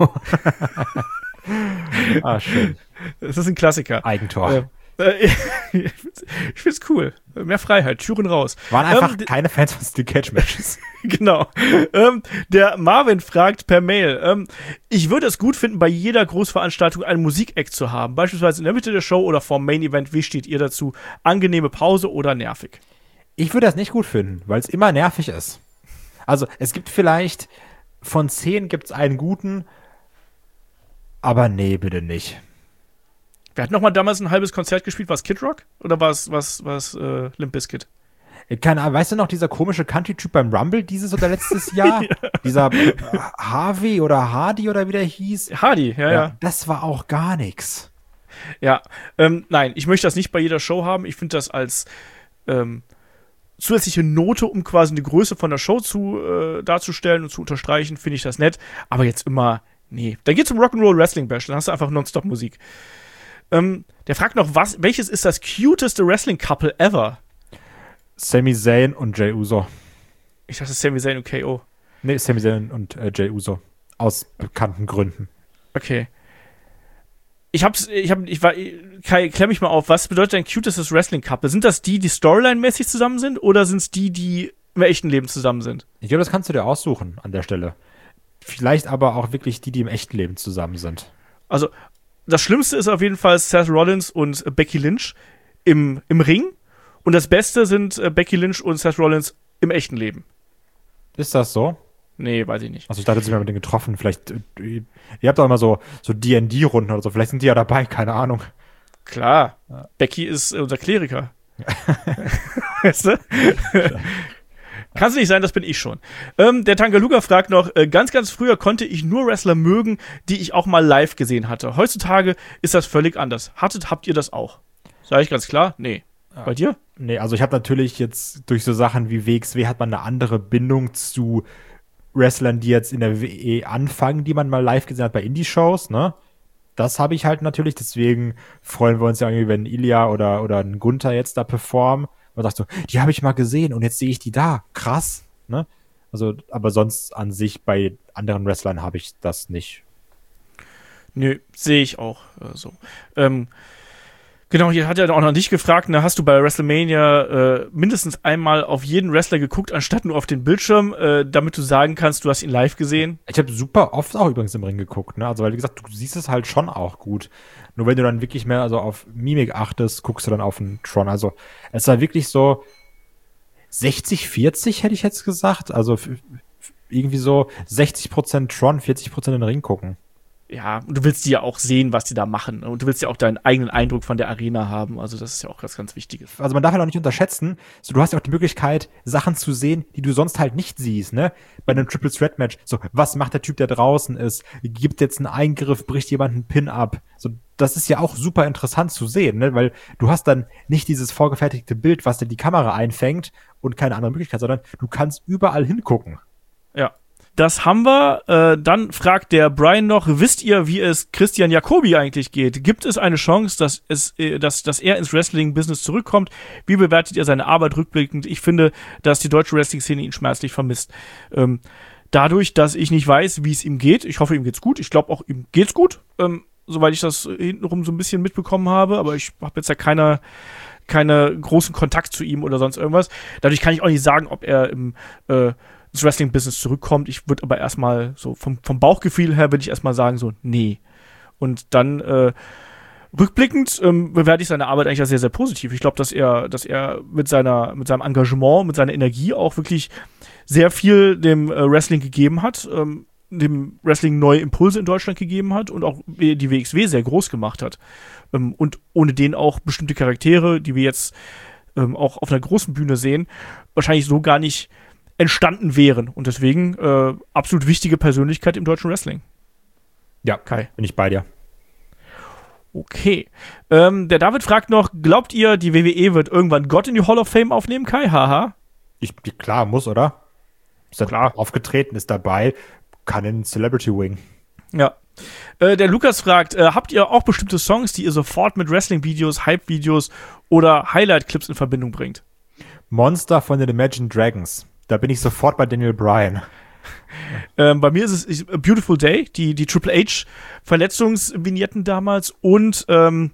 Schön. Das ist ein Klassiker. Eigentor. Ich find's cool. Mehr Freiheit, Türen raus. Waren einfach keine Fans von Steel Cage Matches. Genau. Der Marvin fragt per Mail, ich würde es gut finden, bei jeder Großveranstaltung einen Musik-Act zu haben. Beispielsweise in der Mitte der Show oder vorm Main Event. Wie steht ihr dazu? Angenehme Pause oder nervig? Ich würde das nicht gut finden, weil es immer nervig ist. Also, es gibt vielleicht, von 10 gibt es einen guten, aber nee, bitte nicht. Wer hat nochmal damals ein halbes Konzert gespielt? War es Kid Rock? Oder war es Limp Bizkit? Keine Ahnung, weißt du noch, dieser komische Country-Typ beim Rumble dieses oder letztes Jahr? Ja. Dieser Harvey oder Hardy oder wie der hieß? Hardy, ja. Das war auch gar nichts. Ja, nein, ich möchte das nicht bei jeder Show haben. Ich finde das als zusätzliche Note, um quasi eine Größe von der Show darzustellen und zu unterstreichen, finde ich das nett. Aber jetzt immer, nee. Dann geht's zum Rock'n'Roll Wrestling Bash, dann hast du einfach Nonstop-Musik. Der fragt noch, welches ist das cuteste Wrestling-Couple ever? Sami Zayn und Jey Uso. Ich dachte Sami Zayn und KO. Nee, Sami Zayn und Jey Uso. Aus bekannten Gründen. Okay. Kai, klär mich mal auf, was bedeutet ein cutestes Wrestling-Couple? Sind das die Storyline-mäßig zusammen sind oder sind es die im echten Leben zusammen sind? Ich glaube, das kannst du dir aussuchen an der Stelle. Vielleicht aber auch wirklich die im echten Leben zusammen sind. Also, das Schlimmste ist auf jeden Fall Seth Rollins und Becky Lynch im Ring. Und das Beste sind Becky Lynch und Seth Rollins im echten Leben. Ist das so? Nee, weiß ich nicht. Also ich dachte, sie haben mit denen getroffen. Vielleicht, ihr habt doch immer so D&D-Runden oder so. Vielleicht sind die ja dabei, keine Ahnung. Klar. Ja. Becky ist unser Kleriker. Weißt du? Kann es nicht sein, das bin ich schon. Der Tangaluga fragt noch, ganz früher konnte ich nur Wrestler mögen, die ich auch mal live gesehen hatte. Heutzutage ist das völlig anders. Habt ihr das auch? Sag ich ganz klar? Nee. Bei dir? Nee, also ich habe natürlich jetzt durch so Sachen wie WXW hat man eine andere Bindung zu Wrestlern, die jetzt in der WE anfangen, die man mal live gesehen hat bei Indie-Shows, ne? Das habe ich halt natürlich, deswegen freuen wir uns ja irgendwie, wenn Ilya oder ein Gunther jetzt da performen. Man sagt so, die habe ich mal gesehen und jetzt sehe ich die da. Krass, ne? Also, aber sonst an sich bei anderen Wrestlern habe ich das nicht. Nö, sehe ich auch so. Genau, hier hat er auch noch dich gefragt, ne, hast du bei WrestleMania mindestens einmal auf jeden Wrestler geguckt, anstatt nur auf den Bildschirm, damit du sagen kannst, du hast ihn live gesehen? Ich habe super oft auch übrigens im Ring geguckt, ne? Also, weil, wie gesagt, du siehst es halt schon auch gut. Nur wenn du dann wirklich mehr also auf Mimik achtest, guckst du dann auf den Tron. Also, es war wirklich so 60-40, hätte ich jetzt gesagt. Also, irgendwie so 60% Tron, 40% in den Ring gucken. Ja, und du willst die ja auch sehen, was die da machen. Und du willst ja auch deinen eigenen Eindruck von der Arena haben. Also das ist ja auch was ganz Wichtiges. Also man darf ja auch nicht unterschätzen, so, du hast ja auch die Möglichkeit, Sachen zu sehen, die du sonst halt nicht siehst, ne? Bei einem Triple Threat Match. So, was macht der Typ, der draußen ist? Gibt jetzt einen Eingriff, bricht jemand einen Pin ab? So, das ist ja auch super interessant zu sehen, ne? Weil du hast dann nicht dieses vorgefertigte Bild, was dir die Kamera einfängt und keine andere Möglichkeit, sondern du kannst überall hingucken. Ja. Das haben wir. Dann fragt der Brian noch, wisst ihr, wie es Christian Jacobi eigentlich geht? Gibt es eine Chance, dass er ins Wrestling-Business zurückkommt? Wie bewertet ihr seine Arbeit rückblickend? Ich finde, dass die deutsche Wrestling-Szene ihn schmerzlich vermisst. Dadurch, dass ich nicht weiß, wie es ihm geht, ich hoffe, ihm geht's gut. Ich glaube auch, ihm geht's gut, soweit ich das hintenrum so ein bisschen mitbekommen habe. Aber ich habe jetzt ja keine großen Kontakt zu ihm oder sonst irgendwas. Dadurch kann ich auch nicht sagen, ob er ins Wrestling-Business zurückkommt. Ich würde aber erstmal so vom Bauchgefühl her würde ich erstmal sagen so, nee. Und dann rückblickend bewerte ich seine Arbeit eigentlich sehr, sehr positiv. Ich glaube, dass er mit seinem Engagement, mit seiner Energie auch wirklich sehr viel dem Wrestling gegeben hat, dem Wrestling neue Impulse in Deutschland gegeben hat und auch die WXW sehr groß gemacht hat. Und ohne den auch bestimmte Charaktere, die wir jetzt auch auf einer großen Bühne sehen, wahrscheinlich so gar nicht entstanden wären. Und deswegen absolut wichtige Persönlichkeit im deutschen Wrestling. Ja, Kai, bin ich bei dir. Okay. Der David fragt noch, glaubt ihr, die WWE wird irgendwann Gott in die Hall of Fame aufnehmen, Kai? Haha. Klar, muss, oder? Ist ja klar. Aufgetreten, ist dabei, kann in Celebrity Wing. Ja. Der Lukas fragt, habt ihr auch bestimmte Songs, die ihr sofort mit Wrestling-Videos, Hype-Videos oder Highlight-Clips in Verbindung bringt? Monster von den Imagine Dragons. Da bin ich sofort bei Daniel Bryan. Bei mir ist es A Beautiful Day, die Triple H Verletzungsvignetten damals und My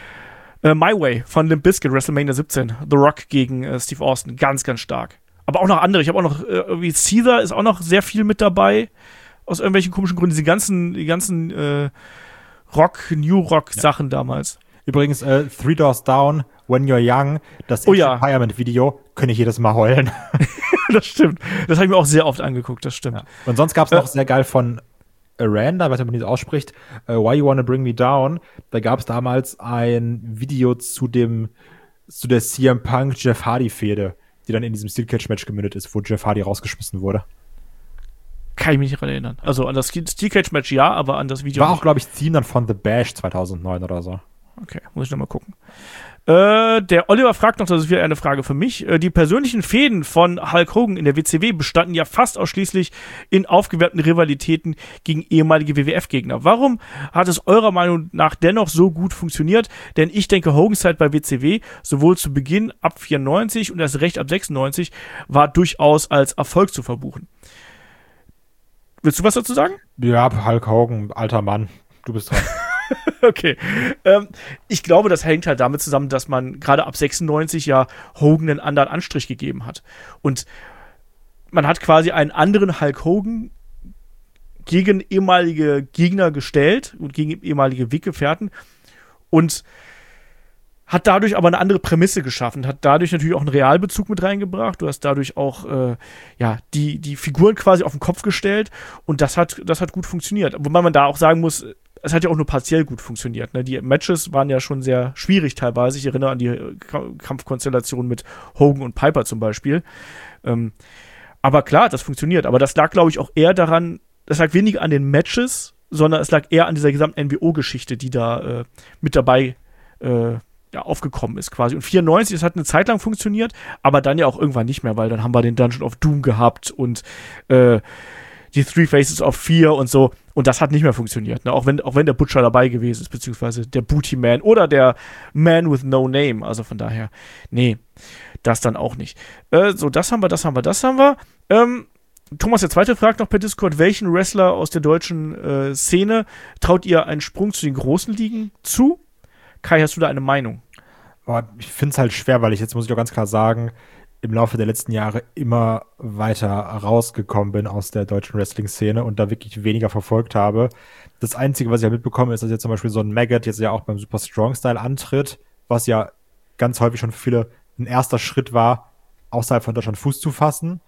Way von Limp Bizkit, WrestleMania 17. The Rock gegen Steve Austin. Ganz, ganz stark. Aber auch noch andere. Ich habe auch noch, wie Caesar ist auch noch sehr viel mit dabei. Aus irgendwelchen komischen Gründen. Die ganzen New Rock Sachen damals. Übrigens, Three Doors Down, When You're Young, das Empowerment-Video, könnte ich jedes Mal heulen. Das stimmt. Das habe ich mir auch sehr oft angeguckt, das stimmt. Ja. Und sonst gab es noch sehr geil von Aranda, ich weiß nicht, ob man das ausspricht, Why You Wanna Bring Me Down. Da gab es damals ein Video zu der CM Punk Jeff Hardy-Fehde, die dann in diesem Steel Cage Match gemündet ist, wo Jeff Hardy rausgeschmissen wurde. Kann ich mich nicht daran erinnern. Also an das Steel Cage Match ja, aber an das Video war auch, glaube ich, Theme dann von The Bash 2009 oder so. Okay, muss ich nochmal gucken. Der Oliver fragt noch, das ist wieder eine Frage für mich. Die persönlichen Fehden von Hulk Hogan in der WCW bestanden ja fast ausschließlich in aufgewärmten Rivalitäten gegen ehemalige WWF-Gegner. Warum hat es eurer Meinung nach dennoch so gut funktioniert? Denn ich denke, Hogans Zeit bei WCW, sowohl zu Beginn ab 94 und erst recht ab 96, war durchaus als Erfolg zu verbuchen. Willst du was dazu sagen? Ja, Hulk Hogan, alter Mann, du bist dran. Okay. Ich glaube, das hängt halt damit zusammen, dass man gerade ab 96 ja Hogan einen anderen Anstrich gegeben hat. Und man hat quasi einen anderen Hulk Hogan gegen ehemalige Gegner gestellt und gegen ehemalige Weggefährten und hat dadurch aber eine andere Prämisse geschaffen, hat dadurch natürlich auch einen Realbezug mit reingebracht. Du hast dadurch auch die Figuren quasi auf den Kopf gestellt und das hat gut funktioniert. Wobei man da auch sagen muss, es hat ja auch nur partiell gut funktioniert. Ne? Die Matches waren ja schon sehr schwierig teilweise. Ich erinnere an die Kampfkonstellation mit Hogan und Piper zum Beispiel. Aber klar, das funktioniert. Aber das lag, glaube ich, auch eher daran, das lag weniger an den Matches, sondern es lag eher an dieser gesamten NWO-Geschichte, die da mit dabei aufgekommen ist quasi. Und 94, das hat eine Zeit lang funktioniert, aber dann ja auch irgendwann nicht mehr, weil dann haben wir den Dungeon of Doom gehabt und die Three Faces of Fear und so. Und das hat nicht mehr funktioniert. Ne? Auch wenn der Butcher dabei gewesen ist, beziehungsweise der Booty Man oder der Man with No Name. Also von daher, nee, das dann auch nicht. So, das haben wir. Thomas der Zweite fragt noch per Discord, welchen Wrestler aus der deutschen Szene traut ihr einen Sprung zu den großen Ligen zu? Kai, hast du da eine Meinung? Ich finde es halt schwer, weil jetzt muss ich auch ganz klar sagen, im Laufe der letzten Jahre immer weiter rausgekommen bin aus der deutschen Wrestling-Szene und da wirklich weniger verfolgt habe. Das Einzige, was ich ja mitbekommen ist, dass jetzt zum Beispiel so ein Maggot jetzt ja auch beim Super Strong Style antritt, was ja ganz häufig schon für viele ein erster Schritt war, außerhalb von Deutschland Fuß zu fassen.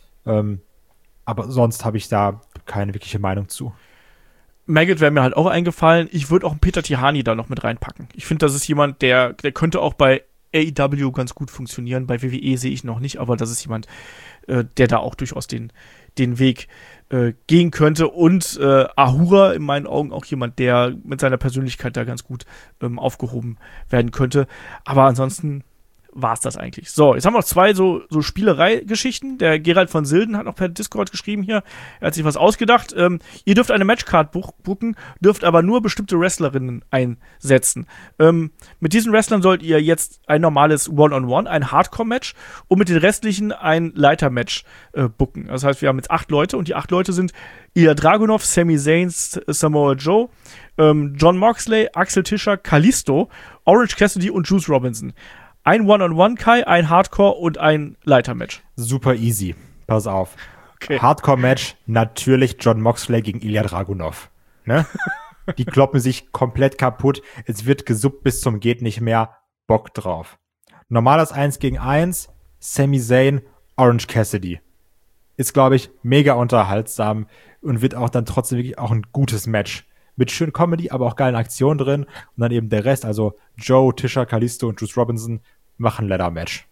Aber sonst habe ich da keine wirkliche Meinung zu. Maggot wäre mir halt auch eingefallen. Ich würde auch einen Peter Tihani da noch mit reinpacken. Ich finde, das ist jemand, der könnte auch bei AEW ganz gut funktionieren. Bei WWE sehe ich noch nicht, aber das ist jemand, der da auch durchaus den Weg gehen könnte. Und Ahura in meinen Augen auch jemand, der mit seiner Persönlichkeit da ganz gut aufgehoben werden könnte. Aber ansonsten war es das eigentlich. So, jetzt haben wir noch zwei so Spielerei-Geschichten. Der Gerald von Silden hat noch per Discord geschrieben hier, er hat sich was ausgedacht. Ihr dürft eine Matchcard booken, dürft aber nur bestimmte Wrestlerinnen einsetzen. Mit diesen Wrestlern sollt ihr jetzt ein normales One-on-One, ein Hardcore-Match und mit den restlichen ein Leiter-Match booken. Das heißt, wir haben jetzt 8 Leute und die 8 Leute sind Ilya Dragunov, Sami Zayn, Samoa Joe, Jon Moxley, Axel Tischer, Kalisto, Orange Cassidy und Juice Robinson. Ein One-on-One, Kai, ein Hardcore und ein Leitermatch. Super easy. Pass auf. Okay. Hardcore-Match, natürlich Jon Moxley gegen Ilya Dragunov. Ne? Die kloppen sich komplett kaputt. Es wird gesuppt bis zum geht nicht mehr. Bock drauf. Normales 1 gegen 1, Sami Zayn, Orange Cassidy. Ist, glaube ich, mega unterhaltsam und wird auch dann trotzdem wirklich auch ein gutes Match. Mit schön Comedy, aber auch geilen Aktionen drin. Und dann eben der Rest, also Joe, Tischer, Kalisto und Juice Robinson machen Ladder-Match.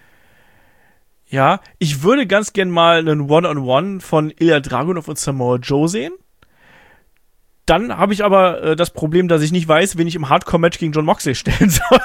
Ja, ich würde ganz gern mal einen One-on-One von Ilya Dragunov und Samoa Joe sehen. Dann habe ich aber das Problem, dass ich nicht weiß, wen ich im Hardcore-Match gegen Jon Moxley stellen soll.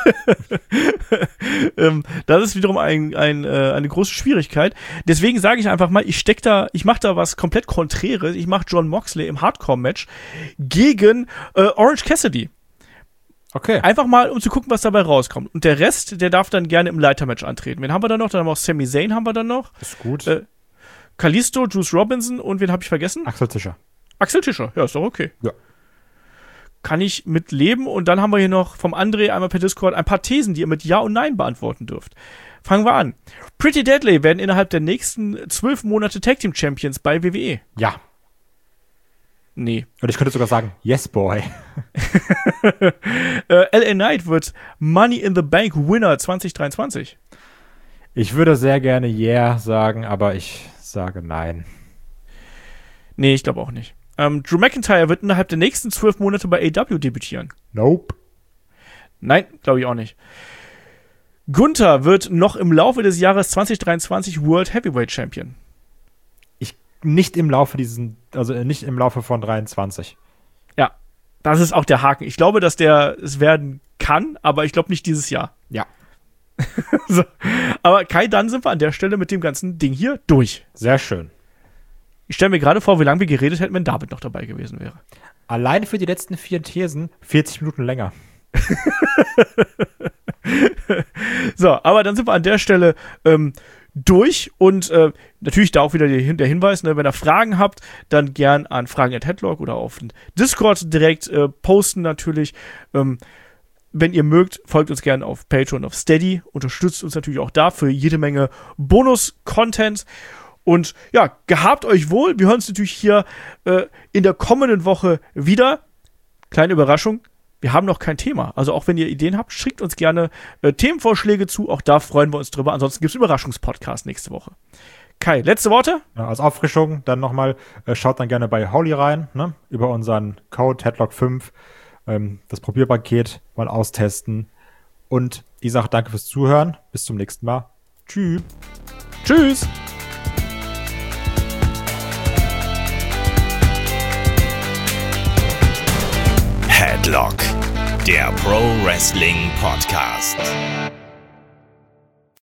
Das ist wiederum eine große Schwierigkeit. Deswegen sage ich einfach mal, ich mache da was komplett Konträres. Ich mache Jon Moxley im Hardcore-Match gegen Orange Cassidy. Okay. Einfach mal, um zu gucken, was dabei rauskommt. Und der Rest, der darf dann gerne im Leitermatch antreten. Wen haben wir dann noch? Dann haben wir auch Sami Zayn haben wir dann noch. Ist gut. Kalisto, Juice Robinson und wen habe ich vergessen? Axel Tischer. Axel Tischer, ja, ist doch okay. Ja. Kann ich mit leben. Und dann haben wir hier noch vom André einmal per Discord ein paar Thesen, die ihr mit Ja und Nein beantworten dürft. Fangen wir an. Pretty Deadly werden innerhalb der nächsten 12 Monate Tag Team Champions bei WWE. Ja. Nee. Und ich könnte sogar sagen, yes, boy. LA Knight wird Money in the Bank Winner 2023. Ich würde sehr gerne yeah sagen, aber ich sage nein. Nee, ich glaube auch nicht. Drew McIntyre wird innerhalb der nächsten 12 Monate bei AEW debütieren. Nope. Nein, glaube ich auch nicht. Gunther wird noch im Laufe des Jahres 2023 World Heavyweight Champion. Nicht im Laufe von 23. Ja, das ist auch der Haken. Ich glaube, dass der es werden kann, aber ich glaube nicht dieses Jahr. Ja. So. Aber Kai, dann sind wir an der Stelle mit dem ganzen Ding hier durch. Sehr schön. Ich stelle mir gerade vor, wie lange wir geredet hätten, wenn David noch dabei gewesen wäre. Allein für die letzten 4 Thesen 40 Minuten länger. So, aber dann sind wir an der Stelle durch und natürlich da auch wieder der Hinweis, ne, wenn ihr Fragen habt, dann gern an fragen@headlock oder auf den Discord direkt posten natürlich. Wenn ihr mögt, folgt uns gerne auf Patreon, auf Steady, unterstützt uns natürlich auch da für jede Menge Bonus-Content. Und ja, gehabt euch wohl. Wir hören uns natürlich hier in der kommenden Woche wieder. Kleine Überraschung, wir haben noch kein Thema. Also auch wenn ihr Ideen habt, schickt uns gerne Themenvorschläge zu. Auch da freuen wir uns drüber. Ansonsten gibt es Überraschungspodcast nächste Woche. Kai, letzte Worte? Ja, als Auffrischung dann nochmal, schaut dann gerne bei Holy rein, ne? Über unseren Code Headlock5, das Probierpaket mal austesten. Und ich sage danke fürs Zuhören. Bis zum nächsten Mal. Tschüss. Tschüss. Headlock, der Pro Wrestling Podcast.